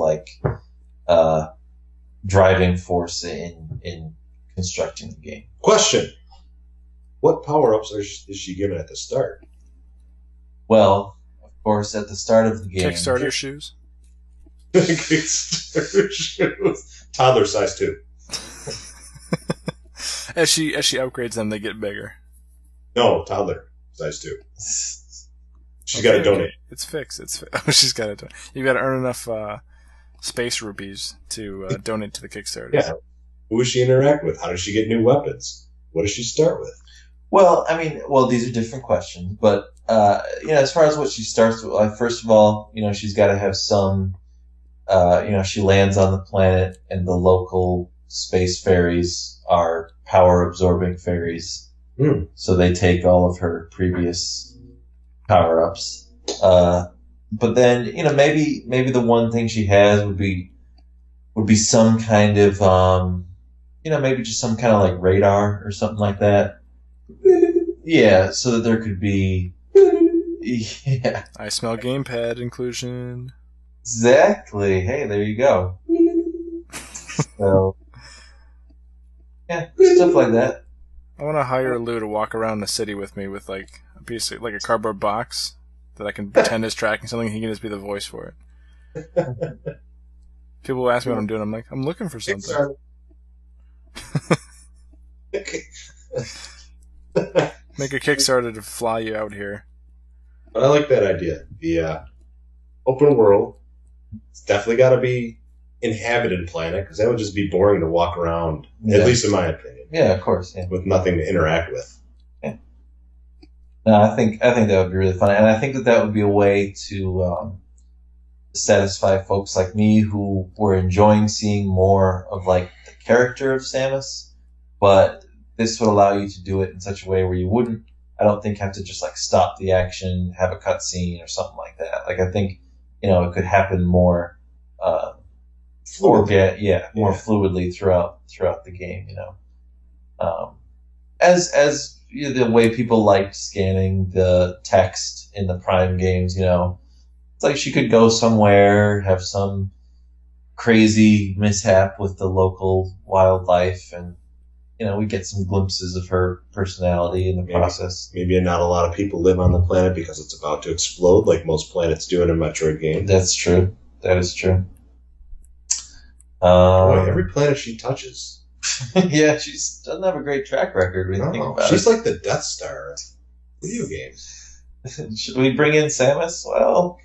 D: driving force in constructing the game.
C: Question. What power-ups is she given at the start?
D: Well, of course, at the start of the game...
B: Kickstarter shoes?
C: Kickstarter shoes. Toddler size 2.
B: As she upgrades them, they get bigger.
C: No, toddler size 2. She's got to donate.
B: It's fixed. She's got to donate. You've got to earn enough space rupees to donate to the Kickstarter.
C: Yeah. Who does she interact with? How does she get new weapons? What does she start with?
D: Well, these are different questions, but, as far as what she starts with, first of all, she's got to have some, she lands on the planet and the local space fairies are power absorbing fairies. So they take all of her previous power-ups. But then, maybe the one thing she has would be some kind of, maybe just some kind of radar or something like that. Yeah, so that there could be, yeah.
B: I smell gamepad inclusion.
D: Exactly. Hey, there you go. So, yeah, stuff like that.
B: I want to hire Lou to walk around the city with me with a piece of, a cardboard box that I can pretend is tracking something. He can just be the voice for it. People will ask me what I'm doing. I'm like, I'm looking for something. Make a Kickstarter to fly you out here.
C: But I like that idea. The open world. It's definitely got to be inhabited planet, because that would just be boring to walk around,
D: Yeah.
C: at least in my opinion,
D: Yeah, of course. Yeah.
C: with nothing to interact with.
D: No, I think that would be really fun, and I think that would be a way to satisfy folks like me who were enjoying seeing more of like the character of Samus, but this would allow you to do it in such a way where you wouldn't, I don't think, have to just like stop the action, have a cutscene or something like that. Like I think, it could happen more, more fluidly throughout the game. As the way people liked scanning the text in the Prime games, it's like she could go somewhere, have some crazy mishap with the local wildlife, and we get some glimpses of her personality in the process.
C: Maybe not a lot of people live on the planet because it's about to explode, like most planets do in a Metroid game.
D: That's true. That is true.
C: Boy, every planet she touches.
D: Yeah, she doesn't have a great track record when you think about
C: she's like the Death Star of video games.
D: Should we bring in Samus? Well,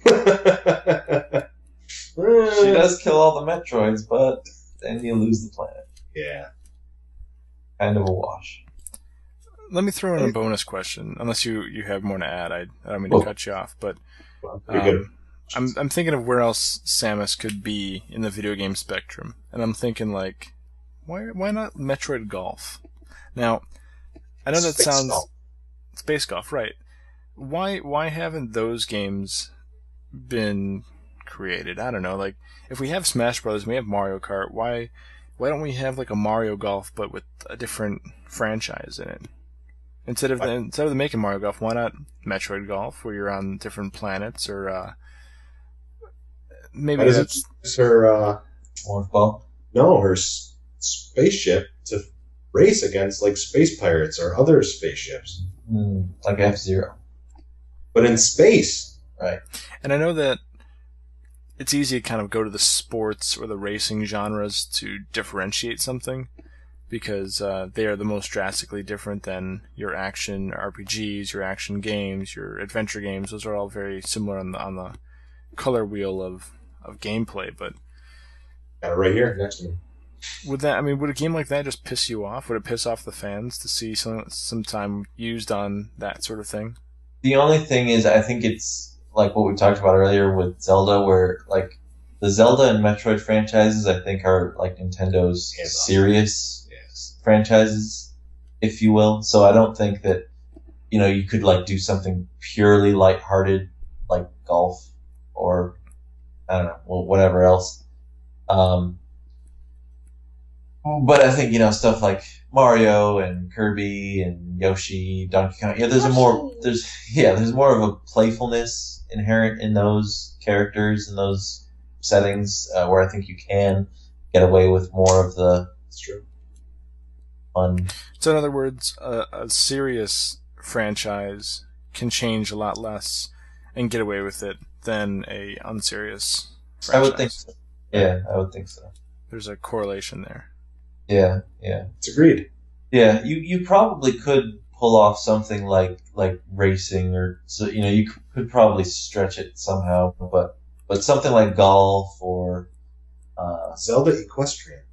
D: she does kill all the Metroids, but then you lose the planet.
C: Yeah.
D: Kind of a wash.
B: Let me throw in a bonus question, unless you have more to add. I don't mean to cut you off, but I'm thinking of where else Samus could be in the video game spectrum, and I'm thinking like, why not Metroid Golf? Now, I know that sounds Space Golf, right? Why haven't those games been created? I don't know. Like, if we have Smash Brothers, we have Mario Kart. Why don't we have like a Mario Golf but with a different franchise in it? Instead of making Mario Golf, why not Metroid Golf, where you're on different planets, or maybe that's
C: her
D: Morph Ball?
C: No, her spaceship to race against like space pirates or other spaceships,
D: like F-Zero,
C: but in space,
D: right?
B: And I know that it's easy to kind of go to the sports or the racing genres to differentiate something, because they are the most drastically different than your action RPGs, your action games, your adventure games. Those are all very similar on the color wheel of gameplay. But
C: got it right here next to me.
B: Would a game like that just piss you off? Would it piss off the fans to see some time used on that sort of thing?
D: The only thing is, I think it's like what we talked about earlier with Zelda, where like the Zelda and Metroid franchises, I think, are like Nintendo's serious franchises, if you will. So I don't think that you could like do something purely lighthearted like golf or I don't know, whatever else. But I think, stuff like Mario and Kirby and Yoshi, Donkey Kong, there's more of a playfulness inherent in those characters and those settings, where I think you can get away with more of the fun.
B: So in other words, a serious franchise can change a lot less and get away with it than a unserious franchise.
D: I would think so. Yeah, I would think so.
B: There's a correlation there.
D: Yeah.
C: It's agreed.
D: Yeah, you probably could pull off something like racing, or so you could probably stretch it somehow, but something like golf or
C: Zelda Equestrian.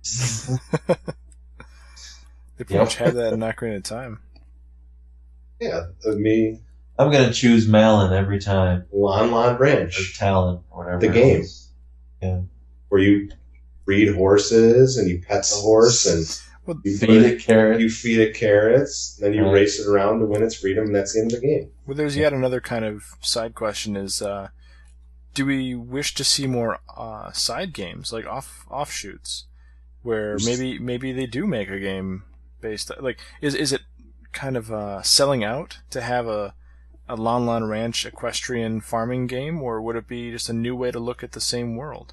B: They pretty much have that in Ocarina of Time.
C: Yeah,
D: I'm gonna choose Malon every time.
C: Lon Branch.
D: Or Talon, or whatever.
C: The game.
D: Yeah.
C: Where you breed horses and you pet the horse and you
D: feed it carrots.
C: You feed it carrots, then you race it around to win its freedom, and that's the end of the game.
B: Well, there's yet another kind of side question: is do we wish to see more side games, like offshoots, where maybe they do make a game based, like is it kind of selling out to have a Lon Ranch equestrian farming game, or would it be just a new way to look at the same world?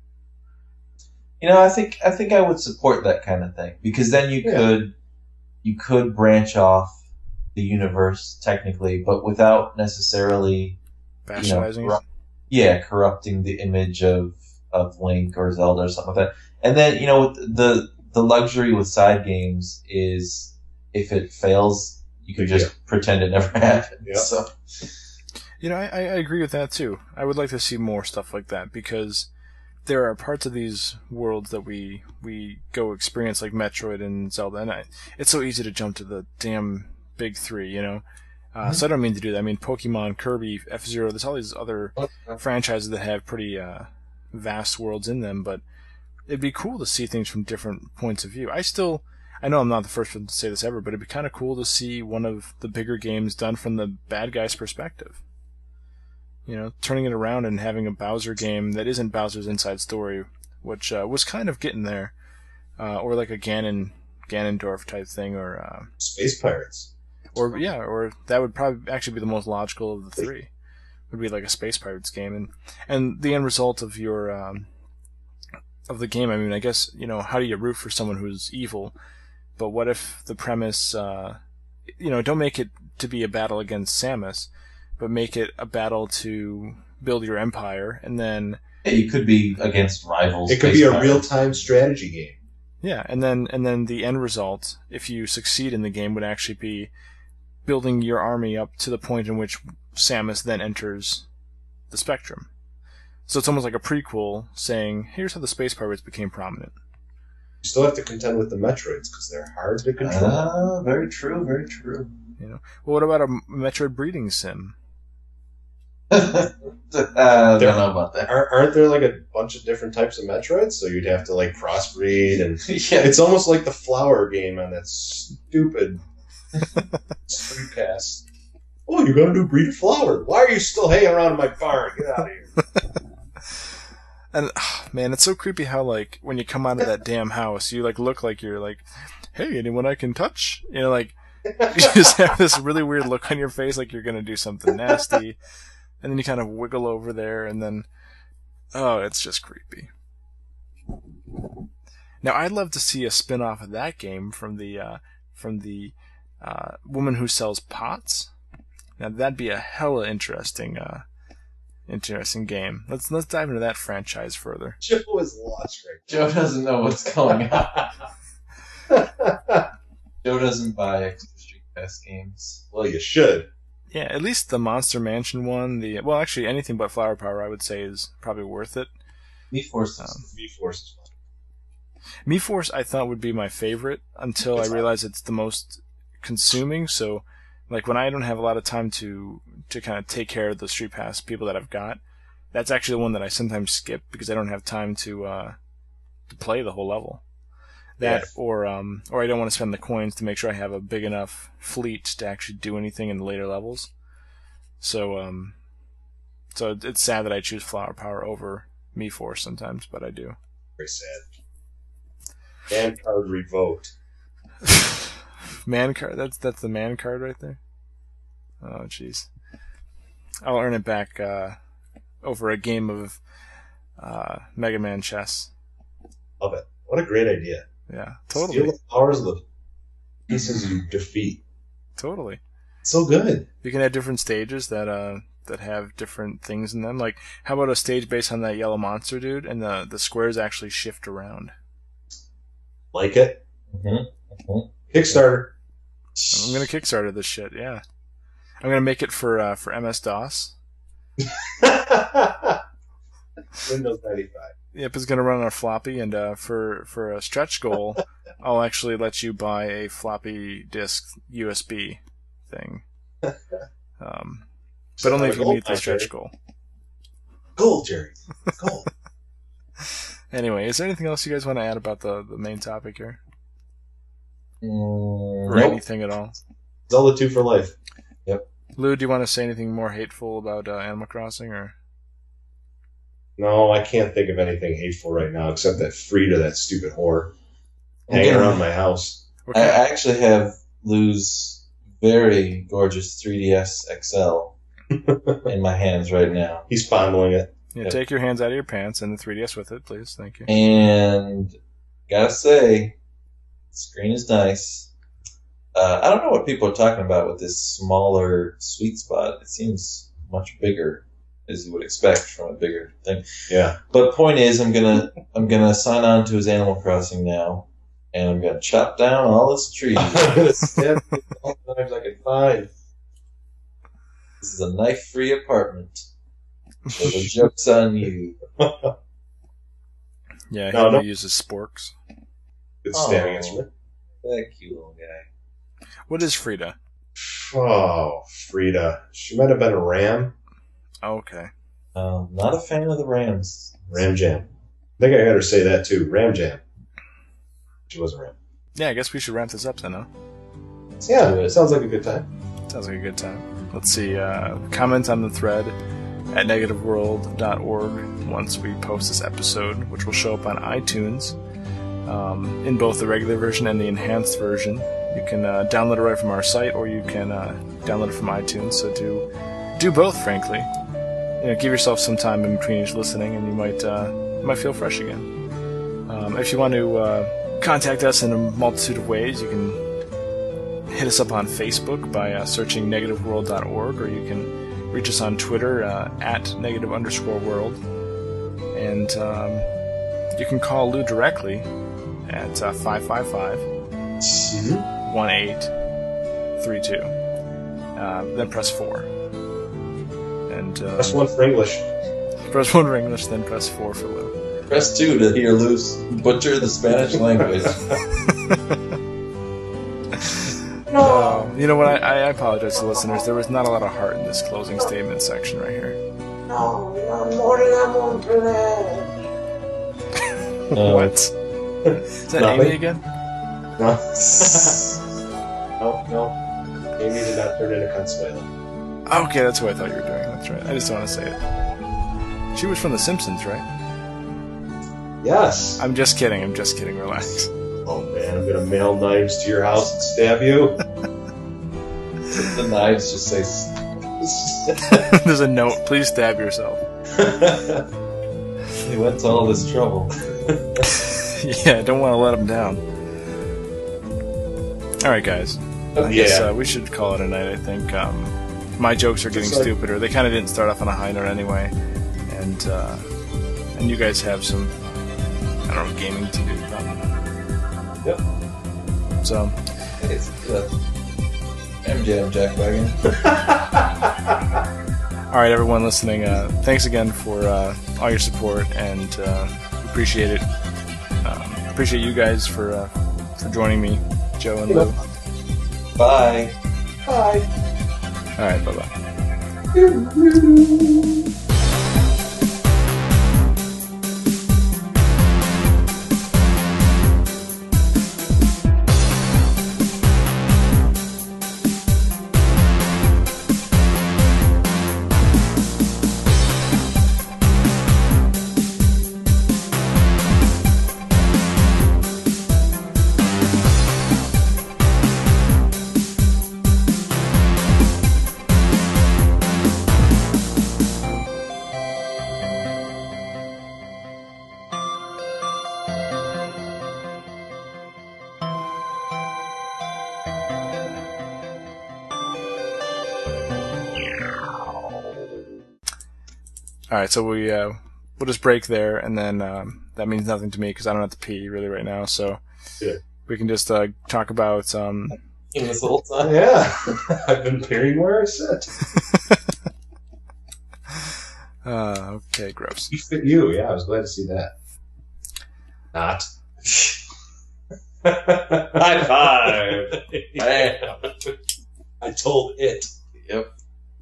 D: I think I would support that kind of thing, because then you could branch off the universe technically, but without necessarily
B: bastardizing it.
D: Yeah, corrupting the image of Link or Zelda or something like that. And then the luxury with side games is if it fails, you can just pretend it never happened.
C: Yeah.
D: So.
B: I agree with that too. I would like to see more stuff like that, because there are parts of these worlds that we go experience, like Metroid and Zelda, and it's so easy to jump to the damn big three, you know. So I don't mean to do that. I mean, Pokemon, Kirby, F-Zero, there's all these other franchises that have pretty vast worlds in them, but it'd be cool to see things from different points of view. I know I'm not the first one to say this ever, but it'd be kind of cool to see one of the bigger games done from the bad guy's perspective. You know, turning it around and having a Bowser game that isn't Bowser's Inside Story, which was kind of getting there, or like a Ganondorf type thing, or
C: Space Pirates.
B: Or that would probably actually be the most logical of the three. Would be like a Space Pirates game, and the end result of your of the game. I mean, I guess, you know, how do you root for someone who's evil? But what if the premise, don't make it to be a battle against Samus, but make it a battle to build your empire, and then
D: you could be against rivals.
C: It could be a real-time strategy game.
B: Yeah, and then the end result, if you succeed in the game, would actually be building your army up to the point in which Samus then enters the spectrum. So it's almost like a prequel saying, here's how the Space Pirates became prominent.
C: You still have to contend with the Metroids because they're hard to control.
D: Very true, very true.
B: You know, well, what about a Metroid breeding sim?
D: I don't know about that.
C: Aren't there like a bunch of different types of Metroids? So you'd have to like crossbreed, and
D: Yeah.
C: it's almost like the flower game on that stupid Streetcast. Oh, you're gonna do breed a flower? Why are you still hanging around my barn? Get out of here!
B: And man, it's so creepy how, like, when you come out of that damn house, you like look like you're like, hey, anyone I can touch? You know, like, you just have this really weird look on your face, like you're gonna do something nasty, and then you kind of wiggle over there, and then, oh, it's just creepy. Now, I'd love to see a spin-off of that game from the woman who sells pots. Now, that'd be a hella interesting game. Let's dive into that franchise further.
C: Joe is lost right
D: Joe doesn't know what's going on. Joe doesn't buy extra Street Pass games.
C: Well, you should.
B: Yeah, at least the Monster Mansion one. Well, actually, anything but Flower Power, I would say, is probably worth it.
D: V-Force
C: V-Force is fun.
B: Mii-Force, I thought, would be my favorite until I realized it's the most consuming. So, like, when I don't have a lot of time to kind of take care of the Street Pass people that I've got, that's actually the one that I sometimes skip because I don't have time to play the whole level. That,
C: Yes.
B: or I don't want to spend the coins to make sure I have a big enough fleet to actually do anything in the later levels. So it's sad that I choose Flower Power over Mii-Force sometimes, but I do.
C: Very sad. Man card revoked.
B: Man card. That's the man card right there. Oh, jeez. I'll earn it back over a game of Mega Man chess.
C: Love it. What a great idea.
B: Yeah, totally.
C: Steal the powers of the pieces you defeat.
B: Totally.
C: So good.
B: You can have different stages that have different things in them. Like, how about a stage based on that yellow monster dude, and the squares actually shift around?
C: Like it?
D: Mm-hmm.
C: Kickstarter.
B: I'm gonna Kickstarter this shit. Yeah, I'm gonna make it for MS DOS.
C: Windows 95.
B: Yep, it's gonna run on a floppy, and for a stretch goal, I'll actually let you buy a floppy disk USB thing. But only if you meet the stretch goal.
C: Gold, Jerry. Gold.
B: Anyway, is there anything else you guys want to add about the main topic here? Or
C: Nope.
B: anything at all?
C: Zelda 2 for life.
B: Lou, do you want to say anything more hateful about Animal Crossing, or?
C: No, I can't think of anything hateful right now except that Frida, that stupid whore, hanging around my house.
D: I actually have Lou's very gorgeous 3DS XL in my hands right now.
C: He's fondling it.
B: Yeah, take your hands out of your pants and the 3DS with it, please. Thank you.
D: And gotta say, the screen is nice. I don't know what people are talking about with this smaller sweet spot. It seems much bigger, as you would expect from a bigger thing.
C: Yeah.
D: But point is, I'm gonna sign on to his Animal Crossing now, and I'm gonna chop down all his trees.
C: I'm going to stab all the knives I can find.
D: This is a knife-free apartment. So the joke's on you.
B: Yeah, he
C: No,
B: only
C: no.
B: uses sporks.
C: Good stabbing instrument.
D: That cute little guy.
B: What is Frida?
C: Oh, Frida. She might have been a ram.
B: Oh, okay.
D: Not a fan of the Rams.
C: Ram Jam. I think I heard her say that too. Ram Jam. She was a ram.
B: Yeah, I guess we should wrap this up then, huh?
C: Yeah, it sounds like a good time.
B: Sounds like a good time. Let's see. Comment on the thread at negativeworld.org once we post this episode, which will show up on iTunes in both the regular version and the enhanced version. You can download it right from our site, or you can download it from iTunes. So do both, frankly. Give yourself some time in between each listening, and you might feel fresh again. If you want to contact us in a multitude of ways, you can hit us up on Facebook by searching negativeworld.org, or you can reach us on Twitter at @negative_world. And you can call Lou directly at 555-1832. Then press 4. And
C: Press 1 for English.
B: press 1 for English, then press 4 for Lou.
D: Press 2 to hear Luce butcher the Spanish language.
B: You know what? I apologize to listeners. There was not a lot of heart in this closing statement section right here.
E: No, moriremos for that.
B: What? Is that
C: Nothing.
B: Amy again?
C: No. No. Amy did not turn into Consuelo.
B: Okay, that's what I thought you were doing. That's right. I just don't want to say it. She was from The Simpsons, right?
C: Yes.
B: I'm just kidding. Relax.
C: Oh man, I'm gonna mail knives to your house and stab you.
D: The knives just say.
B: There's a note. Please stab yourself.
D: He went to all this trouble.
B: Yeah, don't want to let him down. All right, guys. I guess we should call it a night. I think my jokes are getting stupider. They kind of didn't start off on a high note anyway, and you guys have some, I don't know, gaming to do. Probably.
C: Yep.
B: So.
D: It's the MJM Jackwagon.
B: All right, everyone listening, thanks again for all your support, and appreciate it. Appreciate you guys for joining me, Joe and Lou.
D: Bye.
C: Bye.
B: All right, bye-bye. All right, so we'll just break there, and then that means nothing to me because I don't have to pee really right now. So
C: Yeah.
B: we can just talk about.
D: In this whole time.
C: Yeah, I've been peering where I sit.
B: Okay, gross.
C: You fit you. Yeah, I was glad to see that. Not.
D: High five. Bam.
C: I told it.
D: Yep.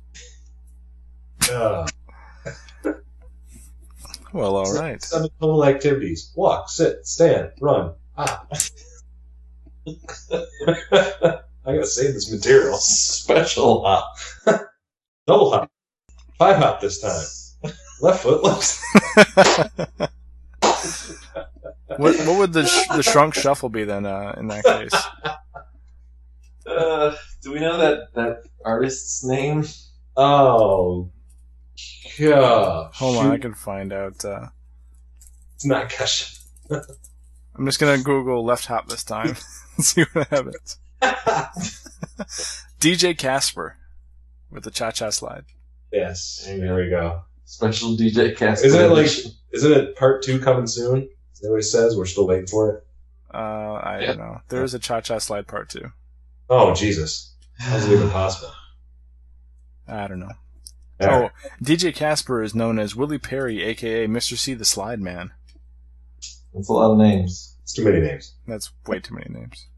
B: Well, all right.
C: 7 total activities: walk, sit, stand, run, hop. I gotta save this material.
D: Special hop.
C: Double hop. 5 hop this time. Left foot, left.
B: What would the shrunk shuffle be then in that case?
D: Do we know that artist's name?
C: Oh, gosh.
B: Hold on, I can find out.
C: It's not Kesha.
B: I'm just gonna Google left hop this time and see what happens. DJ Casper with the cha-cha slide.
C: Yes, there we go.
D: Special DJ Casper.
C: Isn't it part 2 coming soon? Is that what he says? We're still waiting for it.
B: I don't know. There is a cha-cha slide part 2.
C: Oh, Jesus. How's it even possible?
B: I don't know.
C: All right.
B: DJ Casper is known as Willie Perry, a.k.a. Mr. C the Slide Man.
D: That's a lot of names.
C: It's too many names.
B: That's way too many names.